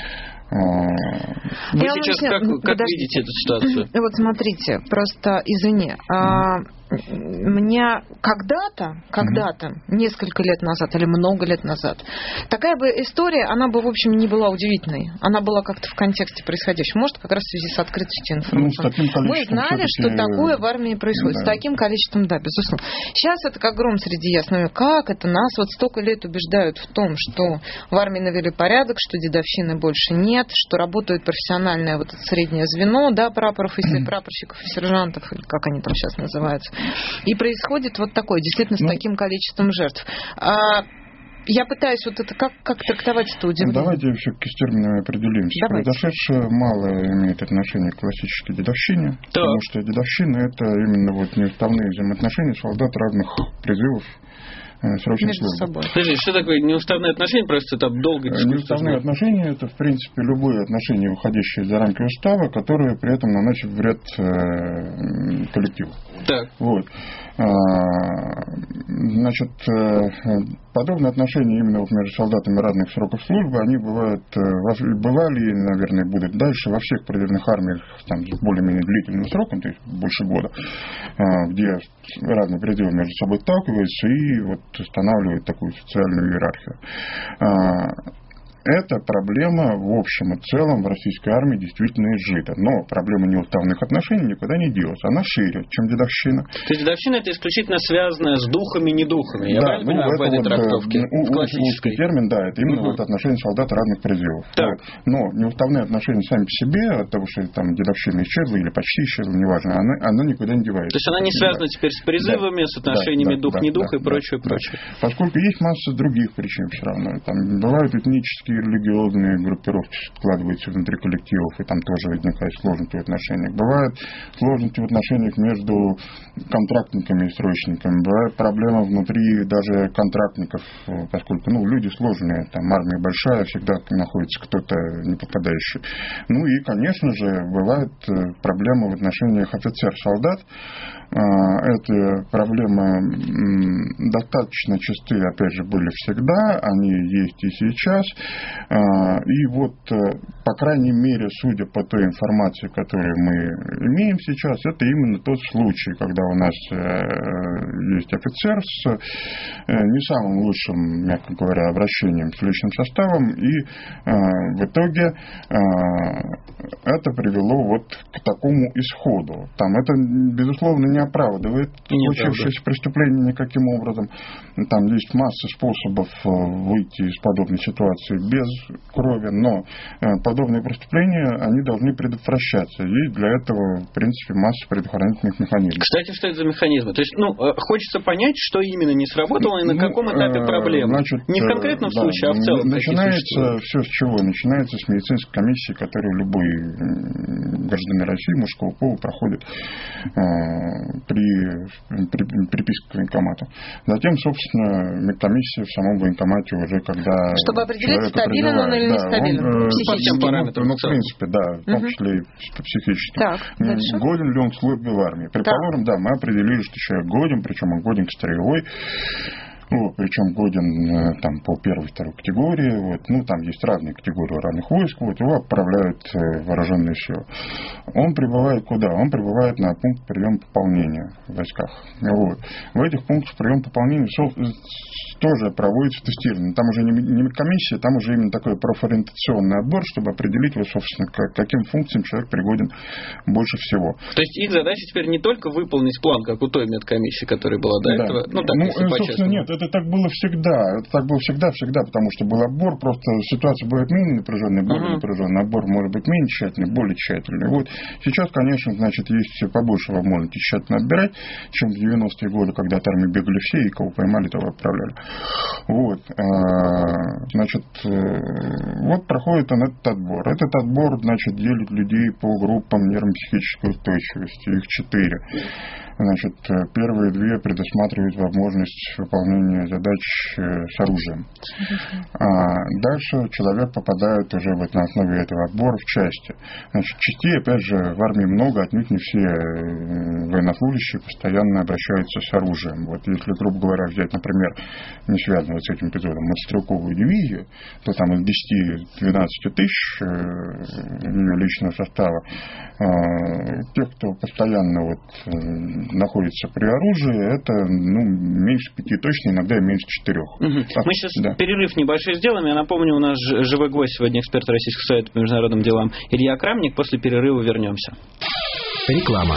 S1: Вы я сейчас как, как видите эту ситуацию?
S2: Вот смотрите, просто извини, а, мне когда-то, когда-то, mm-hmm. несколько лет назад или много лет назад, такая бы история, она бы, в общем, не была удивительной. Она была как-то в контексте происходящего. Может, как раз в связи с открытостью информации. Ну, мы знали, что такое в армии происходит. Да. С таким количеством, да, безусловно. Сейчас это как гром среди ясного. Как это? Нас вот столько лет убеждают в том, что в армии навели порядок, что дедовщины больше нет, что работает профессиональное вот это среднее звено, да, прапоров и прапорщиков и сержантов, или как они там сейчас называются. И происходит вот такое, действительно, с ну, таким количеством жертв. А, я пытаюсь вот это, как, как трактовать это удивление?
S9: Ну, давайте все-таки с терминами определимся. Давайте. Произошедшее мало имеет отношение к классической дедовщине, да. потому что дедовщина – это именно вот неуставные взаимоотношения солдат разных призывов,
S2: между собой.
S1: Подожди, что такое неуставные отношения? Просто это долго дискуссия.
S9: Неуставные отношения – это, в принципе, любые отношения, выходящие за рамки устава, которые при этом наносят вред э, коллективу.
S1: Так.
S9: Вот. Значит, подобные отношения именно вот между солдатами разных сроков службы, они бывают, бывали и, наверное, будут дальше во всех предельных армиях там, с более-менее длительным сроком, то есть больше года, где разные пределы между собой сталкиваются и вот устанавливают такую социальную иерархию. эта проблема в общем и целом в российской армии действительно изжита. Но проблема неуставных отношений никуда не делась. Она шире, чем дедовщина.
S1: То есть дедовщина это исключительно связанное с духами-недухами. Я
S9: да,
S1: правильно
S9: ну,
S1: понимаю в этой
S9: вот,
S1: трактовке?
S9: У,
S1: в классической.
S9: термин, да, это именно
S1: угу.
S9: вот отношения солдат разных призывов. Вот. Но неуставные отношения сами по себе, от того, что там дедовщина исчезла или почти исчезла, неважно, она, она никуда не девается.
S1: То есть она не связана да. теперь с призывами, да. с отношениями да, дух-недух да, да, и прочее, да, прочее.
S9: Да. Поскольку есть масса других причин все равно. Там бывают этнические, религиозные группировки складываются внутри коллективов, и там тоже возникают сложности в отношениях. Бывают сложности в отношениях между контрактниками и срочниками. Бывает проблема внутри даже контрактников, поскольку ну, люди сложные, там армия большая, всегда находится кто-то не попадающий. Ну и, конечно же, бывают проблемы в отношениях офицер-солдат. Эти проблемы достаточно часты, опять же, были всегда, они есть и сейчас. И вот, по крайней мере, судя по той информации, которую мы имеем сейчас, это именно тот случай, когда у нас есть офицер с не самым лучшим, мягко говоря, обращением с личным составом, и в итоге это привело вот к такому исходу. Там это, безусловно, не оправдывает случившееся преступление никаким образом. Там есть масса способов выйти из подобной ситуации без крови, но подобные преступления, они должны предотвращаться. Есть для этого, в принципе, масса предохранительных механизмов.
S1: Кстати, что это за механизмы? То есть, ну, хочется понять, что именно не сработало и на каком этапе проблемы.
S9: Значит,
S1: не в конкретном
S9: да,
S1: случае, а в целом.
S9: Начинается все с чего? Начинается с медицинской комиссии, которую любой гражданин России мужского пола проходит при, при приписке к военкомату. Затем, собственно, комиссия в самом военкомате уже, когда
S2: чтобы определить, стабилен он или нестабилен.
S9: Да,
S2: психически.
S9: Ну, ну, в принципе, да, в том числе и психически.
S2: Так,
S9: годен ли он к службе в армии? Предположим, да, мы определили, что человек годен, причем он годен к строевой. Ну, причем годен там, по первой, второй категории. Вот. Ну, там есть разные категории разных войск. Вот, его отправляют в вооруженные силы. Он прибывает куда? Он прибывает на пункт приема пополнения в войсках. Вот. В этих пунктах приема пополнения тоже проводится тестирование. Там уже не комиссия, там уже именно такой профориентационный отбор, чтобы определить, вот, собственно, к каким функциям человек пригоден больше всего.
S1: То есть их задача теперь не только выполнить план, как у той медкомиссии, которая была до
S9: да.
S1: этого. Ну, так,
S9: ну
S1: если
S9: собственно, нет, это так было всегда. Это так было всегда-всегда, потому что был отбор, просто ситуация бывает менее напряженная, более uh-huh. напряженная, отбор может быть менее тщательный, более тщательный. Вот сейчас, конечно, значит, есть побольше возможности тщательно отбирать, чем в девяностые годы, когда от армии бегали все, и кого поймали, того отправляли. Вот. Значит, вот проходит он этот отбор. Этот отбор, значит, делит людей по группам нервно-психической устойчивости. Их четыре. Значит, первые две предусматривают возможность выполнения задач с оружием. А дальше человек попадает уже вот на основе этого отбора в части. Значит, частей, опять же, в армии много, отнюдь не все военнослужащие постоянно обращаются с оружием. Вот если, грубо говоря, взять, например, не связанную с этим эпизодом, мотострелковую дивизию, то там из десяти-двенадцати тысяч ее личного состава, тех, кто постоянно вот находится при оружии, это ну, меньше пяти точно, иногда и меньше четырех.
S1: Угу.
S9: Так,
S1: Мы сейчас
S9: да.
S1: перерыв небольшой сделаем. Я напомню, у нас живой гость сегодня, эксперт Российского совета по международным делам Илья Крамник. После перерыва вернемся.
S12: Реклама.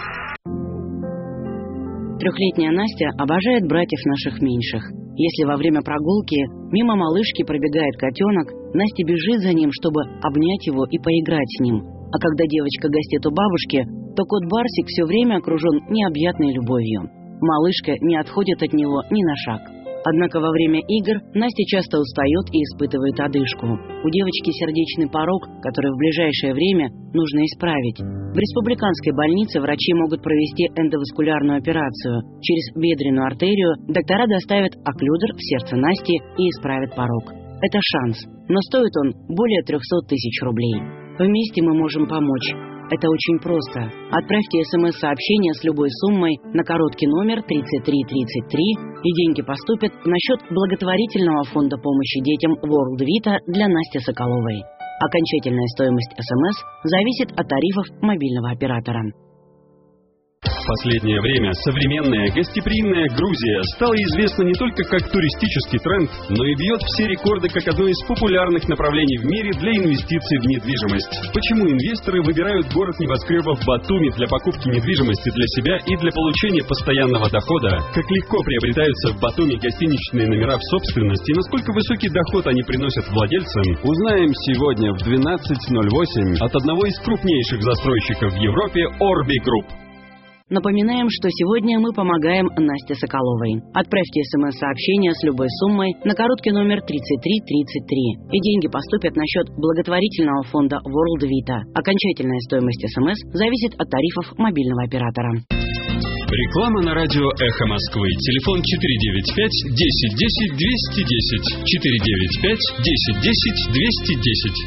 S19: Трехлетняя Настя обожает братьев наших меньших. Если во время прогулки мимо малышки пробегает котенок, Настя бежит за ним, чтобы обнять его и поиграть с ним. А когда девочка гостит у бабушки, то кот Барсик все время окружен необъятной любовью. Малышка не отходит от него ни на шаг. Однако во время игр Настя часто устает и испытывает одышку. У девочки сердечный порог, который в ближайшее время нужно исправить. В республиканской больнице врачи могут провести эндоваскулярную операцию. Через бедренную артерию доктора доставят окклюдер в сердце Насти и исправят порог. Это шанс, но стоит он более трехсот тысяч рублей. Вместе мы можем помочь. Это очень просто. Отправьте смс-сообщение с любой суммой на короткий номер тридцать три тридцать три, и деньги поступят на счет благотворительного фонда помощи детям World Vita для Насти Соколовой. Окончательная стоимость смс зависит от тарифов мобильного оператора.
S22: В последнее время современная гостеприимная Грузия стала известна не только как туристический тренд, но и бьет все рекорды как одно из популярных направлений в мире для инвестиций в недвижимость. Почему инвесторы выбирают город небоскребов Батуми для покупки недвижимости для себя и для получения постоянного дохода? Как легко приобретаются в Батуми гостиничные номера в собственности и насколько высокий доход они приносят владельцам, узнаем сегодня в двенадцать ноль восемь от одного из крупнейших застройщиков в Европе Orbi Group.
S19: Напоминаем, что сегодня мы помогаем Насте Соколовой. Отправьте смс-сообщение с любой суммой на короткий номер тридцать три тридцать три, и деньги поступят на счет благотворительного фонда World Vita. Окончательная стоимость смс зависит от тарифов мобильного оператора.
S22: Реклама на радио «Эхо Москвы». Телефон четыре девять пять десять десять двести десять. четыре девять пять десять десять двести десять.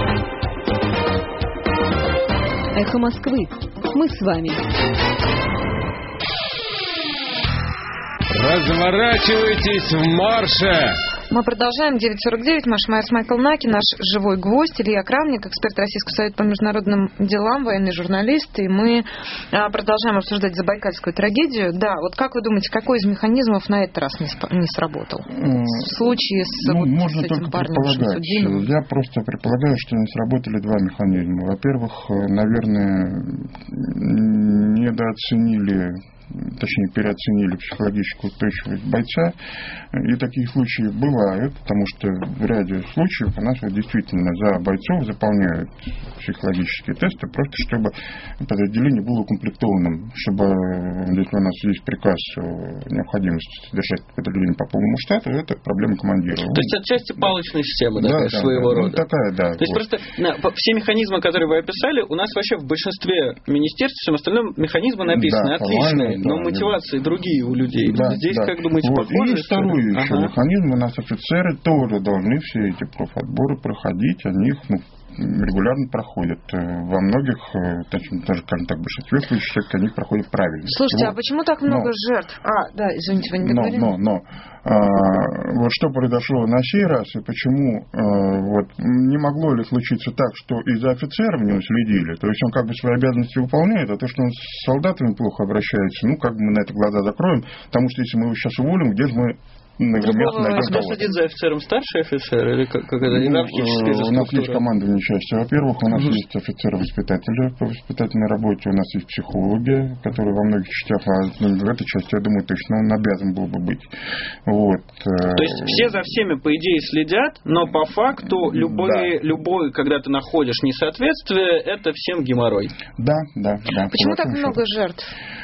S13: «Эхо Москвы». Мы с вами.
S14: Разворачивайтесь в марше!
S2: Мы продолжаем. девять сорок девять. Маша Майерс, Майкл Наки, наш живой гость. Илья Крамник, эксперт Российского совета по международным делам, военный журналист. И мы продолжаем обсуждать забайкальскую трагедию. Да, вот как вы думаете, какой из механизмов на этот раз не, сп- не сработал? В случае с,
S9: ну,
S2: вот,
S9: можно
S2: с этим
S9: только
S2: парнем
S9: предполагать.
S2: Шамсуддиновым?
S9: Я просто предполагаю, что не сработали два механизма. Во-первых, наверное, недооценили, точнее, переоценили психологическую устойчивость бойца. И такие случаи бывают, потому что в ряде случаев у нас вот действительно за бойцов заполняют психологические тесты, просто чтобы подразделение было укомплектованным, чтобы, если у нас есть приказ о необходимости содержать подразделение по полному штату, это проблема командира.
S1: То есть отчасти палочная система,
S9: да,
S1: такая,
S9: да,
S1: своего
S9: да,
S1: рода.
S9: Ну, такая, да.
S1: То есть
S9: вот.
S1: просто на, все механизмы, которые вы описали, у нас вообще в большинстве министерств, всем остальном механизмы написаны,
S9: да,
S1: отличные,
S9: да,
S1: но мотивации да. другие у людей.
S9: Да,
S1: Здесь,
S9: да.
S1: как думаете,
S9: вот.
S1: похоже?
S9: И второй еще
S1: ага.
S9: механизм, у нас офицеры тоже должны все эти профотборы проходить, они их, ну, регулярно проходят. Во многих, точнее, даже, скажем так, в большинстве случаев они проходят правильно.
S2: Слушайте,
S9: вот.
S2: а почему так много
S9: но,
S2: жертв? А, да, извините, вы не договорили?
S9: Но, но, но. А, вот что произошло на сей раз, и почему а, вот, не могло ли случиться так, что из-за офицеров не уследили, то есть он как бы свои обязанности выполняет, а то, что он с солдатами плохо обращается, ну, как бы мы на это глаза закроем, потому что если мы его сейчас уволим, где же мы
S1: А кто следит за офицером? Старший офицер или как, как это иерархическая
S9: ну, у нас есть командование части. Во-первых, у нас угу. есть офицеры-воспитатели по воспитательной работе, у нас есть психологи, которые во многих частях, а в этой части, я думаю, точно он обязан был бы быть. Вот.
S1: То есть все за всеми, по идее, следят, но по факту любой, да. любой когда ты находишь несоответствие, это всем геморрой.
S9: Да, да, да.
S2: Почему так много жертв?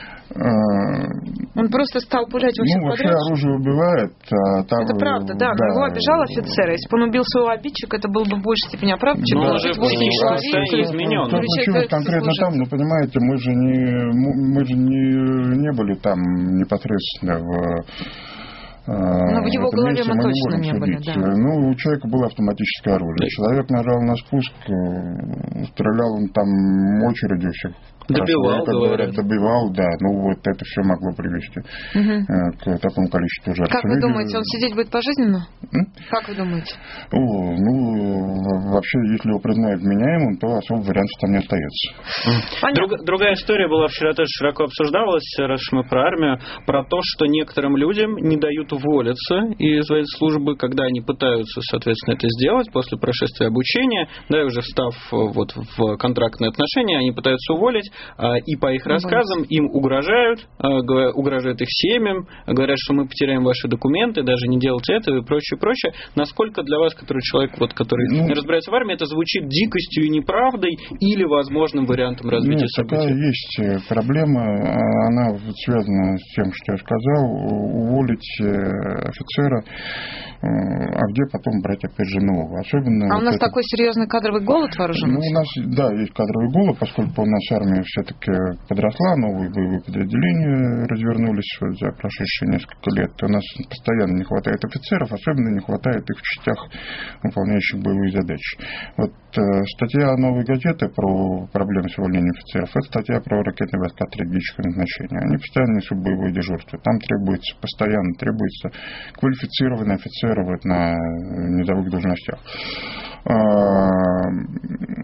S2: Он просто стал пулять во всех
S9: ну,
S2: подряд?
S9: вообще оружие убивает. А там,
S2: это правда, да,
S9: да.
S2: Но его обижал офицер. Если бы он убил своего обидчика, это было бы в большей степени оправдано, чем
S1: он уже изменен.
S9: Тут случилось конкретно там, ну, понимаете, мы же не, мы же не, не были там непосредственно в...
S2: Но в его голове
S9: месте
S2: мы,
S9: мы
S2: точно
S9: не,
S2: не были, да.
S9: Ну, у человека было автоматическое оружие. Да. Человек нажал на спуск, стрелял он там очередью всех.
S1: Добивал,
S9: как говорят, добивал, да. Ну, вот это все могло привести угу. к такому количеству жертв.
S2: Как вы думаете, он сидеть будет пожизненно? М? Как вы думаете?
S9: О, ну, вообще, если его признают вменяемым, то особо вариантов там не остается.
S1: Друг, другая история была вчера тоже широко обсуждалась, раз мы про армию, про то, что некоторым людям не дают уволиться из службы, когда они пытаются, соответственно, это сделать после прошествия обучения, да, и уже встав вот в контрактные отношения, они пытаются уволить, и по их рассказам им угрожают, угрожают их семьям, говорят, что мы потеряем ваши документы, даже не делайте этого и прочее, прочее. Насколько для вас, который человек, вот, который ну, не разбирается в армии, это звучит дикостью и неправдой или возможным вариантом развития
S9: нет,
S1: событий?
S9: Такая есть проблема, она связана с тем, что я сказал, уволить офицера, а где потом брать опять же нового. Особенно
S2: а
S9: вот
S2: у нас
S9: это...
S2: такой серьезный кадровый голод вооруженный?
S9: Ну, у нас, да, есть кадровый голод, поскольку у нас армия все-таки подросла, новые боевые подразделения развернулись за прошедшие несколько лет. У нас постоянно не хватает офицеров, особенно не хватает их в частях, выполняющих боевые задачи. Вот э, статья «Новой газеты» про проблемы с увольнением офицеров, это статья про ракетные войска стратегического назначения. Они постоянно несут боевое дежурство. Там требуется, постоянно требуется квалифицированные офицеры вот на низовых должностях.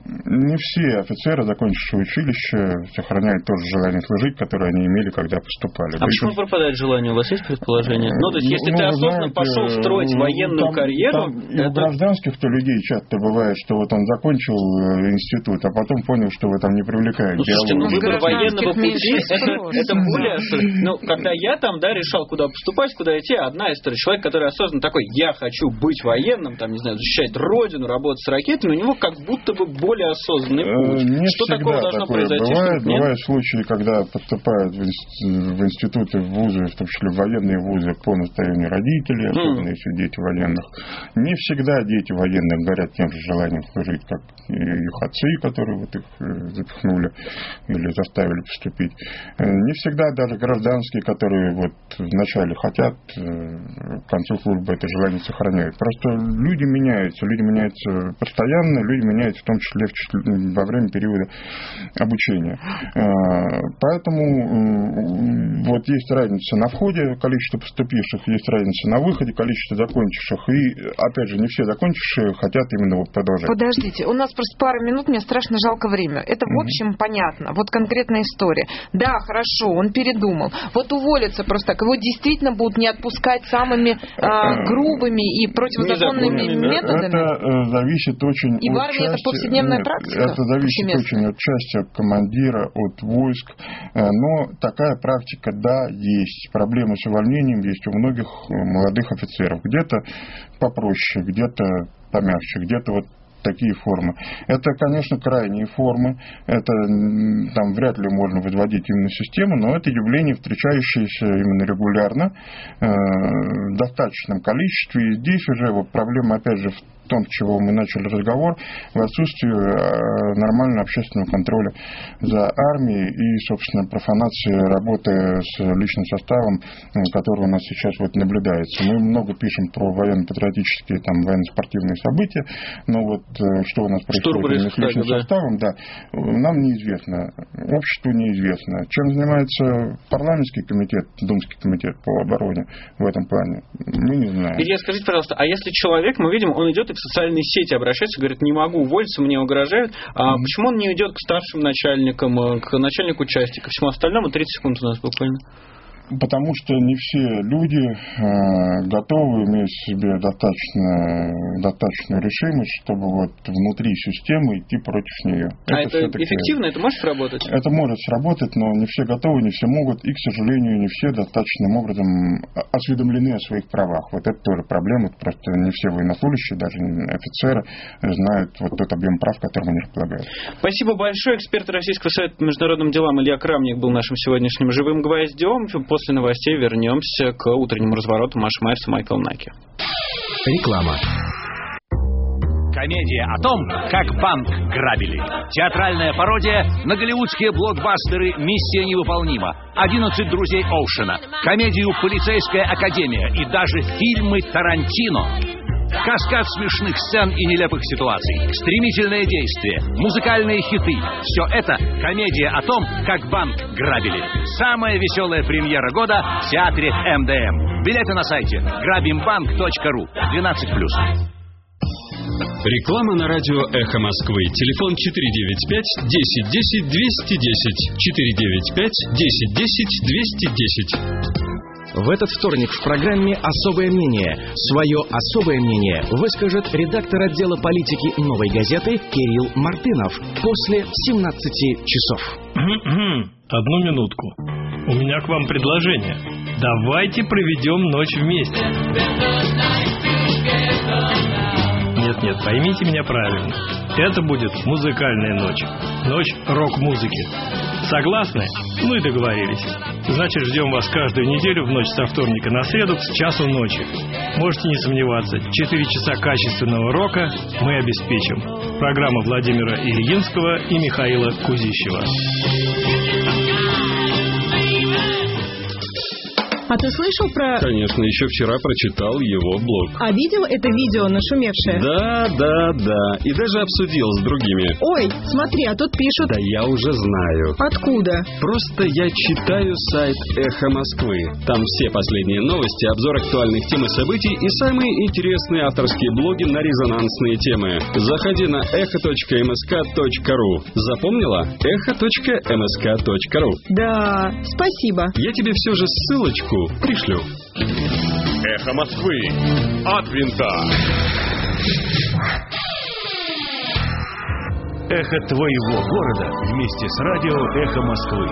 S9: Не все офицеры, закончившие училище, сохраняют то же желание служить, которое они имели, когда поступали.
S1: А почему пропадает желание? У вас есть предположение? Ну, то есть, если ну, ты осознанно знаете, пошел строить военную там, карьеру... Там это... И у гражданских-то людей часто бывает, что вот он закончил институт, а потом понял, что его там не привлекает. Ну, слушайте, ну, выбор военного пути, это, это более... Ну, когда я там, да, решал, куда поступать, куда идти, одна история. Человек, который осознанно такой, я хочу быть военным, там, не знаю, защищать родину, работать с ракетами, у него как будто бы более осознанный путь.
S9: Не
S1: что такого должно
S9: такое
S1: произойти?
S9: Бывает,
S1: чтобы...
S9: бывают случаи, когда поступают в, инст... в институты, в вузы, в том числе в военные вузы, по настоянию родителей, особенно mm. если дети военных. Не всегда дети военных горят тем же желанием служить, как и их отцы, которые вот их запихнули или заставили поступить. Не всегда даже гражданские, которые вот вначале хотят, к концу службы это желание сохраняют. Просто люди меняются, люди меняются постоянно, люди меняются в том числе во время периода обучения. Поэтому вот есть разница на входе, количество поступивших, есть разница на выходе, количество закончивших. И, опять же, не все закончившие хотят именно вот продолжать.
S2: Подождите, у нас просто пара минут, мне страшно жалко время. Это, в общем, понятно. Вот конкретная история. Да, хорошо, он передумал. Вот уволиться просто так. Его действительно будут не отпускать самыми а, грубыми и противозаконными методами?
S9: Это зависит очень
S2: и
S9: от
S2: в армии
S9: части...
S2: это повседневная
S9: Нет,
S2: практика?
S9: Это зависит очень от части, от командира, от войск. Но такая практика, да, есть. Проблемы с увольнением есть у многих молодых офицеров. Где-то попроще, где-то помягче, где-то вот такие формы. Это, конечно, крайние формы. Это там вряд ли можно возводить именно систему, но это явление, встречающееся именно регулярно, э, в достаточном количестве. И здесь уже вот проблема, опять же, в том, с чего мы начали разговор, в отсутствии нормального общественного контроля за армией и, собственно, профанации работы с личным составом, который у нас сейчас вот наблюдается. Мы много пишем про военно-патриотические, там, военно-спортивные события, но вот что у нас происходит с личным да. составом, да, нам неизвестно, обществу неизвестно. Чем занимается парламентский комитет, Думский комитет по обороне в этом плане, мы не знаем.
S1: Илья, скажите, пожалуйста, а если человек, мы видим, он идет и в социальные сети обращается, говорит, не могу уволиться, мне угрожают, а mm-hmm. почему он не идет к старшим начальникам, к начальнику части, ко всему остальному? тридцать секунд у нас буквально.
S9: Потому что не все люди э, готовы иметь в себе достаточно, достаточную решимость, чтобы вот внутри системы идти против нее.
S1: А это, это эффективно? Это может сработать?
S9: Это может сработать, но не все готовы, не все могут, и, к сожалению, не все достаточным образом осведомлены о своих правах. Вот это тоже проблема, просто не все военнослужащие, даже офицеры, знают вот тот объем прав, которым они располагают.
S1: Спасибо большое. Эксперт Российского совета по международным делам Илья Крамник был нашим сегодняшним живым гвоздем. После новостей вернемся к утреннему развороту Маша Майерс и Майкл Наки.
S12: Реклама.
S15: Комедия о том, как банк грабили. Театральная пародия на голливудские блокбастеры «Миссия невыполнима», «одиннадцать друзей Оушена», комедию «Полицейская академия» и даже фильмы Тарантино. Каскад смешных сцен и нелепых ситуаций, стремительное действие, музыкальные хиты. Все это комедия о том, как банк грабили. Самая веселая премьера года в театре эм дэ эм. Билеты на сайте грабимбанк точка ру. двенадцать плюс.
S22: Реклама на радио «Эхо Москвы». Телефон четыре девять пять десять десять двести десять. четыре девять пять десять десять двести десять.
S12: В этот вторник в программе «Особое мнение». Свое особое мнение выскажет редактор отдела политики «Новой газеты» Кирилл Мартынов после семнадцати часов.
S17: Одну минутку. У меня к вам предложение. Давайте проведем ночь вместе. Нет-нет, поймите меня правильно. Это будет музыкальная ночь. Ночь рок-музыки. Согласны? Ну и договорились. Значит, ждем вас каждую неделю в ночь со вторника на среду с часу ночи. Можете не сомневаться, четыре часа качественного рока мы обеспечим. Программа Владимира Ильинского и Михаила Кузищева.
S20: А ты слышал про...
S22: Конечно, еще вчера прочитал его блог.
S20: А видел это видео нашумевшее?
S22: Да, да, да. И даже обсудил с другими.
S20: Ой, смотри, а тут пишут...
S22: Да я уже знаю.
S20: Откуда?
S22: Просто я читаю сайт «Эхо Москвы». Там все последние новости, обзор актуальных тем и событий и самые интересные авторские блоги на резонансные темы. Заходи на эхо точка эм эс ка точка ру. Запомнила? эхо точка эм эс ка точка ру.
S20: Да, спасибо.
S22: Я тебе все же ссылочку пришлю.
S10: Эхо Москвы. От винта.
S21: Эхо твоего города вместе с радио «Эхо Москвы».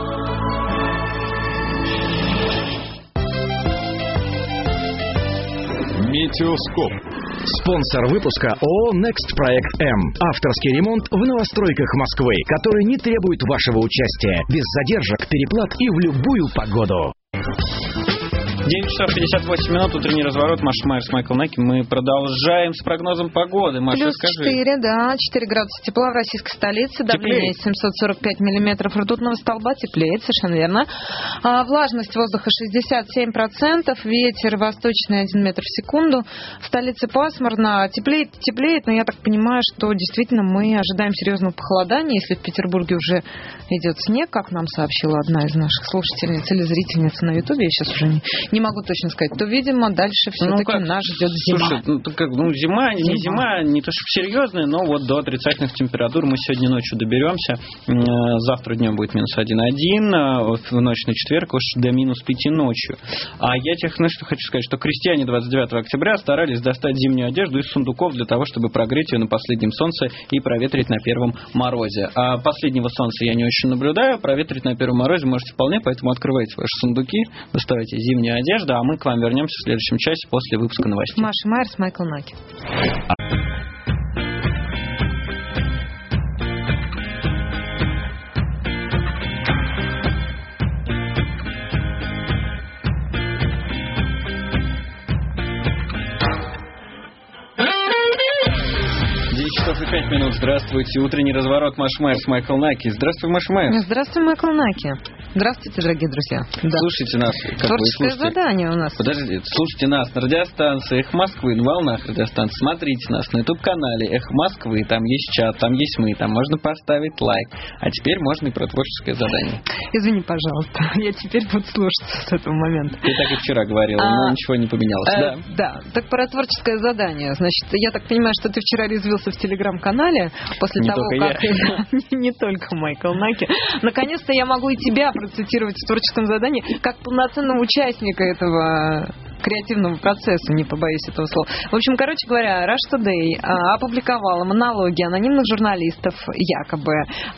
S10: Метеоскоп.
S12: Спонсор выпуска ООО «Next Проект М». Авторский ремонт в новостройках Москвы, который не требует вашего участия, без задержек, переплат и в любую погоду.
S1: девять часов пятьдесят восемь минут, утренний разворот. Маша Майерс, Майкл Наки. Мы продолжаем с прогнозом погоды. Маша,
S2: Плюс
S1: скажи.
S2: четыре, да, четыре градуса тепла в российской столице. Давление семьсот сорок пять миллиметров ртутного столба. Теплеет, совершенно верно. А, влажность воздуха шестьдесят семь процентов. Ветер восточный один метр в секунду. В столице пасмурно. Теплеет, теплеет, но я так понимаю, что действительно мы ожидаем серьезного похолодания. Если в Петербурге уже идет снег, как нам сообщила одна из наших слушательниц или зрительниц на Ютубе, я сейчас уже не не могу точно сказать, то, видимо, дальше все-таки ну, нас ждет зима.
S1: Слушай, ну, как, ну зима, зима, не зима, не то чтобы серьезная, но вот до отрицательных температур мы сегодня ночью доберемся. Завтра днем будет минус один один, в ночь на четверг уж до минус пяти ночью. А я тебе, ну, что хочу сказать, что крестьяне двадцать девятого октября старались достать зимнюю одежду из сундуков для того, чтобы прогреть ее на последнем солнце и проветрить на первом морозе. А последнего солнца я не очень наблюдаю, проветрить на первом морозе можете вполне, поэтому открывайте ваши сундуки, доставайте зимнюю одежду, а мы к вам вернемся в следующем часе после выпуска новостей.
S2: Маша Майерс, Майкл Наки.
S1: часов и пять минут. Здравствуйте. Утренний разворот. Маша Майерс, Майкл Наки. Здравствуй, Маша Майерс.
S2: Здравствуй, Майкл Наки. Здравствуйте, дорогие друзья. Да.
S1: Слушайте нас. Как
S2: Творческое
S1: вы
S2: задание у нас.
S1: Подождите. Слушайте нас на радиостанции «Эхо Москвы», на волнах радиостанции. Смотрите нас на YouTube-канале «Эхо Москвы». Там есть чат, там есть мы. Там можно поставить лайк. А теперь можно и про творческое задание.
S2: Извини, пожалуйста. Я теперь буду слушаться с этого момента.
S1: Ты так и вчера говорила, а, но ничего не поменялось.
S2: А,
S1: да.
S2: да. Так про творческое задание. Значит, я так понимаю, что ты вчера резвился в телеграм-канале после
S1: не
S2: того, как...
S1: Я.
S2: Не только Майкл Наки. Наконец-то я могу и тебя процитировать в творческом задании как полноценного участника этого креативного процесса, не побоюсь этого слова. В общем, короче говоря, Rush Today а, опубликовала монологи анонимных журналистов, якобы,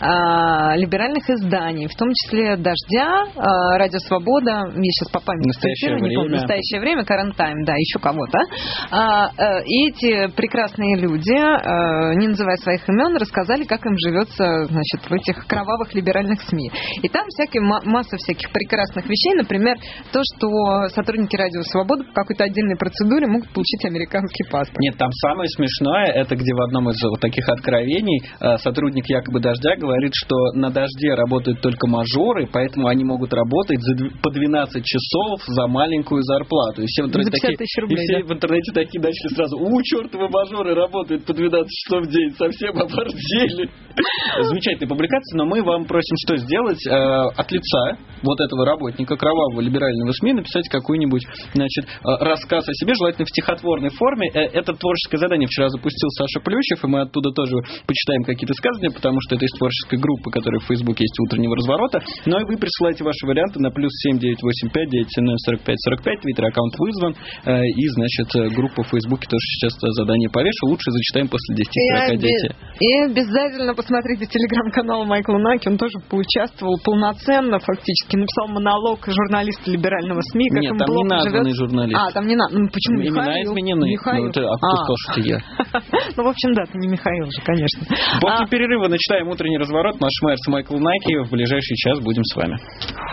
S2: а, либеральных изданий, в том числе «Дождя», а, «Радио Свобода», я сейчас по памяти
S1: цитирую,
S2: не помню, «Настоящее время», «Current Time», да, еще кого-то. А, а, и эти прекрасные люди, а, не называя своих имен, рассказали, как им живется, значит, в этих кровавых либеральных СМИ. И там всякие, масса всяких прекрасных вещей, например, то, что сотрудники «Радио Свобода» по какой-то отдельной процедуре могут получить американский паспорт.
S1: Нет, там самое смешное, это где в одном из вот таких откровений сотрудник якобы «Дождя» говорит, что на «Дожде» работают только мажоры, поэтому они могут работать за, по двенадцать часов за маленькую зарплату. И все в интернете,
S2: за пятьдесят тысяч рублей,
S1: и все
S2: да?
S1: в интернете такие начали сразу: у, чертовы мажоры работают по двенадцать часов в день, совсем оборзели. Замечательная публикация, но мы вам просим что сделать? От лица вот этого работника кровавого либерального СМИ написать какую-нибудь, значит, рассказ о себе, желательно в стихотворной форме. Это творческое задание вчера запустил Саша Плющев, и мы оттуда тоже почитаем какие-то сказания, потому что это из творческой группы, которая в Фейсбуке есть, «Утреннего разворота». Ну и вы присылаете ваши варианты на плюс семь девять восемь пять девять семь ноль сорок пять сорок пять. Твиттер аккаунт вызван. И, значит, группа в Фейсбуке тоже сейчас задание повешу. Лучше зачитаем после десяти сорока девять.
S2: И обязательно посмотрите телеграм-канал Майкла Наки. Он тоже поучаствовал полноценно, фактически. Написал монолог журналиста либерального СМИ. Как
S1: Нет, там не названный журналист.
S2: А, там не надо. Ну, почему
S1: Имена
S2: Михаил?
S1: изменены.
S2: Михаил.
S1: Ну, ты, а кто
S2: а.
S1: сказал, что я?
S2: Ну, в общем, да, ты не Михаил же, конечно.
S1: После
S2: а...
S1: перерыва начинаем утренний разворот. Маша Майерс, Майкл Наки. В ближайший час будем с вами.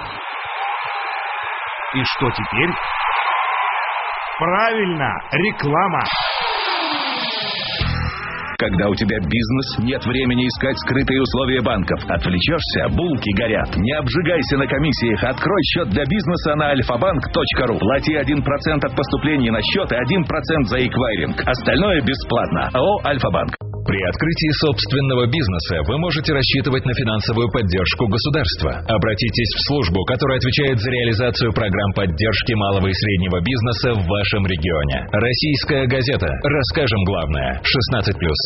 S21: И что теперь? Правильно, реклама.
S8: Когда у тебя бизнес, нет времени искать скрытые условия банков. Отвлечешься, булки горят. Не обжигайся на комиссиях. Открой счет для бизнеса на альфа-банк точка ру. Плати один процент от поступления на счет и один процент за эквайринг. Остальное бесплатно. ООО «Альфа-банк».
S16: При открытии собственного бизнеса вы можете рассчитывать на финансовую поддержку государства. Обратитесь в службу, которая отвечает за реализацию программ поддержки малого и среднего бизнеса в вашем регионе. Российская газета. Расскажем главное. шестнадцать плюс.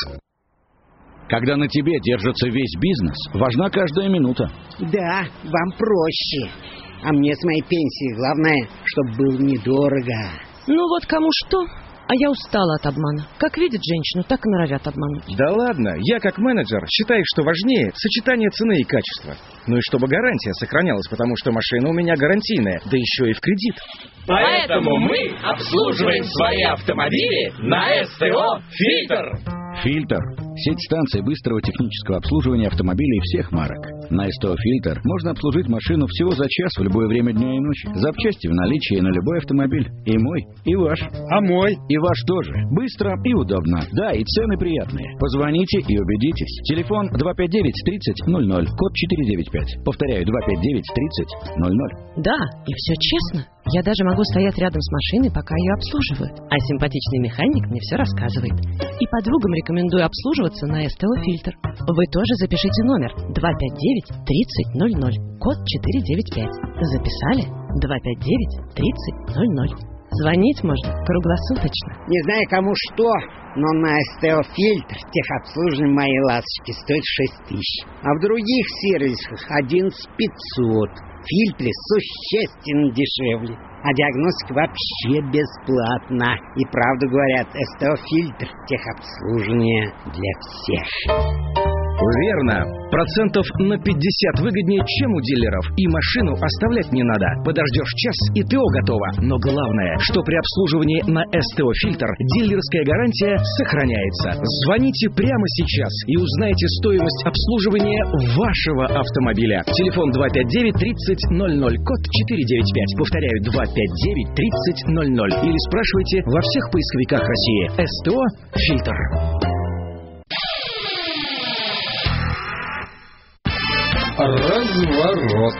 S23: Когда на тебе держится весь бизнес, важна каждая минута.
S24: Да, вам проще. А мне с моей пенсией главное, чтобы было недорого.
S11: Ну вот кому что... А я устала от обмана. Как видят женщину, так и норовят обмануть.
S25: Да ладно, я как менеджер считаю, что важнее сочетание цены и качества. Ну и чтобы гарантия сохранялась, потому что машина у меня гарантийная, да еще и в кредит.
S26: Поэтому мы обслуживаем свои автомобили на СТО «Фильтр».
S23: «Фильтр» – сеть станций быстрого технического обслуживания автомобилей всех марок. На СТО «Фильтр» можно обслужить машину всего за час в любое время дня и ночи. Запчасти в наличии на любой автомобиль. И мой, и ваш.
S25: А мой?
S23: И ваш тоже. Быстро и удобно. Да, и цены приятные. Позвоните и убедитесь. Телефон два пять девять тридцать ноль ноль, код четыре девять пять. Повторяю, два пять девять тридцать ноль ноль.
S11: Да, и все честно. Я даже могу стоять рядом с машиной, пока ее обслуживают. А симпатичный механик мне все рассказывает. И подругам рекомендую обслуживаться на СТО «Фильтр». Вы тоже запишите номер два пять девять тридцать ноль ноль, код четыре девять пять. Записали? два пять девять тридцать ноль ноль. Звонить можно круглосуточно.
S24: Не знаю, кому что, но на СТО «Фильтр» техобслуживание моей ласточки стоит шесть тысяч. А в других сервисах одиннадцать пятьсот. В «Фильтре» существенно дешевле. А диагностика вообще бесплатна. И правду говорят, СТО «Фильтр» техобслуживание для всех.
S25: Верно. Процентов на пятьдесят выгоднее, чем у дилеров. И машину оставлять не надо. Подождешь час, и ТО готово. Но главное, что при обслуживании на СТО «Фильтр» дилерская гарантия сохраняется. Звоните прямо сейчас и узнайте стоимость обслуживания вашего автомобиля. Телефон два пять девять тридцать ноль ноль, код четыре девять пять. Повторяю, два пять девять тридцать ноль ноль. Или спрашивайте во всех поисковиках России. СТО «Фильтр».
S1: Разворот.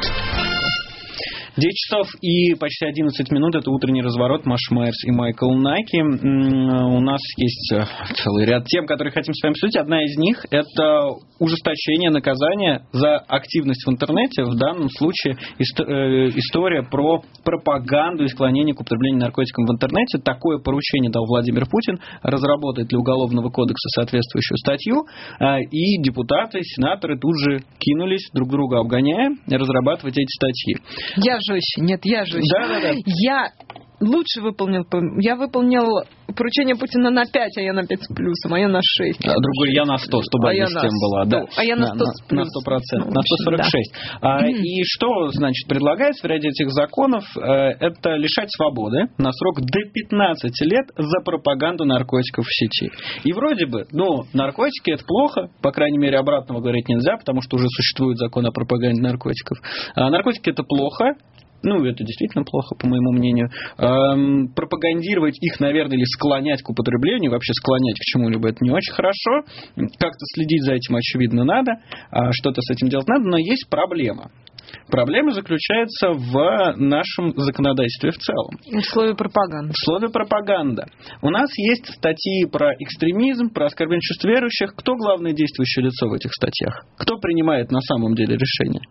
S1: девять часов и почти одиннадцать минут. Это утренний разворот. Маша Майерс и Майкл Наки. У нас есть целый ряд тем, которые хотим с вами обсудить. Одна из них – это ужесточение наказания за активность в интернете. В данном случае история про пропаганду и склонение к употреблению наркотиков в интернете. Такое поручение дал Владимир Путин разработать для Уголовного кодекса соответствующую статью. И депутаты, сенаторы тут же кинулись, друг друга обгоняя, разрабатывать эти статьи.
S2: Я жестче. Нет, я жестче.
S1: Да, да, да.
S2: Я лучше выполнил. Я выполнил поручение Путина на пять, а я на пять с плюсом, а я на шесть.
S1: А другой я на сто, чтобы
S2: а
S1: одна система была. Да.
S2: А я на сто
S1: на,
S2: с плюсом.
S1: На сто процентов, на сто сорок шесть. Да. А, и что, значит, предлагается в ряде этих законов? Это лишать свободы на срок до пятнадцати лет за пропаганду наркотиков в сети. И вроде бы, ну, наркотики это плохо, по крайней мере, обратного говорить нельзя, потому что уже существует закон о пропаганде наркотиков. А наркотики это плохо. Ну, это действительно плохо, по моему мнению. Эм, пропагандировать их, наверное, или склонять к употреблению, вообще склонять к чему-либо, это не очень хорошо. Как-то следить за этим, очевидно, надо. А что-то с этим делать надо, но есть проблема. Проблема заключается в нашем законодательстве в целом.
S2: В слове пропаганда.
S1: В слове пропаганда. У нас есть статьи про экстремизм, про оскорбление чувств верующих. Кто главное действующее лицо в этих статьях? Кто принимает на самом деле решение?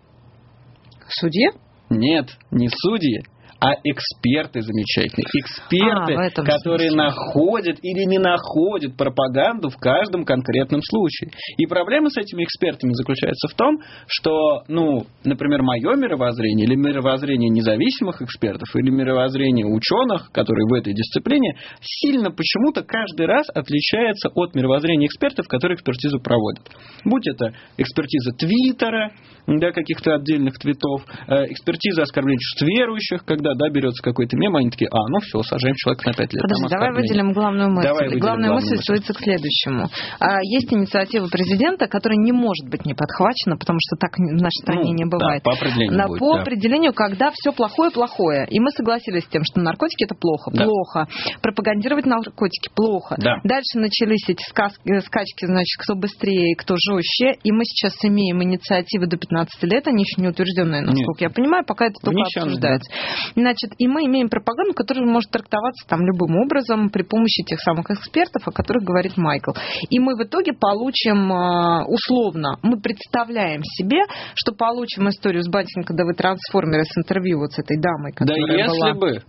S2: Судья?
S1: Нет, не судьи, а эксперты замечательные. Эксперты,
S2: а,
S1: которые
S2: смысле.
S1: находят или не находят пропаганду в каждом конкретном случае. И проблема с этими экспертами заключается в том, что, ну, например, мое мировоззрение или мировоззрение независимых экспертов или мировоззрение ученых, которые в этой дисциплине, сильно почему-то каждый раз отличается от мировоззрения экспертов, которые экспертизу проводят. Будь это экспертиза Твиттера, да, каких-то отдельных твитов, экспертиза оскорбления чувств верующих, когда всегда, да, берется какой-то мем, они такие, а, ну все, сажаем человека на пять лет.
S2: Подожди, давай выделим главную мысль.
S1: Давай выделим
S2: Главная
S1: главную
S2: мысль
S1: мысль.
S2: сводится к следующему. Есть инициатива президента, которая не может быть не подхвачена, потому что так в нашей стране
S1: ну,
S2: не бывает.
S1: Да, по определению
S2: На,
S1: будет,
S2: по
S1: да.
S2: определению, когда все плохое-плохое. И мы согласились с тем, что наркотики это плохо.
S1: Да.
S2: Плохо. Пропагандировать наркотики плохо.
S1: Да.
S2: Дальше начались эти сказки, скачки, значит, кто быстрее, кто жестче. И мы сейчас имеем инициативы до пятнадцати лет, они еще не утвержденные, насколько Нет. я понимаю, пока это только
S1: Внесенные,
S2: обсуждается. Да. Значит, и мы имеем пропаганду, которая может трактоваться там любым образом при помощи тех самых экспертов, о которых говорит Майкл. И мы в итоге получим условно, мы представляем себе, что получим историю с батенька да вы трансформеры с интервью вот с этой дамой, которая
S1: да если
S2: была...
S1: бы.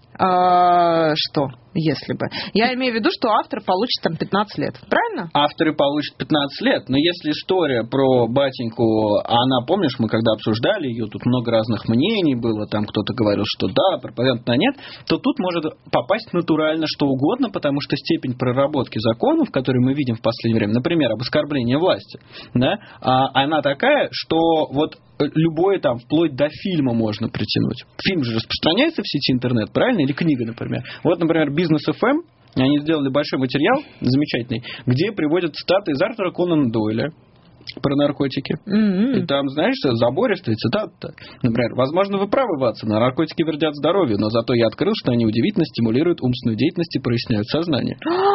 S2: А, что? Если бы. Я имею в виду, что автор получит там пятнадцать лет. Правильно?
S1: Авторы получат пятнадцать лет, но если история про батеньку, она, помнишь, мы когда обсуждали ее, тут много разных мнений было, там кто-то говорил, что да, пропаганда нет, то тут может попасть натурально что угодно, потому что степень проработки законов, которые мы видим в последнее время, например, об оскорблении власти, да, она такая, что вот любое там, вплоть до фильма можно притянуть. Фильм же распространяется в сети интернет, правильно? Или книга, например. Вот, например, Бизнес эф эм, они сделали большой материал, замечательный, где приводят цитаты из Артура Конана Дойля про наркотики. Mm-hmm. И там, знаешь, забористая цитата. Например, возможно, вы правы, Ватсон, наркотики вредят здоровью, но зато я открыл, что они удивительно стимулируют умственную деятельность и проясняют сознание.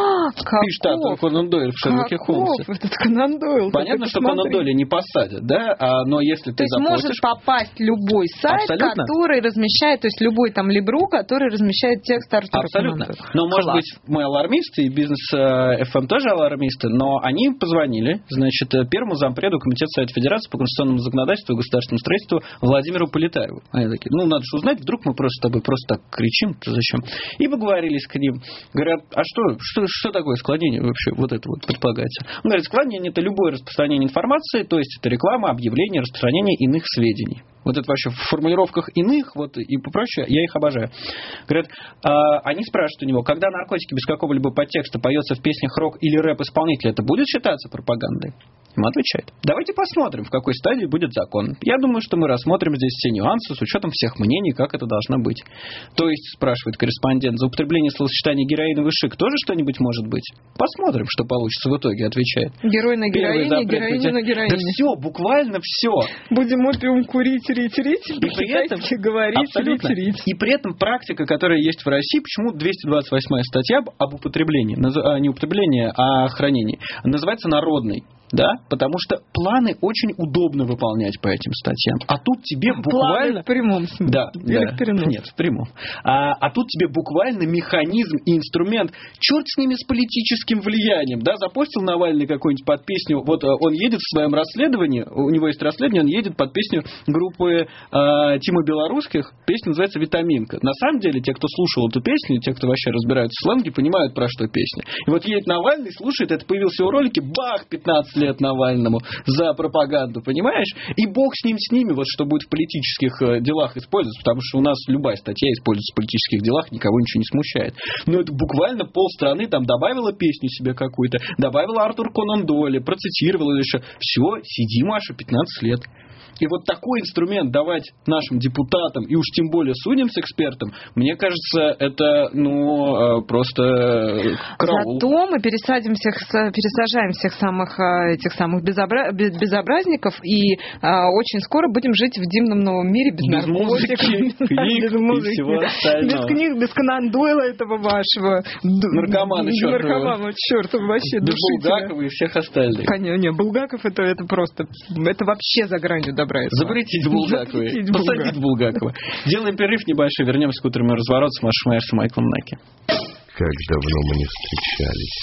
S1: Пишет Артур Конан Дойль в Шерлоке Холмсе.
S2: Этот Конан Дойл.
S1: Понятно, что Конан Дойля не посадят, да? А, но если
S2: то
S1: ты
S2: есть
S1: заплатишь...
S2: может попасть любой сайт, Абсолютно. Который размещает, то есть любой там Либру, который размещает текст Артура
S1: Абсолютно.
S2: Конан Дойля.
S1: Но, может быть, мы алармисты, и Бизнес эф эм тоже алармисты, но они позвонили, значит, первому зампреду Комитета Совета Федерации по конституционному законодательству и государственному строительству Владимиру Полетаеву. Они такие, ну, надо же узнать, вдруг мы просто с тобой просто так кричим, то зачем? И поговорились к ним. Говорят, а что, что, что такое склонение вообще, вот это вот предполагается? Он говорит, склонение – это любое распространение информации, то есть это реклама, объявление, распространение иных сведений. Вот это вообще в формулировках иных, вот и попроще, я их обожаю. Говорят, а, они спрашивают у него, когда наркотики без какого-либо подтекста поется в песнях рок или рэп-исполнителя, это будет считаться пропагандой? Ему отвечает, давайте посмотрим, в какой стадии будет закон. Я думаю, что мы рассмотрим здесь все нюансы с учетом всех мнений, как это должно быть. То есть, спрашивает корреспондент, за употребление словосочетания героиновый шик тоже что-нибудь может быть? Посмотрим, что получится в итоге, отвечает.
S2: Герой на героине, героиня на героине.
S1: Да все, буквально все.
S2: Будем опиум курить, рить, рить,
S1: и при этом
S2: говорить,
S1: абсолютно.
S2: рить, рить.
S1: И при этом практика, которая есть в России, почему двести двадцать восьмая статья об употреблении, не употреблении, а хранении, называется народной. Да, потому что планы очень удобно выполнять по этим статьям. А тут тебе буквально...
S2: Планы в прямом смысле.
S1: Да,
S2: Или
S1: да.
S2: в переносном?
S1: Нет, в прямом. А, а тут тебе буквально механизм и инструмент. Черт с ними, с политическим влиянием. Да, запостил Навальный какую-нибудь под песню. Вот он едет в своем расследовании, у него есть расследование, он едет под песню группы а, Тима Белорусских. Песня называется «Витаминка». На самом деле, те, кто слушал эту песню, те, кто вообще разбираются в сленге, понимают, про что песня. И вот едет Навальный, слушает, это появилось в его ролике, бах, пятнадцать лет Навальному за пропаганду, понимаешь? И бог с ним, с ними, вот что будет в политических делах использоваться, потому что у нас любая статья используется в политических делах, никого ничего не смущает. Но это буквально полстраны там добавила песню себе какую-то, добавила Артур Конан Дойля, процитировала еще. Все, сиди, Маша, пятнадцать лет. И вот такой инструмент давать нашим депутатам, и уж тем более судьям с экспертом, мне кажется, это, ну, просто караул.
S2: Зато мы пересадим всех, пересажаем всех самых этих самых безобра... безобразников, и а, очень скоро будем жить в дивном новом мире без, без наркотиков,
S1: музыки, книг без музыки, и всего остального.
S2: Без книг, без Конан Дойла этого вашего.
S1: Наркомана чертова.
S2: Наркомана чертова, вообще
S1: без
S2: душителя.
S1: Булгакова и всех остальных.
S2: Конечно, нет, Булгаков это, это просто, это вообще за гранью добра.
S1: Запретить Булгакова. Посадить Булгакова. Делаем перерыв небольшой. Вернемся к утреннему развороту с Машей Майерс и Майклом Наки.
S10: Как давно мы не встречались.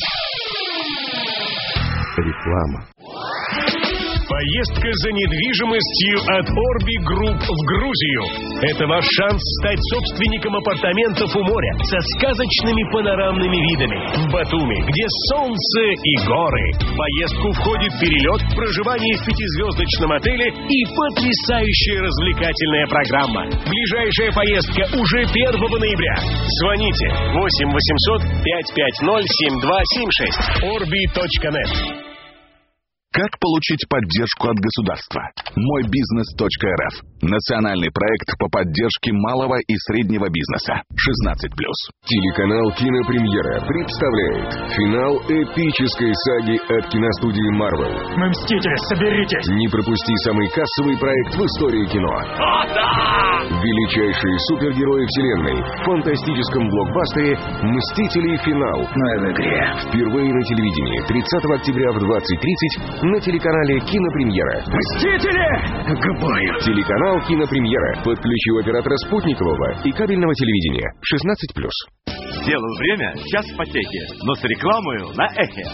S10: Реклама. Поездка за недвижимостью от Orbi Group в Грузию. Это ваш шанс стать собственником апартаментов у моря со сказочными панорамными видами. В Батуми, где солнце и горы. В поездку входит перелет, проживание в пятизвездочном отеле и потрясающая развлекательная программа. Ближайшая поездка уже первого ноября. Звоните восемь восемьсот пятьсот пятьдесят семь два семь шесть орби точка нет.
S8: Как получить поддержку от государства? мой бизнес точка эр эф. Национальный проект по поддержке малого и среднего бизнеса. шестнадцать плюс.
S3: Телеканал «Кинопремьера» представляет финал эпической саги от киностудии Marvel.
S4: Мы мстители, соберитесь!
S3: Не пропусти самый кассовый проект в истории кино.
S4: О, да!
S3: Величайшие супергерои вселенной в фантастическом блокбастере «Мстители. Финал».
S4: Но в игре.
S3: Впервые на телевидении тридцатого октября в двадцать тридцать на телеканале «Кинопремьера».
S4: Мстители! К бою!
S3: Телеканал «Кинопремьера». Подключи оператора спутникового и кабельного телевидения. шестнадцать плюс.
S5: Делаю время «Час потехи», но с рекламою на эхе.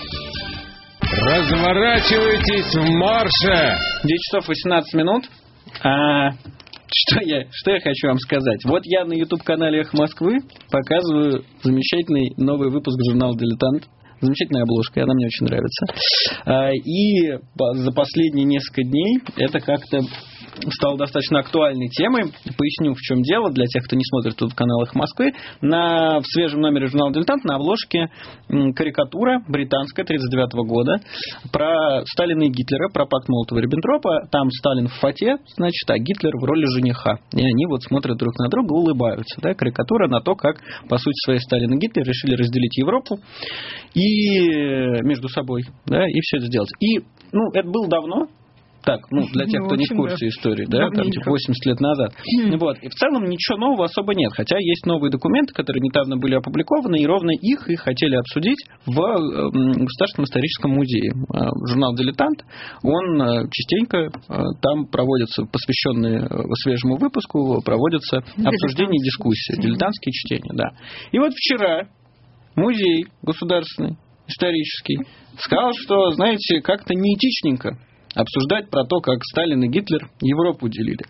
S14: Разворачивайтесь в марше!
S1: девять часов восемнадцать минут. А, что, я, что я хочу вам сказать? Вот я на YouTube-канале «Эхо Москвы» показываю замечательный новый выпуск журнала «Дилетант». Замечательная обложка, она мне очень нравится. И за последние несколько дней это как-то стало достаточно актуальной темой. Поясню, в чем дело, для тех, кто не смотрит тут канал «Эхо Москвы». На, в свежем номере журнала «Дилетант» на обложке карикатура британская тридцать девятого года про Сталина и Гитлера, про пакт Молотова-Риббентропа. Там Сталин в фате, значит, а Гитлер в роли жениха. И они вот смотрят друг на друга, улыбаются. Да? Карикатура на то, как, по сути своей, Сталин и Гитлер решили разделить Европу и между собой, да, и все это сделать. И, ну, это было давно. Так, ну, для тех, кто не в курсе да. истории, да, там, типа восемьдесят лет назад. Mm. Вот. И в целом ничего нового особо нет. Хотя есть новые документы, которые недавно были опубликованы, и ровно их и хотели обсудить в Государственном историческом музее. Журнал «Дилетант», он частенько там проводятся, посвященные свежему выпуску, проводятся обсуждения и дискуссии, mm. дилетантские чтения, да. И вот вчера музей государственный, исторический, сказал, что, знаете, как-то неэтичненько обсуждать про то, как Сталин и Гитлер Европу делили.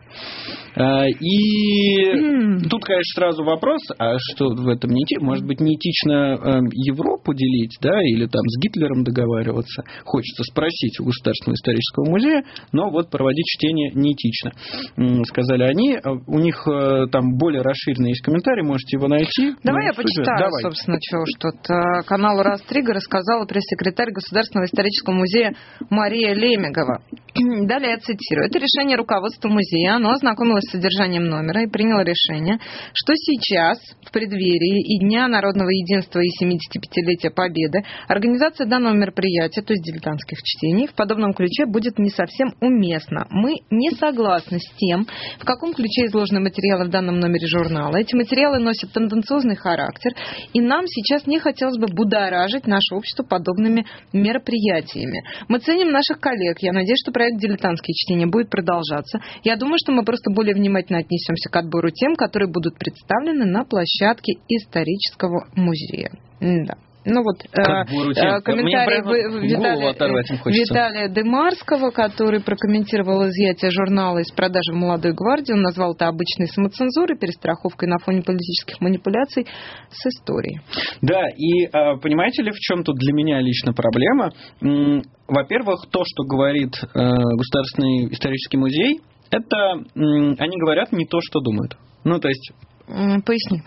S1: И mm. тут, конечно, сразу вопрос, а что в этом не этично? Может быть, неэтично Европу делить, да, или там с Гитлером договариваться? Хочется спросить у Государственного исторического музея, но вот проводить чтение неэтично, сказали они. У них там более расширенный есть комментарий, можете его найти.
S2: Давай я почитаю, Давай. собственно, чего что-то. Каналу «Растрига» рассказала пресс-секретарь Государственного исторического музея Мария Лемегова. Далее я цитирую. Это решение руководства музея. Оно ознакомилось с содержанием номера и приняло решение, что сейчас, в преддверии и Дня народного единства и семидесятипятилетия Победы, организация данного мероприятия, то есть дилетантских чтений, в подобном ключе будет не совсем уместна. Мы не согласны с тем, в каком ключе изложены материалы в данном номере журнала. Эти материалы носят тенденциозный характер, и нам сейчас не хотелось бы будоражить наше общество подобными мероприятиями. Мы ценим наших коллег. Я надеюсь, что проект «Дилетантские чтения» будет продолжаться. Я думаю, что мы просто более внимательно отнесемся к отбору тем, которые будут представлены на площадке исторического музея. Да. Ну вот э, комментарий Виталия, Виталия Демарского, который прокомментировал изъятие журнала из продажи в «Молодой гвардии». Он назвал это обычной самоцензурой, перестраховкой на фоне политических манипуляций с историей.
S1: Да, и понимаете ли, в чем тут для меня лично проблема? Во-первых, то, что говорит Государственный исторический музей, это они говорят не то, что думают. Ну, то есть...
S2: Поясни.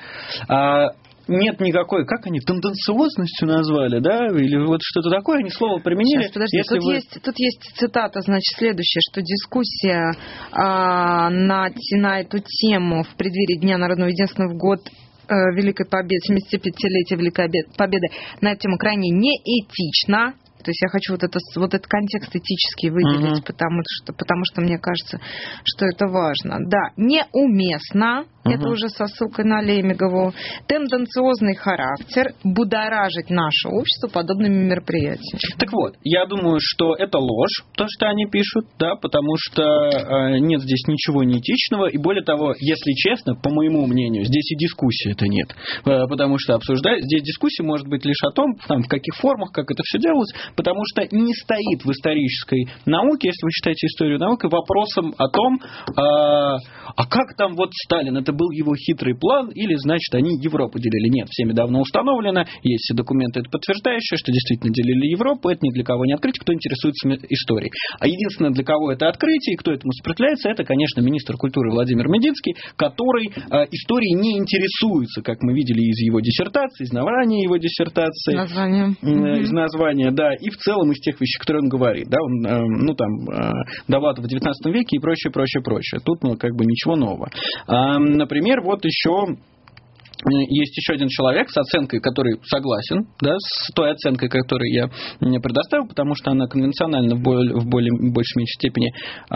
S1: Нет никакой, как они, тенденциозностью назвали, да, или вот что-то такое, они слово применили.
S2: Сейчас, подожди, тут, вы... есть, тут есть цитата, значит, следующая, что дискуссия а, на, на эту тему в преддверии Дня народного единства в год а, Великой Победы, семидесятипятилетия Великой Победы на эту тему крайне неэтична. То есть я хочу вот, это, вот этот контекст этический выделить, uh-huh. потому, что, потому что мне кажется, что это важно. Да, неуместно, uh-huh. это уже со ссылкой на Лемегову, тенденциозный характер, будоражить наше общество подобными мероприятиями.
S1: Так вот, я думаю, что это ложь, то, что они пишут, да, потому что э, нет здесь ничего неэтичного, и более того, если честно, по моему мнению, здесь и дискуссии-то нет, э, потому что обсуждать, здесь дискуссия может быть лишь о том, там, в каких формах, как это все делалось, потому что не стоит в исторической науке, если вы читаете историю науки, вопросом о том, а, а как там вот Сталин, это был его хитрый план, или, значит, они Европу делили. Нет, всеми давно установлено, есть все документы, это подтверждающие, что действительно делили Европу, это ни для кого не открытие, кто интересуется историей. А единственное, для кого это открытие, и кто этому сопротивляется, это, конечно, министр культуры Владимир Мединский, который а, историей не интересуется, как мы видели из его диссертации, из названия его диссертации.
S2: Название.
S1: Из названия, да. и в целом из тех вещей, которые он говорит. Да, он, э, ну, там, э, Довлатов в девятнадцатом веке и прочее, прочее, прочее. Тут, ну, как бы ничего нового. Э, например, вот еще... Есть еще один человек с оценкой, который согласен, да, с той оценкой, которую я мне предоставил, потому что она конвенциональна в более, в более в большей меньшей степени.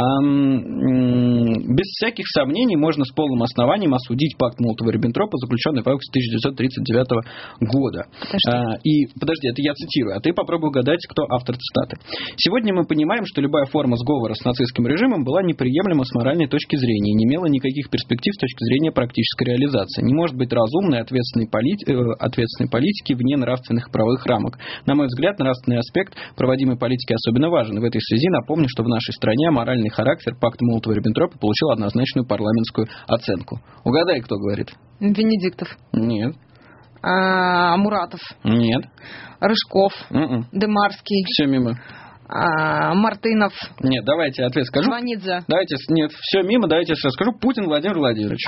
S1: Без всяких сомнений можно с полным основанием осудить пакт Молотова-Риббентропа, заключенный в августе тысяча девятьсот тридцать девятого года. Подожди. И, подожди, это я цитирую, а ты попробуй угадать, кто автор цитаты. «Сегодня мы понимаем, что любая форма сговора с нацистским режимом была неприемлема с моральной точки зрения и не имела никаких перспектив с точки зрения практической реализации. Не может быть разумной ответственной, полит... ответственной политики вне нравственных и правовых рамок. На мой взгляд, нравственный аспект проводимой политики особенно важен. В этой связи напомню, что в нашей стране моральный характер пакта Молотова-Риббентропа получил однозначную парламентскую оценку». Угадай, кто говорит?
S2: Венедиктов.
S1: Нет.
S2: А, Муратов.
S1: Нет.
S2: Рыжков.
S1: Mm-mm.
S2: Демарский.
S1: Все мимо.
S2: А, Мартынов.
S1: Нет, давайте ответ скажу.
S2: Сванидзе.
S1: Давайте, нет, все мимо, давайте я сейчас скажу. Путин Владимир Владимирович.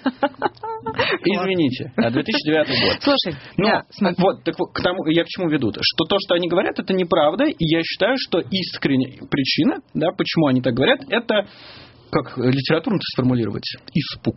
S1: Извините, две тысячи девятый год.
S2: Слушай,
S1: но
S2: я,
S1: вот, так вот, к тому, я к чему веду-то? Что то, что они говорят, это неправда, и я считаю, что искренняя причина, да, почему они так говорят, это, как литературно сформулировать, испуг.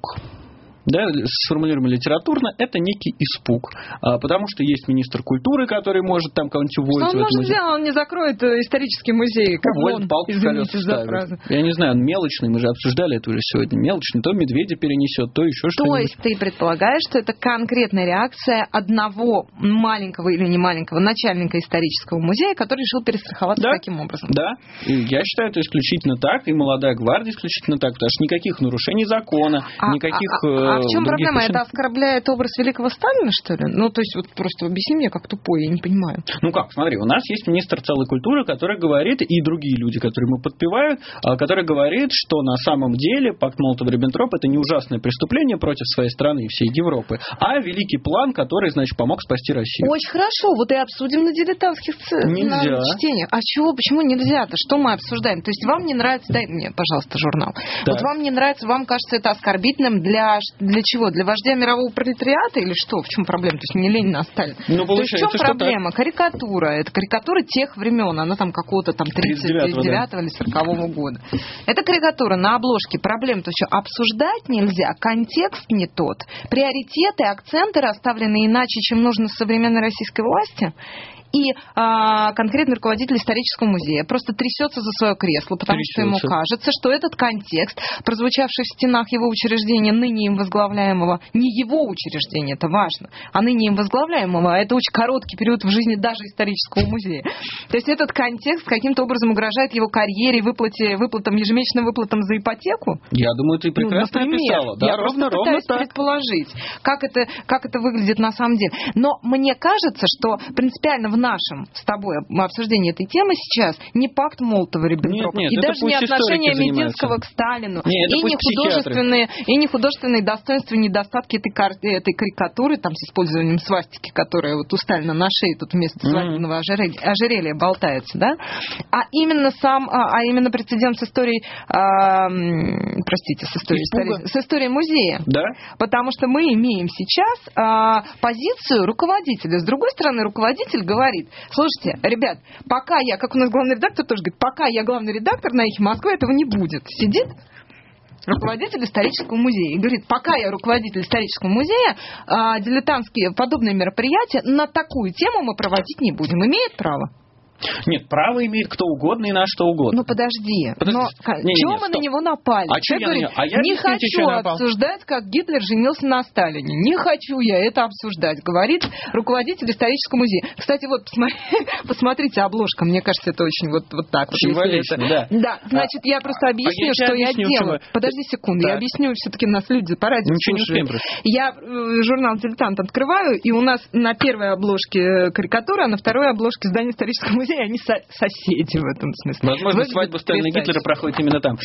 S1: Да, сформулируем литературно, это некий испуг. А, потому что есть министр культуры, который может там кого-нибудь уволить.
S2: Что он может сделать? Он не закроет исторический музей.
S1: Уволит, палку в колеса ставит. Я не знаю, он мелочный, мы же обсуждали это уже сегодня. Мелочный, то медведя перенесет, то еще что-нибудь.
S2: То есть ты предполагаешь, что это конкретная реакция одного маленького или не маленького начальника исторического музея, который решил перестраховаться
S1: да,
S2: таким образом?
S1: Да, и я считаю, это исключительно так, и молодая гвардия исключительно так, потому что никаких нарушений закона,
S2: а,
S1: никаких...
S2: А, а, а в чем проблема?
S1: Причин...
S2: Это оскорбляет образ великого Сталина, что ли? Ну, то есть, вот просто объясни мне, как тупой, я не понимаю.
S1: Ну как, смотри, у нас есть министр целой культуры, который говорит, и другие люди, которые ему подпевают, который говорит, что на самом деле пакт Молотова-Риббентропа это не ужасное преступление против своей страны и всей Европы, а великий план, который, значит, помог спасти Россию.
S2: Очень хорошо, вот и обсудим на дилетантских чтениях. А чего, почему нельзя-то? Что мы обсуждаем? То есть вам не нравится, дай мне, пожалуйста, журнал. Да. Вот вам не нравится, вам кажется это оскорбительным для, для чего? Для вождя мирового пролетариата или что? В чем проблема? То есть не Ленин, а Сталин.
S1: Ну,
S2: то есть в чем проблема? Так. Карикатура. Это карикатура тех времен. Она там какого-то там тридцать девятого да. или сорокового года. Это карикатура на обложке. Проблема, то что обсуждать нельзя, контекст не тот, приоритеты, акценты расставлены иначе, чем нужно современной российской власти. И а, конкретный руководитель исторического музея просто трясется за свое кресло, потому трясется. Что ему кажется, что этот контекст, прозвучавший в стенах его учреждения, ныне им возглавляемого, не его учреждение, это важно, а ныне им возглавляемого, это очень короткий период в жизни даже исторического музея. То есть этот контекст каким-то образом угрожает его карьере, выплате, выплатам, ежемесячным выплатам за ипотеку.
S1: Я думаю, ты прекрасно ну, например, описала. Да,
S2: я
S1: ровно,
S2: просто
S1: ровно
S2: пытаюсь
S1: так.
S2: предположить, как это, как это выглядит на самом деле. Но мне кажется, что принципиально в нашем с тобой обсуждении этой темы сейчас не пакт Молотова-Риббентропа и даже не отношение Мединского к Сталину,
S1: нет,
S2: и, не художественные, и не художественные достоинства и недостатки этой, этой карикатуры там, с использованием свастики, которая вот у Сталина на шее тут вместо свадебного ожерелья, ожерелья болтается, да? А именно сам, а, а именно прецедент с историей, а, простите, с историей, истории, с историей музея.
S1: Да?
S2: Потому что мы имеем сейчас а, позицию руководителя. С другой стороны, руководитель говорит: слушайте, ребят, пока я, как у нас главный редактор тоже говорит, пока я главный редактор на «Эхе Москвы», этого не будет. Сидит руководитель исторического музея и говорит: пока я руководитель исторического музея, а, дилетантские подобные мероприятия на такую тему мы проводить не будем. Имеет право?
S1: Нет, право имеет кто угодно и на что угодно.
S2: Ну подожди,
S1: подожди.
S2: но
S1: не,
S2: чего
S1: не,
S2: мы
S1: стоп.
S2: на него напали?
S1: А
S2: Человек говорит,
S1: а я
S2: не хочу обсуждать, как Гитлер женился на Сталине. Не хочу я это обсуждать, говорит руководитель исторического музея. Кстати, вот посмотрите, посмотрите обложка, мне кажется, это очень вот, вот так.
S1: Символично,
S2: вот,
S1: да.
S2: Да, значит, я просто объясню, а я что я
S1: объясню,
S2: делаю.
S1: чего...
S2: Подожди секунду, так. Я объясню, все-таки нас люди по радио
S1: Ничего
S2: слушают.
S1: Не
S2: я э, журнал «Дилетант» открываю, и у нас на первой обложке карикатура, а на второй обложке здание исторического музея, они со- соседи в этом смысле.
S1: Возможно, Выглядит свадьба Сталина и Гитлера проходит именно там.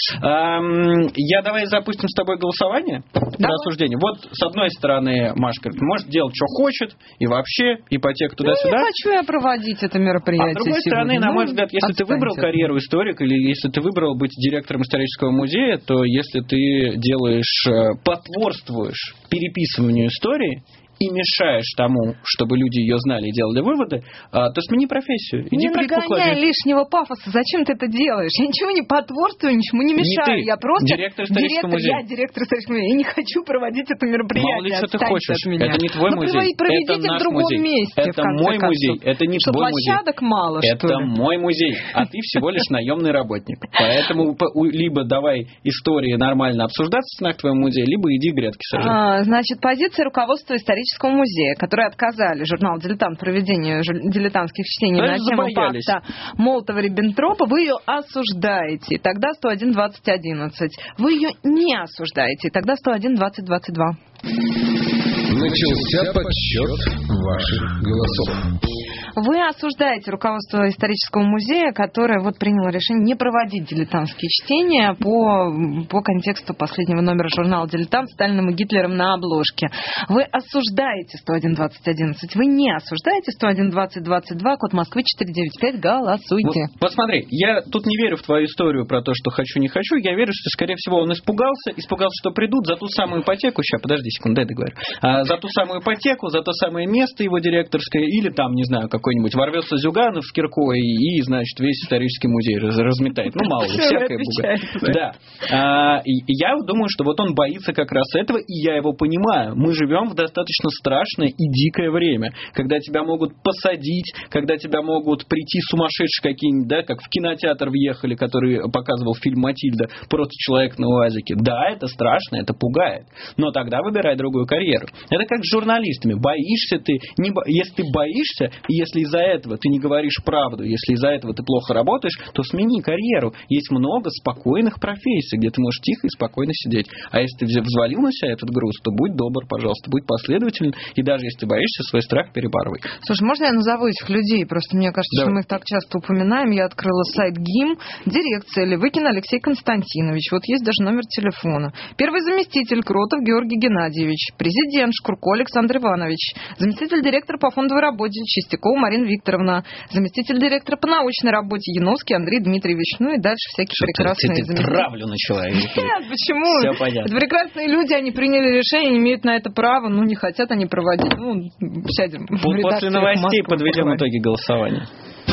S1: Я давай запустим с тобой голосование для рассуждения. Вот с одной стороны Машка может делать, что хочет, и вообще, ипотека туда-сюда.
S2: Ну, не хочу я проводить это мероприятие.
S1: А с другой
S2: сегодня.
S1: стороны, на мой
S2: ну,
S1: взгляд, если ты выбрал карьеру историка, или если ты выбрал быть директором исторического музея, то если ты делаешь, потворствуешь переписыванию истории и мешаешь тому, чтобы люди ее знали и делали выводы, то смени профессию. Иди
S2: не нагоняй лишнего пафоса. Зачем ты это делаешь? Я ничего не потворствую, ничему не мешаю.
S1: Не ты,
S2: я просто
S1: директор исторического
S2: директор,
S1: музея.
S2: Я директор исторического музея. Я не хочу проводить это мероприятие.
S1: Мало ли, что ты
S2: Отстаньте
S1: хочешь.
S2: от меня.
S1: Это не твой
S2: ну,
S1: музей.
S2: Проведите
S1: это наш
S2: в другом
S1: музей.
S2: месте.
S1: Это мой
S2: концов.
S1: музей. Это не
S2: что,
S1: твой музей.
S2: Площадок мало, что
S1: Это
S2: ли?
S1: мой музей. А ты всего лишь наемный работник. Поэтому либо давай истории нормально обсуждаться в стенах твоего музея, либо иди грядки сажай.
S2: А, значит, позиция руководства исторического музея, которые отказали журнал «Дилетант» проведению дилетантских чтений
S1: да
S2: на тему пакта Молотова-Риббентропа, вы ее осуждаете. Тогда сто один двадцать одиннадцать. Вы ее не осуждаете. Тогда сто один двадцать двадцать два.
S14: Начался подсчет ваших голосов.
S2: Вы осуждаете руководство исторического музея, которое вот приняло решение не проводить дилетантские чтения по, по контексту последнего номера журнала «Дилетант» Сталиным и Гитлером на обложке. Вы осуждаете сто один двадцать одиннадцать. Вы не осуждаете сто один двадцать двадцать два, код Москвы четыре девять пять. Голосуйте.
S1: Вот, вот смотри, я тут не верю в твою историю про то, что хочу, не хочу. Я верю, что, скорее всего, он испугался, испугался, что придут за ту самую ипотеку. Сейчас, подожди секунду, дай договорю. А, за ту самую ипотеку, за то самое место его директорское, или там, не знаю, какой-нибудь ворвется Зюганов с киркой и, значит, весь исторический музей раз, разметает. Ну, мало ли, всякое буга. Да. А, и я думаю, что вот он боится как раз этого, и я его понимаю. Мы живем в достаточно страшное и дикое время, когда тебя могут посадить, когда тебя могут прийти сумасшедшие какие-нибудь, да, как в кинотеатр въехали, который показывал фильм «Матильда», просто человек на УАЗике. Да, это страшно, это пугает. Но тогда выбирай другую карьеру. Это как с журналистами. Боишься ты, не бо... если ты боишься, и если из-за этого ты не говоришь правду, если из-за этого ты плохо работаешь, то смени карьеру. Есть много спокойных профессий, где ты можешь тихо и спокойно сидеть. А если ты взвалил на себя этот груз, то будь добр, пожалуйста, будь последователен, и даже если ты боишься, свой страх перебарывай.
S2: Слушай, можно я назову этих людей? Просто мне кажется, Давай. что мы их так часто упоминаем. Я открыла сайт ГИМ, дирекция Левыкин Алексей Константинович. Вот есть даже номер телефона. Первый заместитель Кротов Георгий Геннадьевич, президент Шкурко Александр Иванович, заместитель директора по фондовой работе Чистякова Марина Викторовна, заместитель директора по научной работе Яновский Андрей Дмитриевич. Ну и дальше всякие что прекрасные
S1: заместители. Травлю начала.
S2: Нет, почему?
S1: Все понятно.
S2: Это прекрасные люди, они приняли решение, не имеют на это права, ну не хотят они проводить. Ну, сядем.
S1: После новостей подведем итоги голосования.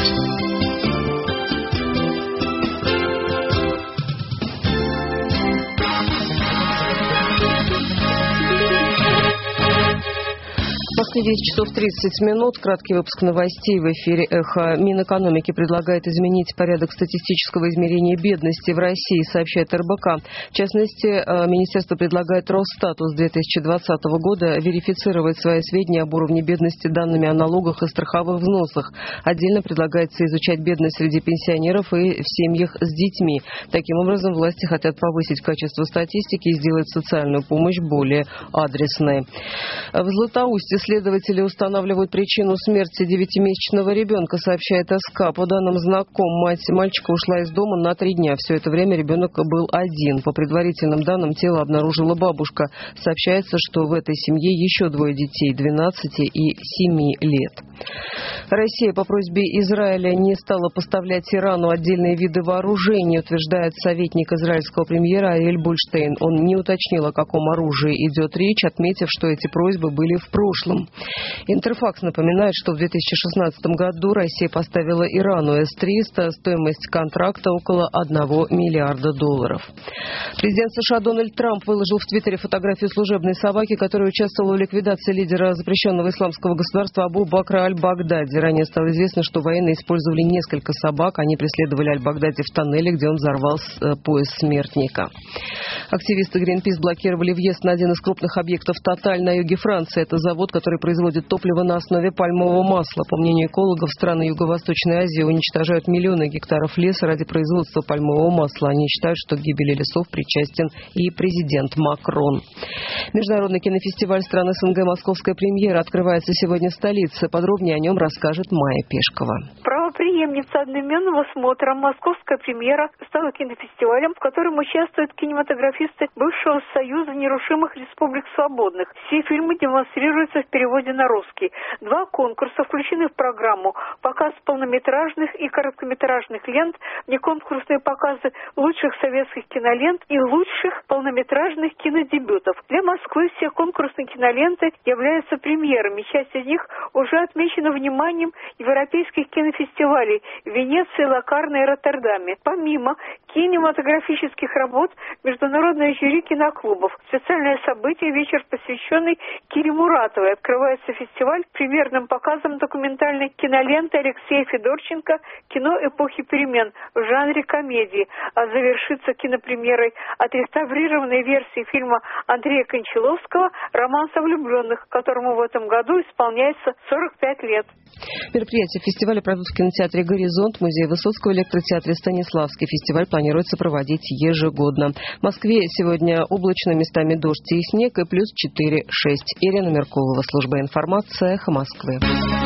S11: В Москве десять часов тридцать минут. Краткий выпуск новостей в эфире «Эхо». Минэкономики предлагает изменить порядок статистического измерения бедности в России, сообщает эр бэ ка. В частности, министерство предлагает Росстату с две тысячи двадцатого года верифицировать свои сведения об уровне бедности данными о налогах и страховых взносах. Отдельно предлагается изучать бедность среди пенсионеров и в семьях с детьми. Таким образом, власти хотят повысить качество статистики и сделать социальную помощь более адресной. В Златоусте следователи устанавливают причину смерти девятимесячного ребенка, сообщает эс ка. По данным знаком, мать мальчика ушла из дома на три дня. Все это время ребенок был один. По предварительным данным, тело обнаружила бабушка. Сообщается, что в этой семье еще двое детей, двенадцати и семи лет. Россия по просьбе Израиля не стала поставлять Ирану отдельные виды вооружений, утверждает советник израильского премьера Ариэль Бульштейн. Он не уточнил, о каком оружии идет речь, отметив, что эти просьбы были в прошлом. Интерфакс напоминает, что в две тысячи шестнадцатом году Россия поставила Ирану эс триста, стоимость контракта около одного миллиарда долларов. Президент США Дональд Трамп выложил в Твиттере фотографию служебной собаки, которая участвовала в ликвидации лидера запрещенного исламского государства Абу Бакра аль-Багдади. Ранее стало известно, что военные использовали несколько собак. Они преследовали аль-Багдади в тоннеле, где он взорвал пояс смертника. Активисты Greenpeace блокировали въезд на один из крупных объектов Total на юге Франции. Это завод, который производит топливо на основе пальмового масла. По мнению экологов, страны Юго-Восточной Азии уничтожают миллионы гектаров леса ради производства пальмового масла. Они считают, что к гибели лесов причастен и президент Макрон. Международный кинофестиваль стран эс эн гэ «Московская премьера» открывается сегодня в столице. Подробнее о нем расскажет Майя Пешкова.
S6: Правоприемник преемница одноименного смотра, московская премьера стала кинофестивалем, в котором участвуют кинематографисты бывшего Союза нерушимых республик свободных. Все фильмы демонстрируются в переводе на русский. Два конкурса включены в программу: показ полнометражных и короткометражных лент, внеконкурсные показы лучших советских кинолент и лучших полнометражных кинодебютов. Для Москвы все конкурсные киноленты являются премьерами. Часть из них уже отмечена вниманием европейских кинофестивалей в Венеции, Локарно и Роттердаме. Помимо кинематографических работ, международное жюри киноклубов. Специальное событие – вечер, посвященный Кире Муратовой. Открывается фестиваль премьерным показом документальной киноленты Алексея Федорченко «Кино эпохи перемен» в жанре комедии, а завершится кинопремьерой отреставрированной версии фильма Андрея Кончаловского «Романс о влюбленных», которому в этом году исполняется сорок пять лет.
S11: Мероприятия фестиваля пройдут в кинотеатре «Горизонт», музее Высоцкого, электротеатре «Станиславский». Фестиваль планируется проводить ежегодно. В Москве сегодня облачно, местами дождь и снег, и плюс четыре шесть. Ирина Меркулова, служба информации, «Эхо Москвы».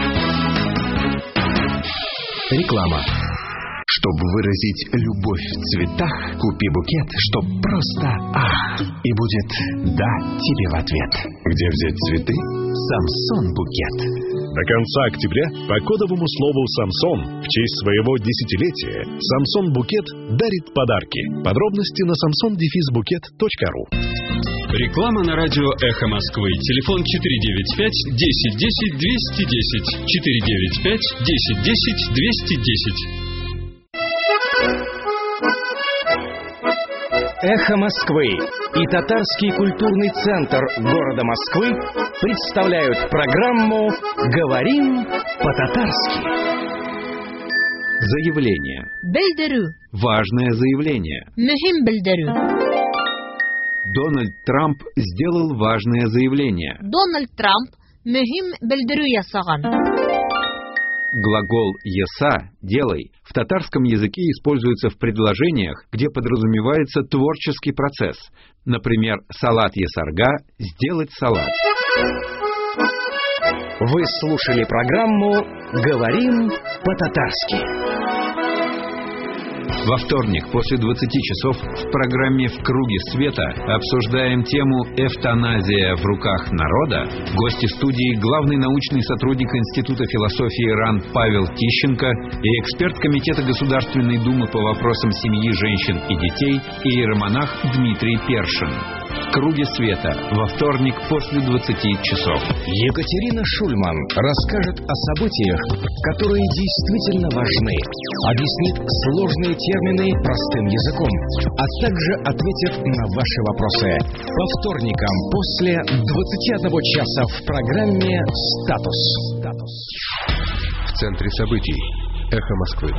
S7: Реклама. Чтобы выразить любовь в цветах, купи букет, чтоб просто ах, и будет да тебе в ответ. Где взять цветы? Самсон букет.
S10: До конца октября по кодовому слову «Самсон» в честь своего десятилетия Самсон Букет дарит подарки. Подробности на самсон букет точка ру.
S22: Реклама на радио «Эхо Москвы». Телефон четыре девять пять десять десять двести десять. четыре девять пять десять десять двести десять.
S25: «Эхо Москвы» и Татарский культурный центр города Москвы представляют программу «Говорим по-татарски».
S9: Заявление.
S13: Белдеру.
S9: Важное заявление.
S13: Мухим белдеру.
S9: Дональд Трамп сделал важное заявление.
S13: Дональд Трамп мухим белдеру ясаган.
S9: Глагол «еса» – «делай» в татарском языке используется в предложениях, где подразумевается творческий процесс. Например, салат есарга – «сделать салат».
S25: Вы слушали программу «Говорим по-татарски».
S9: Во вторник после двадцати часов в программе «В круге света» обсуждаем тему «Эвтаназия в руках народа». Гости студии — главный научный сотрудник Института философии РАН Павел Тищенко и эксперт Комитета Государственной Думы по вопросам семьи, женщин и детей иеромонах Дмитрий Першин. «В круге света» во вторник после двадцати часов.
S25: Екатерина Шульман расскажет о событиях, которые действительно важны, объяснит сложные термины простым языком, а также ответит на ваши вопросы. По вторникам после двадцати одного часа в программе «Статус».
S3: В центре событий. Эхо Москвы.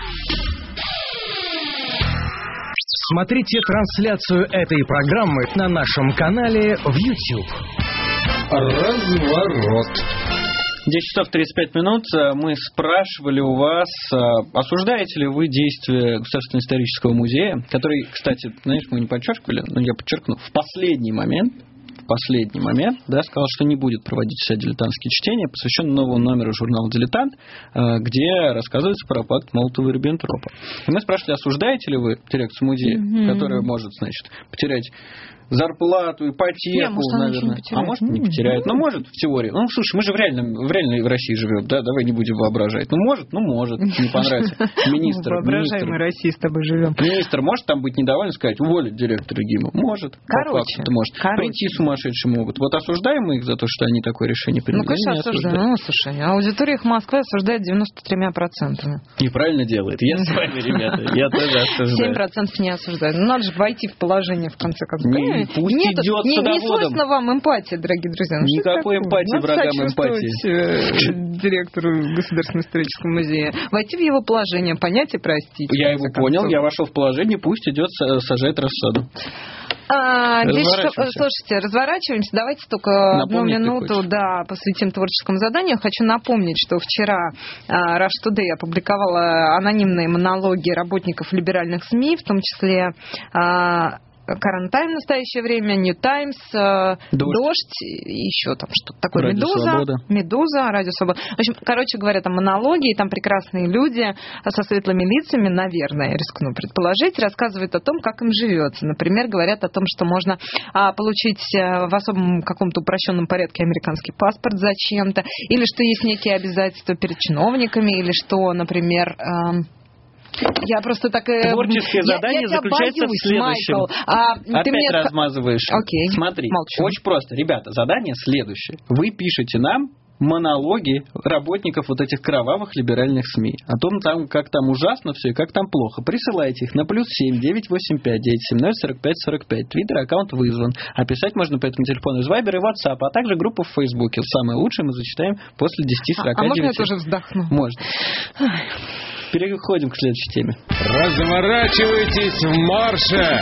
S25: Смотрите трансляцию этой программы на нашем канале в YouTube.
S1: Разворот. десять часов тридцать пять минут. Мы спрашивали у вас, осуждаете ли вы действия Государственного исторического музея, который, кстати, знаешь, мы не подчеркивали, но я подчеркну, в последний момент, в последний момент, да, сказал, что не будет проводить все дилетантские чтения, посвященные новому номеру журнала «Дилетант», где рассказывается про пакт Молотова и Риббентропа. И мы спрашивали, осуждаете ли вы дирекцию музея, mm-hmm. которая может, значит, потерять зарплату, ипотеку,
S2: не, может,
S1: наверное. А может, не потеряет. Ну, может, в теории. Ну, слушай, мы же в реальном, в реальной в России живем, да, давай не будем воображать. Ну, может, ну, может, не понравится. Министр,
S2: воображаемой России с тобой живем.
S1: Министр может там быть недоволен, сказать, уволить директора ГИМа? Может.
S2: Короче.
S1: Может. Прийти сумасшедшие могут. Вот осуждаем мы их за то, что они такое решение приняли?
S2: Ну, конечно, осуждаем. Ну, слушай, аудитория их Москвы осуждает девяносто тремя процентами.
S1: И правильно делает. Я с вами, ребята. Я тоже осуждаю.
S2: семь процентов не осуждают. Ну, надо же войти в положение, в конце концов.
S1: Не, пусть Нет, идет
S2: не,
S1: садоводом.
S2: Не свойственно вам эмпатия, дорогие друзья. Ну,
S1: никакой эмпатии, врагам эмпатии.
S2: Директору Государственного исторического музея. Войти в его положение, понять и простить.
S1: Я его понял, я вошел в положение, пусть идет сажать рассаду.
S2: А, слушайте, разворачиваемся. Давайте только напомнить одну минуту да, посвятим творческому заданию. Хочу напомнить, что вчера Rush Today опубликовала анонимные монологи работников либеральных СМИ, в том числе Current Time в настоящее время, New Times, Дождь, Дождь еще там что-то такое,
S1: Радио
S2: Медуза,
S1: Свобода.
S2: Медуза, Радио Свобода. В общем, короче говоря, там монологи, там прекрасные люди со светлыми лицами, наверное, рискну предположить, рассказывают о том, как им живется. Например, говорят о том, что можно а, получить в особом каком-то упрощенном порядке американский паспорт зачем-то, или что есть некие обязательства перед чиновниками, или что, например... А, я просто так...
S1: Творческое
S2: я,
S1: задание
S2: я
S1: заключается
S2: боюсь,
S1: в следующем.
S2: Майкл. А,
S1: Опять
S2: ты мне...
S1: размазываешь.
S2: Окей.
S1: Смотри,
S2: Молчу.
S1: очень просто. Ребята, задание следующее. Вы пишете нам монологи работников вот этих кровавых либеральных СМИ. О том, там, как там ужасно все и как там плохо. Присылайте их на плюс семь девятьсот восемьдесят пять девятьсот семнадцать сорок пять сорок пять. Твиттер аккаунт вызван. А писать можно по этому телефону из Вайбер и WhatsApp, а также группа в Фейсбуке. Самое лучшее мы зачитаем после десять сорока девять.
S2: А, а можно я тоже вздохну?
S1: Можно. Переходим к следующей теме.
S12: Разворачивайтесь в марше!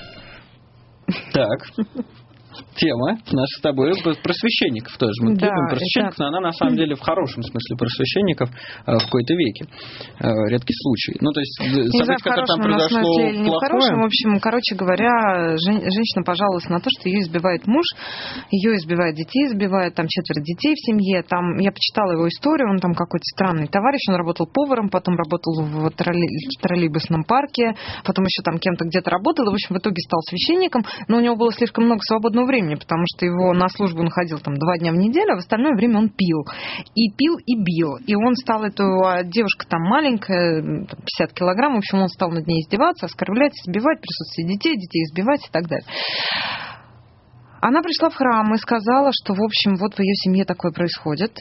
S1: Так. Тема наша с тобой про священников тоже. Мы
S2: да,
S1: любим про священников, но она на самом деле в хорошем смысле про священников в какой-то веке. Редкий случай. Ну, то есть событие, которое там произошло,
S2: плохое. Не в хорошем, в общем, короче говоря, женщина пожаловалась на то, что ее избивает муж, ее избивает детей, избивает, там четверо детей в семье. Там, я почитала его историю, он там какой-то странный товарищ, он работал поваром, потом работал в троллей, троллейбусном парке, потом еще там кем-то где-то работал, и, в общем, в итоге стал священником, но у него было слишком много свободного времени, потому что его на службу он ходил там два дня в неделю, а в остальное время он пил. И пил, и бил. И он стал, эту девушка там маленькая, пятьдесят килограмм, в общем, он стал над ней издеваться, оскорблять, избивать, присутствие детей, детей избивать и так далее. Она пришла в храм и сказала, что, в общем, вот в ее семье такое происходит,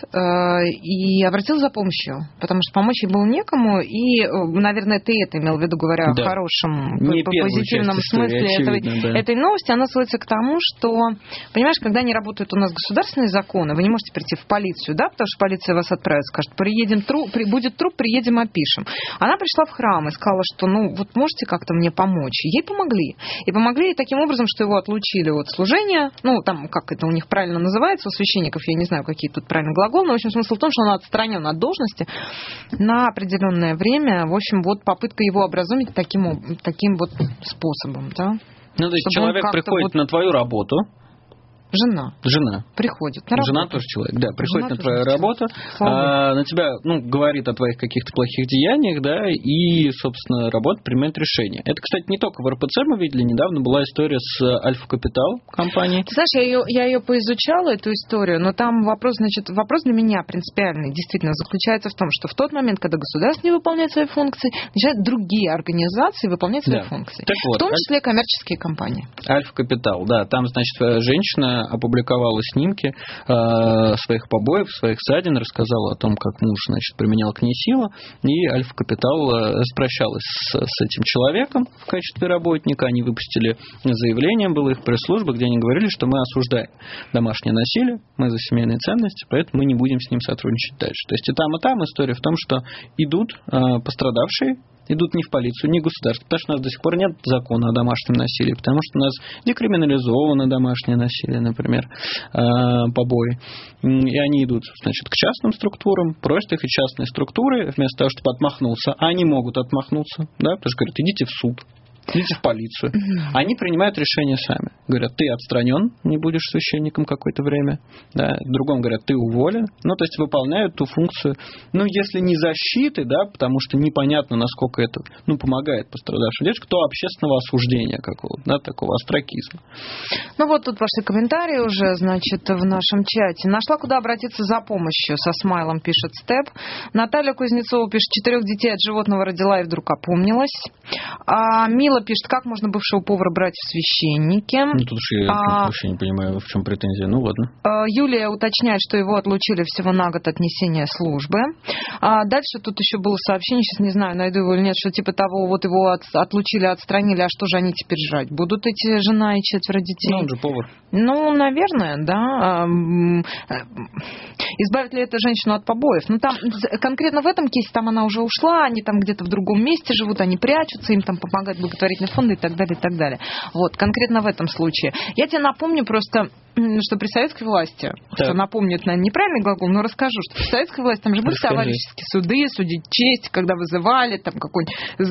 S2: и обратилась за помощью, потому что помочь ей было некому, и, наверное, ты это имел в виду, говоря да. о хорошем, Не позитивном смысле истории, этой, да. этой новости, она сводится к тому, что, понимаешь, когда не работают у нас государственные законы, вы не можете прийти в полицию, да, потому что полиция вас отправит, скажет, приедем, труп, будет труп, приедем, опишем. Она пришла в храм и сказала, что, ну, вот можете как-то мне помочь? Ей помогли. И помогли ей таким образом, что его отлучили от служения. Ну, там, как это у них правильно называется, у священников, я не знаю, какие тут правильно глаголы, но, в общем, смысл в том, что он отстранен от должности на определенное время. В общем, вот попытка его образумить таким, таким вот способом, да.
S1: Ну, то есть Чтобы человек приходит вот... на твою работу.
S2: Жена.
S1: Жена.
S2: Приходит на работу.
S1: Жена тоже человек, да, приходит
S2: Жена
S1: на твою работу, а, на тебя, ну, говорит о твоих каких-то плохих деяниях, да, и, собственно, работа принимает решение. Это, кстати, не только в эр пэ цэ мы видели, недавно была история с Альфа Капитал компанией.
S2: Ты знаешь, я ее, я ее поизучала, эту историю, но там вопрос, значит, вопрос для меня принципиальный, действительно, заключается в том, что в тот момент, когда государство не выполняет свои функции, начинают другие организации выполнять свои да. функции. Так вот, в том числе коммерческие компании.
S1: Альфа Капитал, да, там, значит, женщина опубликовала снимки э, своих побоев, своих ссадин, рассказала о том, как муж, значит, применял к ней силу, и Альфа Капитал э, распрощалась с, с этим человеком в качестве работника. Они выпустили заявление, было их пресс-служба, где они говорили, что мы осуждаем домашнее насилие, мы за семейные ценности, поэтому мы не будем с ним сотрудничать дальше. То есть и там, и там история в том, что идут э, пострадавшие, идут не в полицию, не в государство, потому что у нас до сих пор нет закона о домашнем насилии, потому что у нас декриминализовано домашнее насилие, например, побои. И они идут, значит, к частным структурам, просят их, и частные структуры, вместо того, чтобы отмахнуться, а они могут отмахнуться, да, потому что говорят, идите в суд. Идите в полицию. Mm-hmm. Они принимают решение сами. Говорят, ты отстранен, не будешь священником какое-то время. Да. Другому говорят, ты уволен. Ну, то есть выполняют ту функцию, ну, если не защиты, да, потому что непонятно, насколько это, ну, помогает пострадавшим девушкам, то общественного осуждения какого-то, да, такого остракизма.
S2: Ну, вот тут ваши комментарии уже, значит, в нашем чате. Нашла, куда обратиться за помощью, со смайлом пишет Степ. Наталья Кузнецова пишет, четырех детей от животного родила и вдруг опомнилась. А Мила пишет, как можно бывшего повара брать в священники.
S1: Ну, тут уж я а, вообще не понимаю, в чем претензия. Ну, ладно.
S2: Юлия уточняет, что его отлучили всего на год от несения службы. А дальше тут еще было сообщение, сейчас не знаю, найду его или нет, что типа того, вот его от, отлучили, отстранили, а что же они теперь жрать будут, эти жена и четверо детей?
S1: Ну, он же повар.
S2: Ну, наверное, да. Избавит ли это женщину от побоев? Ну, там, конкретно в этом кейсе, там она уже ушла, они там где-то в другом месте живут, они прячутся, им там помогают благотворительные фонды и так далее, и так далее. Вот, конкретно в этом случае. Я тебе напомню просто, что при советской власти,
S1: так.
S2: что напомню, это, наверное, неправильный глагол, но расскажу, что при советской власти там же были
S1: Расскажи.
S2: товарищеские суды, судить честь, когда вызывали, там какое-нибудь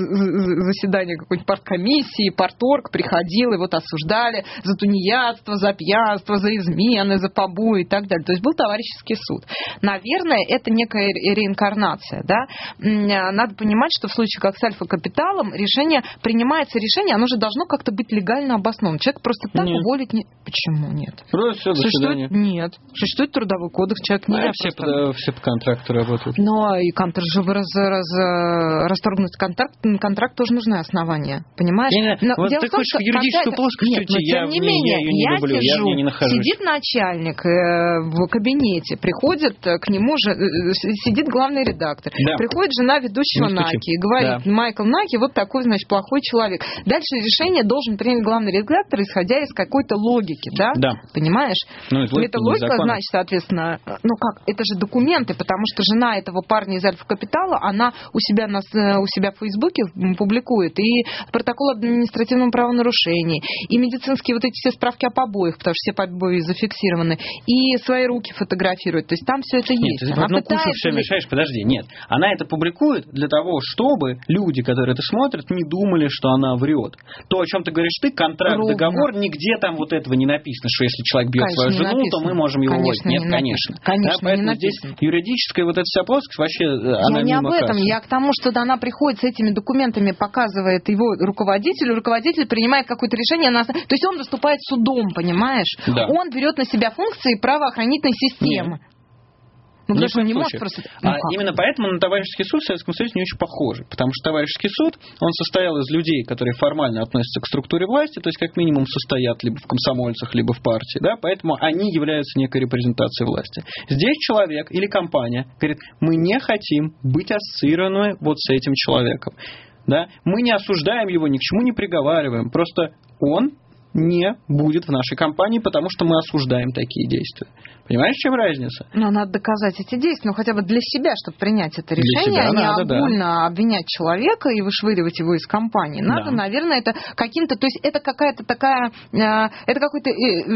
S2: заседание какой-нибудь парткомиссии, парторг приходил, и вот осуждали за тунеядство, за пьянство, за измены, за побои и так далее. То есть был товарищеский суд. Наверное, это некая реинкарнация, да? Надо понимать, что в случае как с альфа-капиталом решение, принимается решение, оно же должно как-то быть легально обосновано. Человек просто так
S1: нет.
S2: уволить не... Почему нет?
S1: Просто все,
S2: Существует... Нет. Существует трудовой кодекс, человек не...
S1: А все,
S2: просто...
S1: по, все по контракту работают.
S2: Но и контракт же раз, раз, расторгнуть контракт, контракт тоже нужны основания, понимаешь?
S1: Не, не.
S2: Но
S1: Вот
S2: дело
S1: ты
S2: в том,
S1: хочешь в юридическую
S2: когда...
S1: плоскость
S2: Нет,
S1: уйти,
S2: но
S1: я,
S2: тем не
S1: не,
S2: менее,
S1: я ее не
S2: я
S1: люблю,
S2: сижу,
S1: я в ней не нахожусь.
S2: сидит начальник э, в кабинете, приходит к нему же, э, сидит главный редактор,
S1: да.
S2: приходит жена ведущего Наки и говорит, да. Майкл Наки вот такой, значит, плохой человек. Дальше решение должен принять главный редактор, исходя из какой-то логики, да?
S1: Да.
S2: Понимаешь?
S1: Ну, это
S2: эта логика, закон. Значит, соответственно, ну как, это же документы, потому что жена этого парня из Альфа-Капитала, она у себя, на, у себя в Фейсбуке публикует и протокол административного правонарушения, и медицинские вот эти все справки о побоях, потому что все побои зафиксированы, и свои руки фотографирует. То есть там все это есть.
S1: Нет, ты
S2: она
S1: одну
S2: пытается...
S1: кучу все мешаешь, подожди, нет. Она это публикует для того, чтобы люди, которые это смотрят, не думали, что она врет. То, о чем ты говоришь ты, контракт, Ровно. договор, нигде там вот этого не написано, что если человек бьет
S2: конечно,
S1: свою жену,
S2: написано.
S1: то мы можем его уволить. Нет,
S2: не
S1: конечно.
S2: Конечно,
S1: да, поэтому
S2: не
S1: здесь юридическая вот эта вся плоскость вообще она
S2: Я не об этом,
S1: касса.
S2: я к тому, что она приходит с этими документами, показывает его руководителю, руководитель принимает какое-то решение, на... то есть он выступает судом, понимаешь?
S1: Да.
S2: Он берет на себя функции правоохранительной системы.
S1: Нет.
S2: Ну, потому что он не
S1: случае.
S2: может просто... Ну,
S1: а именно поэтому на товарищеский суд в Советском Союзе не очень похожи. Потому что товарищеский суд, он состоял из людей, которые формально относятся к структуре власти, то есть как минимум состоят либо в комсомольцах, либо в партии, да, поэтому они являются некой репрезентацией власти. Здесь человек или компания говорит, мы не хотим быть ассоциированы вот с этим человеком. Да? Мы не осуждаем его, ни к чему не приговариваем, просто он не будет в нашей компании, потому что мы осуждаем такие действия. Понимаешь, в чем разница?
S2: Но надо доказать эти действия, ну хотя бы для себя, чтобы принять это решение, а не
S1: надо,
S2: огульно
S1: да.
S2: обвинять человека и вышвыривать его из компании. Надо, да. наверное, это каким-то, то есть это какая-то такая, это какой-то,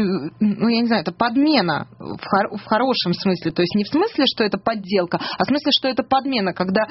S2: ну я не знаю, это подмена в, хор- в хорошем смысле, то есть не в смысле, что это подделка, а в смысле, что это подмена, когда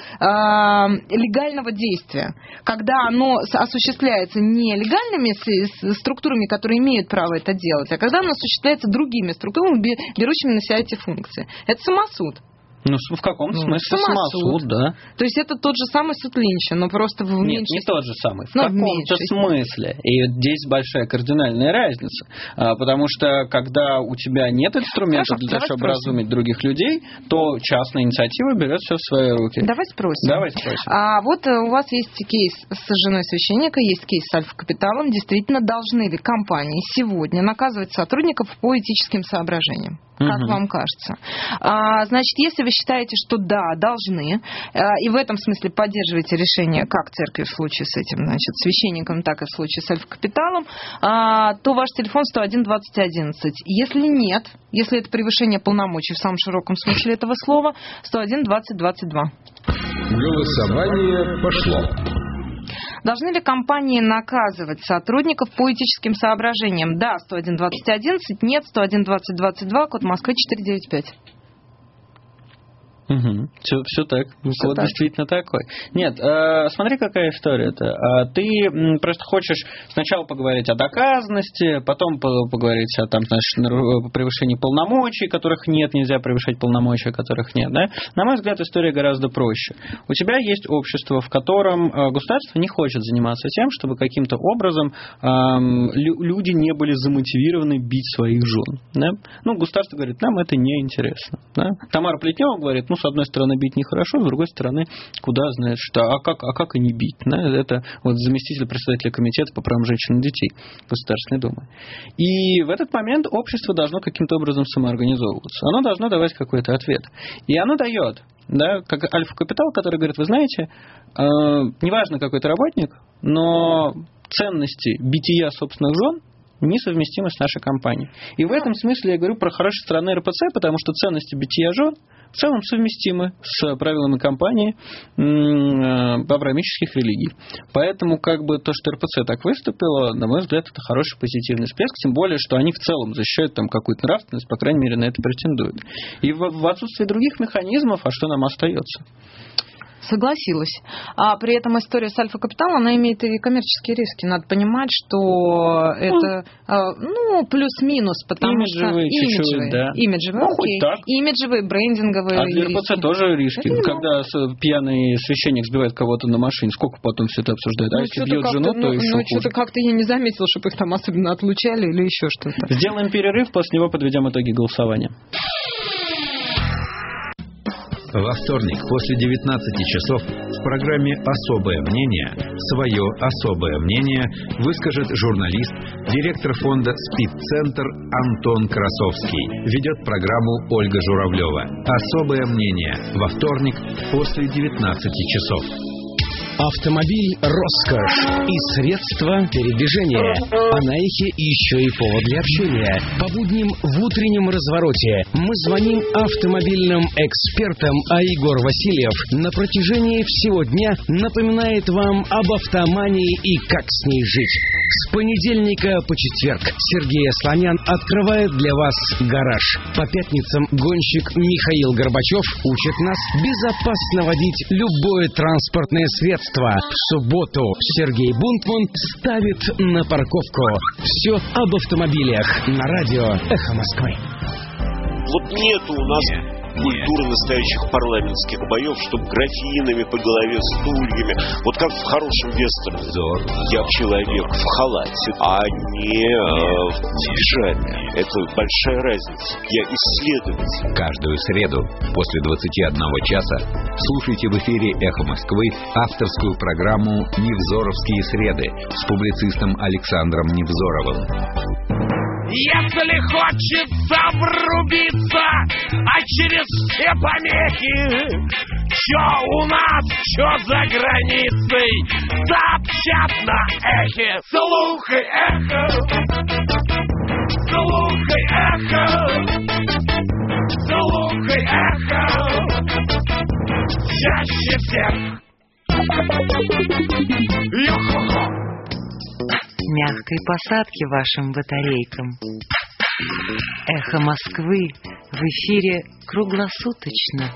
S2: э, легального действия, когда оно осуществляется не легальными структурами, которые имеют право это делать, а когда оно осуществляется другими структурами, берущими на себя эти функции. Это самосуд.
S1: Ну, в каком ну, смысле самосуд. самосуд, да.
S2: То есть это тот же самый суд Линча, но просто в
S1: Нет,
S2: меньшей...
S1: не тот же самый, в
S2: но
S1: каком-то
S2: в
S1: смысле. И здесь большая кардинальная разница. Потому что, когда у тебя нет инструментов Хорошо, для того, чтобы образумить других людей, то частная инициатива берет все в свои руки.
S2: Давай спросим.
S1: Давай спросим.
S2: А вот у вас есть кейс с женой священника, есть кейс с Альфа-Капиталом. Действительно, должны ли компании сегодня наказывать сотрудников по этическим соображениям? Как угу. вам кажется? А, значит, если вы считаете, что да, должны, и в этом смысле поддерживаете решение как церкви в случае с этим, значит, священником, так и в случае с Альфа-Капиталом, а, то ваш телефон сто один двадцать одиннадцать. Если нет, если это превышение полномочий в самом широком смысле этого слова, сто один двадцать двадцать два.
S14: Голосование пошло.
S2: Должны ли компании наказывать сотрудников по этическим соображениям? Да, сто один двадцать одиннадцать, нет, сто один двадцать двадцать два, код Москвы четыреста девяносто пять.
S1: Угу. Все, все так.
S2: Все
S1: вот
S2: так.
S1: Действительно такой. Нет, э, смотри, какая история-то. Э, ты м, просто хочешь сначала поговорить о доказанности, потом поговорить о там, значит, превышении полномочий, которых нет, нельзя превышать полномочия, которых нет. Да? На мой взгляд, история гораздо проще. У тебя есть общество, в котором государство не хочет заниматься тем, чтобы каким-то образом э, люди не были замотивированы бить своих жен. Да? Ну, государство говорит, нам это не интересно. Да? Тамара Плетнева говорит, ну, с одной стороны, бить нехорошо, с другой стороны, куда, знает, что, а как, а как и не бить? Да? Это вот заместитель председателя комитета по правам женщин и детей Государственной Думы. И в этот момент общество должно каким-то образом самоорганизовываться. Оно должно давать какой-то ответ. И оно дает, да, как Альфа-Капитал, который говорит, вы знаете, э, неважно, какой ты работник, но ценности бития собственных жен несовместимы с нашей компанией. И в этом смысле я говорю про хорошие стороны эр пэ цэ, потому что ценности бития жен в целом совместимы с правилами компании авраамических религий. Поэтому как бы то, что эр пэ цэ так выступило, на мой взгляд, это хороший позитивный всплеск, тем более, что они в целом защищают там какую-то нравственность, по крайней мере, на это претендуют. И в, в отсутствии других механизмов, а что нам остается?
S2: Согласилась. А при этом история с Альфа-Капитал, она имеет и коммерческие риски. Надо понимать, что это, ну, плюс-минус, потому
S1: имиджевые,
S2: что... Имиджевые,
S1: да.
S2: Имиджевые,
S1: ну,
S2: окей.
S1: Так.
S2: Имиджевые, брендинговые
S1: А для эр пэ цэ
S2: риски.
S1: тоже риски. Ну, когда пьяный священник сбивает кого-то на машине, сколько потом все это обсуждают?
S2: Ну,
S1: а если бьет жену, то
S2: ну,
S1: еще
S2: ну,
S1: хуже.
S2: что-то как-то я не заметила, чтобы их там особенно отлучали или еще что-то.
S1: Сделаем перерыв, после него подведем итоги голосования.
S9: Во вторник после девятнадцати часов в программе «Особое мнение» свое особое мнение выскажет журналист, директор фонда «Спидцентр» Антон Красовский. Ведет программу Ольга Журавлева. «Особое мнение» во вторник после девятнадцати часов.
S25: Автомобиль – роскошь и средство передвижения. А на эхе еще и повод для общения. По будням в утреннем развороте мы звоним автомобильным экспертам, а Егор Васильев на протяжении всего дня напоминает вам об автомании и как с ней жить. С понедельника по четверг Сергей Асланян открывает для вас гараж. По пятницам гонщик Михаил Горбачев учит нас безопасно водить любое транспортное средство. В субботу Сергей Бунтман ставит на парковку. Все об автомобилях на радио «Эхо Москвы».
S15: Вот нету у нас культуры настоящих парламентских боев, чтобы графинами по голове, стульями. Вот как в хорошем вестерне. Я человек в халате, а не э, в пижаме. Это большая разница. Я исследователь.
S9: Каждую среду после двадцати одного часа слушайте в эфире «Эхо Москвы» авторскую программу «Невзоровские среды» с публицистом Александром Невзоровым.
S26: Если хочется врубиться, а через все помехи, чё у нас, чё за границей, сообщат на эхе. Слухай эхо, слухай эхо, слухай эхо, чаще всех. Йо-хо-хо.
S17: Мягкой посадки вашим батарейкам. Эхо Москвы в эфире круглосуточно.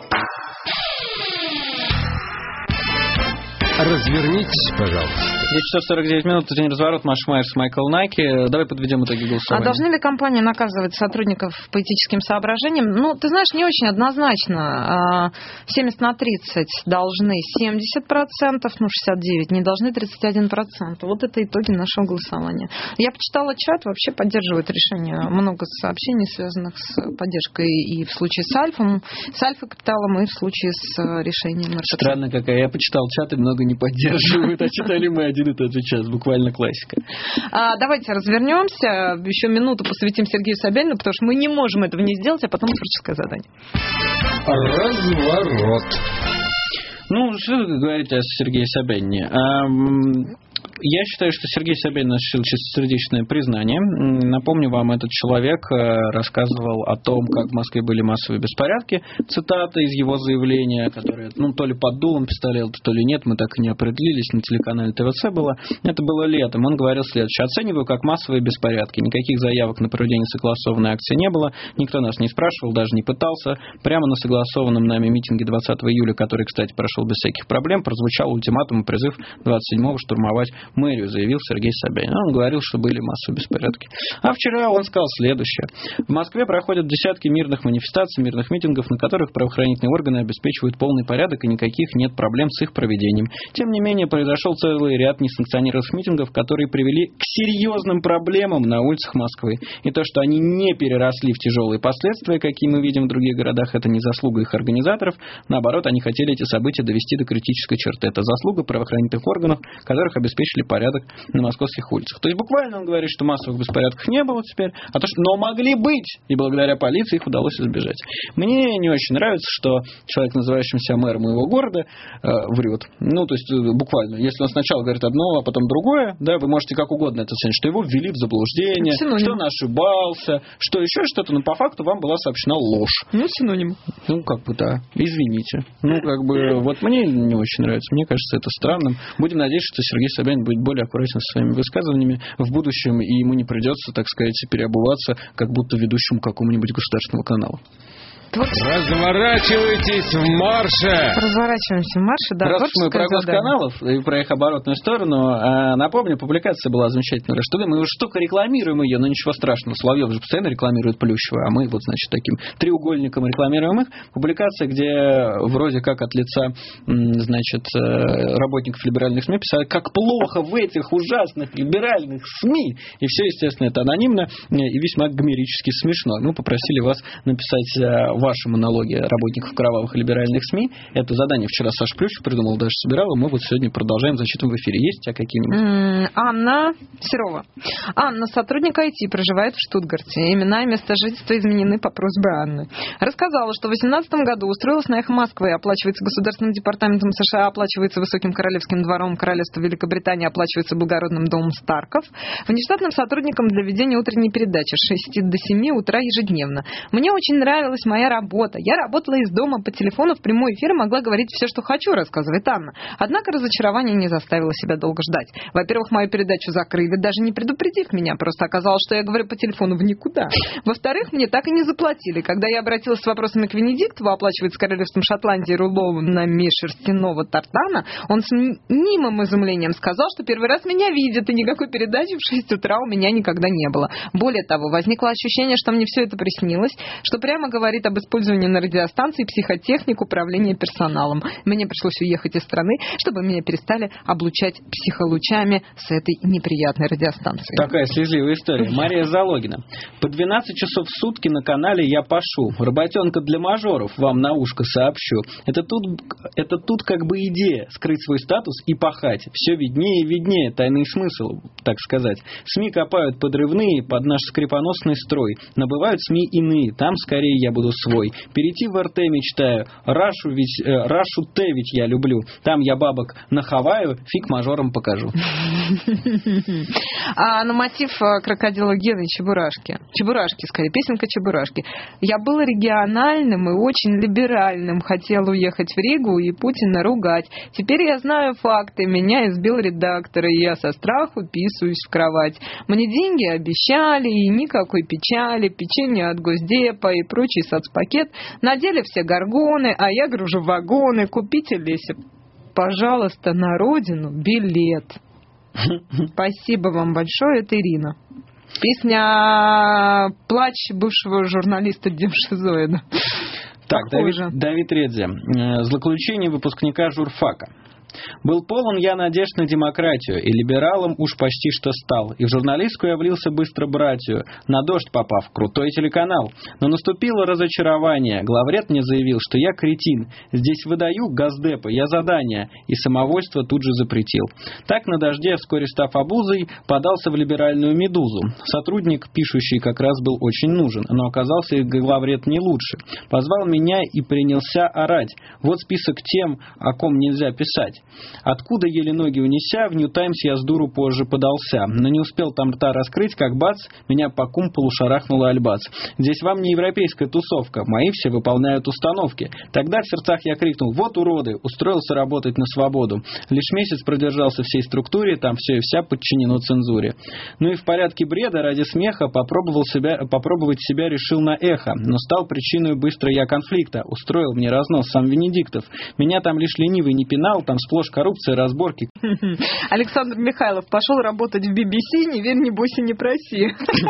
S9: Развернитесь, пожалуйста.
S1: девять часов сорок девять минут, день разворот, Маша Майерс, Майкл Найки. Давай подведем итоги голосования.
S2: А должны ли компании наказывать сотрудников по этическим соображениям? Ну, ты знаешь, не очень однозначно. семьдесят на тридцать должны семьдесят процентов, ну, шестьдесят девять процентов, не должны тридцать один процент. Вот это итоги нашего голосования. Я почитала чат, вообще поддерживают решение. Много сообщений, связанных с поддержкой и в случае с Альфом, с Альфа-Капиталом, и в случае с решением эр пэ цэ.
S1: Странно какая. Я почитал чат, и много не поддерживают, а читали мы один и тот же час. Буквально классика.
S2: А, давайте развернемся. Еще минуту посвятим Сергею Собянину, потому что мы не можем этого не сделать, а потом творческое задание.
S9: Разворот.
S1: Ну, что вы говорите о Сергее Собянине? Я считаю, что Сергей Собянин осуществил чистосердечное признание. Напомню вам, этот человек рассказывал о том, как в Москве были массовые беспорядки. Цитата из его заявления, которое, ну, то ли под дулом пистолета, то ли нет, мы так и не определились, на телеканале тэ вэ цэ было. Это было летом. Он говорил следующее. Оцениваю как массовые беспорядки. Никаких заявок на проведение согласованной акции не было. Никто нас не спрашивал, даже не пытался. Прямо на согласованном нами митинге двадцатого июля, который, кстати, прошел без всяких проблем, прозвучал ультиматум и призыв двадцать седьмого штурмовать мэрию, заявил Сергей Собянин. Он говорил, что были массовые беспорядки. А вчера он сказал следующее. В Москве проходят десятки мирных манифестаций, мирных митингов, на которых правоохранительные органы обеспечивают полный порядок и никаких нет проблем с их проведением. Тем не менее, произошел целый ряд несанкционированных митингов, которые привели к серьезным проблемам на улицах Москвы. И то, что они не переросли в тяжелые последствия, какие мы видим в других городах, это не заслуга их организаторов. Наоборот, они хотели эти события довести до критической черты. Это заслуга правоохранительных органов, которых обеспечили наводили порядок на московских улицах. То есть буквально он говорит, что массовых беспорядков не было теперь, а то, что но могли быть, и благодаря полиции их удалось избежать. Мне не очень нравится, что человек, называющийся мэром моего города, э, врет. Ну, то есть буквально, если он сначала говорит одно, а потом другое, да, вы можете как угодно это оценить, что его ввели в заблуждение, синоним. Что он ошибался, что еще что-то, но по факту вам была сообщена ложь.
S2: Ну, синоним.
S1: Ну, как бы, да, извините. Ну, как бы, вот мне не очень нравится, мне кажется это странным. Будем надеяться, что Сергей Собянин будет более аккуратен со своими высказываниями в будущем, и ему не придется, так сказать, переобуваться, как будто ведущему какому-нибудь государственного канала.
S12: Разворачивайтесь в марше!
S2: Разворачиваемся в марше, да.
S1: Раз мы про госканалов и про их оборотную сторону, напомню, публикация была замечательная. Что мы уже столько рекламируем ее, но ничего страшного. Соловьев же постоянно рекламирует Плющева, а мы вот, значит, таким треугольником рекламируем их. Публикация, где вроде как от лица, значит, работников либеральных СМИ писали, как плохо в этих ужасных либеральных СМИ. И все, естественно, это анонимно и весьма гомерически смешно. Мы попросили вас написать ваши монологи работников кровавых либеральных СМИ. Это задание вчера Саша Плющев придумал, даже собирал, и мы вот сегодня продолжаем зачитывать в эфире. Есть у тебя какие-нибудь?
S2: Анна Серова. Анна, сотрудник ай ти, проживает в Штутгарте. Имена и место жительства изменены по просьбе Анны. Рассказала, что в две тысячи восемнадцатом году устроилась на «Эхо Москвы», оплачивается Государственным департаментом США, оплачивается Высоким Королевским двором Королевства Великобритании, оплачивается Благородным домом Старков. Внештатным сотрудником для ведения утренней передачи с шести до семи утра ежедневно. Мне очень нравилась моя работа. Я работала из дома по телефону в прямой эфир и могла говорить все, что хочу, рассказывает Анна. Однако разочарование не заставило себя долго ждать. Во-первых, мою передачу закрыли, даже не предупредив меня. Просто оказалось, что я говорю по телефону в никуда. Во-вторых, мне так и не заплатили. Когда я обратилась с вопросами к Венедиктову, оплачивается Королевством Шотландии рулонами шерстяного тартана, он с мнимым изумлением сказал, что первый раз меня видит, и никакой передачи в шесть утра у меня никогда не было. Более того, возникло ощущение, что мне все это приснилось, что прямо говорит об использовании на радиостанции психотехник управления персоналом. Мне пришлось уехать из страны, чтобы меня перестали облучать психолучами с этой неприятной радиостанции.
S1: Такая слезливая история. Мария Залогина. По двенадцать часов в сутки на канале я пашу. Работенка для мажоров, вам на ушко сообщу. Это тут, это тут как бы идея. Скрыть свой статус и пахать. Все виднее и виднее. Тайный смысл, так сказать. СМИ копают подрывные под наш скрипоносный строй. Набывают СМИ иные. Там скорее я буду свой. Перейти в эр тэ мечтаю. Рашу ведь, э, Рашу Т ведь я люблю. Там я бабок нахаваю, фиг мажорам покажу.
S2: А на мотив крокодила Гены Чебурашки. Чебурашки, скорее, песенка Чебурашки. Я был региональным и очень либеральным. Хотел уехать в Ригу и Путина ругать. Теперь я знаю факты. Меня избил редактор, и я со страху писаюсь в кровать. Мне деньги обещали, и никакой печали. Печенье от Госдепа и прочий соцпакет. На деле все горгоны, а я гружу вагоны. Купите, Леся, пожалуйста, на родину билет. Спасибо вам большое, это Ирина. Песня «Плач» бывшего журналиста Демшизоида.
S1: Так, Давид, Давид Редзе. Злоключение выпускника журфака. Был полон я надежд на демократию, и либералом уж почти что стал. И в журналистскую я влился быстро братью, на дождь попав, крутой телеканал. Но наступило разочарование. Главред мне заявил, что я кретин. Здесь выдаю Госдепа, я задание, и самовольство тут же запретил. Так на дожде, вскоре став обузой, подался в либеральную «Медузу». Сотрудник, пишущий, как раз был очень нужен, но оказался и главред не лучше. Позвал меня и принялся орать. Вот список тем, о ком нельзя писать. Откуда, еле ноги унеся, в Нью Таймс я с дуру позже подался. Но не успел там рта раскрыть, как бац, меня по кумполу шарахнула альбац. Здесь вам не европейская тусовка, мои все выполняют установки. Тогда в сердцах я крикнул: вот уроды, устроился работать на свободу. Лишь месяц продержался всей структуре, там все и вся подчинено цензуре. Ну и в порядке бреда, ради смеха, попробовал себя, попробовать себя решил на эхо, но стал причиной быстро я конфликта. Устроил мне разнос сам Венедиктов. Меня там лишь ленивый не пинал, там сплошь коррупция, разборки.
S2: Александр Михайлов пошел работать в би би си, не верь, не бойся, не проси.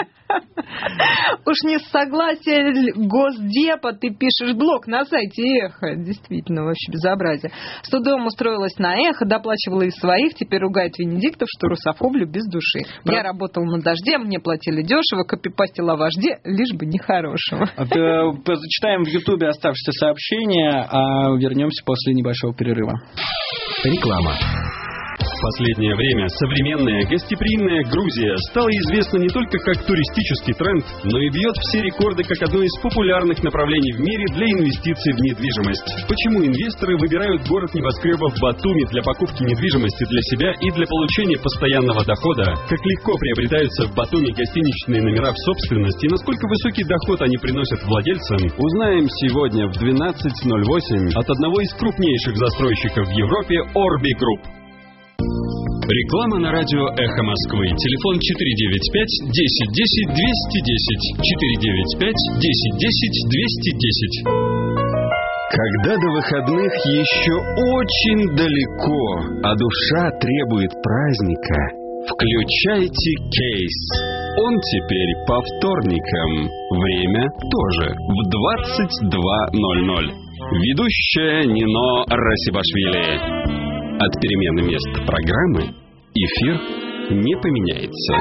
S2: Уж не с согласия Госдепа ты пишешь блог на сайте Эхо. Действительно, вообще безобразие. С трудом устроилась на Эхо, доплачивала из своих, теперь ругает Венедиктов, что русофоблю без души. Про... Я работала на дожде, мне платили дешево, копипастила о вожде, лишь бы нехорошего.
S1: Зачитаем в Ютубе оставшиеся сообщения, а вернемся после небольшого перерыва.
S3: Реклама.
S22: последнее время современная гостеприимная Грузия стала известна не только как туристический тренд, но и бьет все рекорды как одно из популярных направлений в мире для инвестиций в недвижимость. Почему инвесторы выбирают город небоскребов Батуми для покупки недвижимости для себя и для получения постоянного дохода? Как легко приобретаются в Батуми гостиничные номера в собственность и насколько высокий доход они приносят владельцам, узнаем сегодня в двенадцать ноль восемь от одного из крупнейших застройщиков в Европе Orbi Group. Реклама на радио «Эхо Москвы». Телефон четыре девять пять десять десять двести десять. четыре девять пять десять десять двести десять.
S7: Когда до выходных еще очень далеко, а душа требует праздника, включайте кейс. Он теперь по вторникам. Время тоже в двадцать два ноль ноль. Ведущая Нино Расибашвили. От перемены мест программы эфир не поменяется.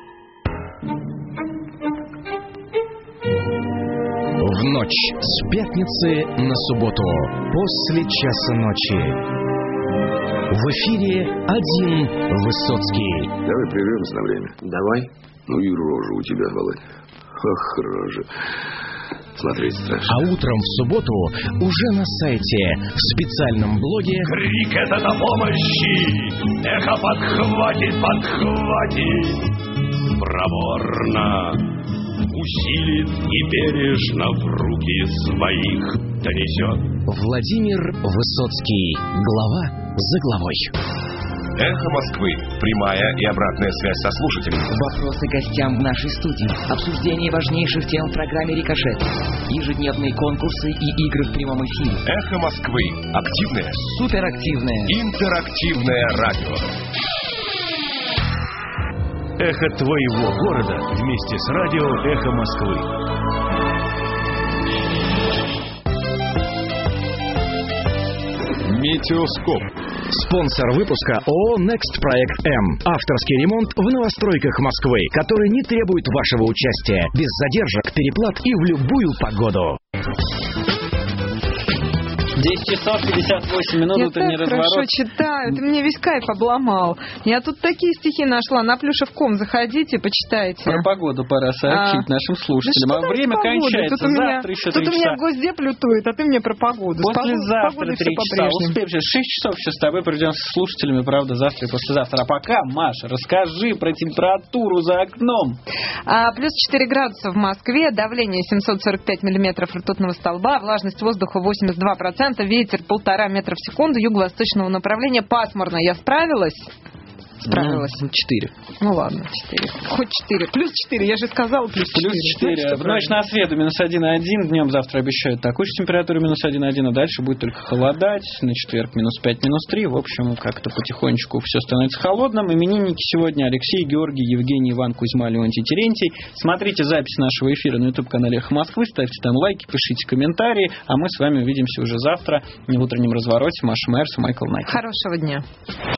S25: В ночь с пятницы на субботу после часа ночи. В эфире один Высоцкий.
S16: Давай прервемся на время. Давай. Ну и рожа у тебя, Володя. Ох, рожа. Смотреть страшно.
S25: А утром в субботу уже на сайте в специальном блоге
S26: крик этот о помощи, эхо подхватит, подхватит, проворно усилит и бережно в руки своих донесет.
S25: Владимир Высоцкий. Глава за главой.
S3: Эхо Москвы. Прямая и обратная связь со слушателями.
S18: Вопросы гостям в нашей студии. Обсуждение важнейших тем в программе «Рикошет». Ежедневные конкурсы и игры в прямом эфире.
S3: Эхо Москвы. Активное.
S18: Суперактивное.
S3: Интерактивное радио.
S10: Эхо твоего города вместе с радио «Эхо Москвы».
S25: Метеоскоп. Спонсор выпуска ООО «Next Проект М». Авторский ремонт в новостройках Москвы, который не требует вашего участия. Без задержек, переплат и в любую погоду.
S1: десять часов пятьдесят восемь минут,
S2: я
S1: утренний
S2: так
S1: разворот.
S2: хорошо читаю, ты мне весь кайф обломал. Я тут такие стихи нашла, на плюшев точка ком заходите, почитайте.
S1: Про погоду пора сообщить а. нашим слушателям. Да а время кончается,
S2: тут
S1: завтра
S2: меня,
S1: еще
S2: три часа. Тут у меня госдеп лютует, а ты мне про погоду.
S1: Послезавтра три часа, успеем, шесть часов еще с тобой проведем с слушателями, правда, завтра и послезавтра. А пока, Маша, расскажи про температуру за окном.
S2: А, плюс четыре градуса в Москве, давление семьсот сорок пять миллиметров ртутного столба, влажность воздуха восемьдесят два процента. Ветер полтора метра в секунду, юго-восточного направления, пасмурно. Я справилась? Справилась.
S1: Ну, четыре.
S2: Ну ладно, четыре. Хоть четыре. Плюс четыре, я же сказала плюс четыре.
S1: Плюс четыре. В ночь на среду минус один и один. Днем завтра обещают такую же температуру минус один и один, а дальше будет только холодать. На четверг минус пять, минус три. В общем, как-то потихонечку все становится холодным. Именинники сегодня Алексей, Георгий, Евгений, Иван, Кузьма, Леонтий, Терентий. Смотрите запись нашего эфира на YouTube-канале «Эхо Москвы». Ставьте там лайки, пишите комментарии. А мы с вами увидимся уже завтра в утреннем развороте. Маша Майерс и Майкл Найкин.
S2: Хорошего дня.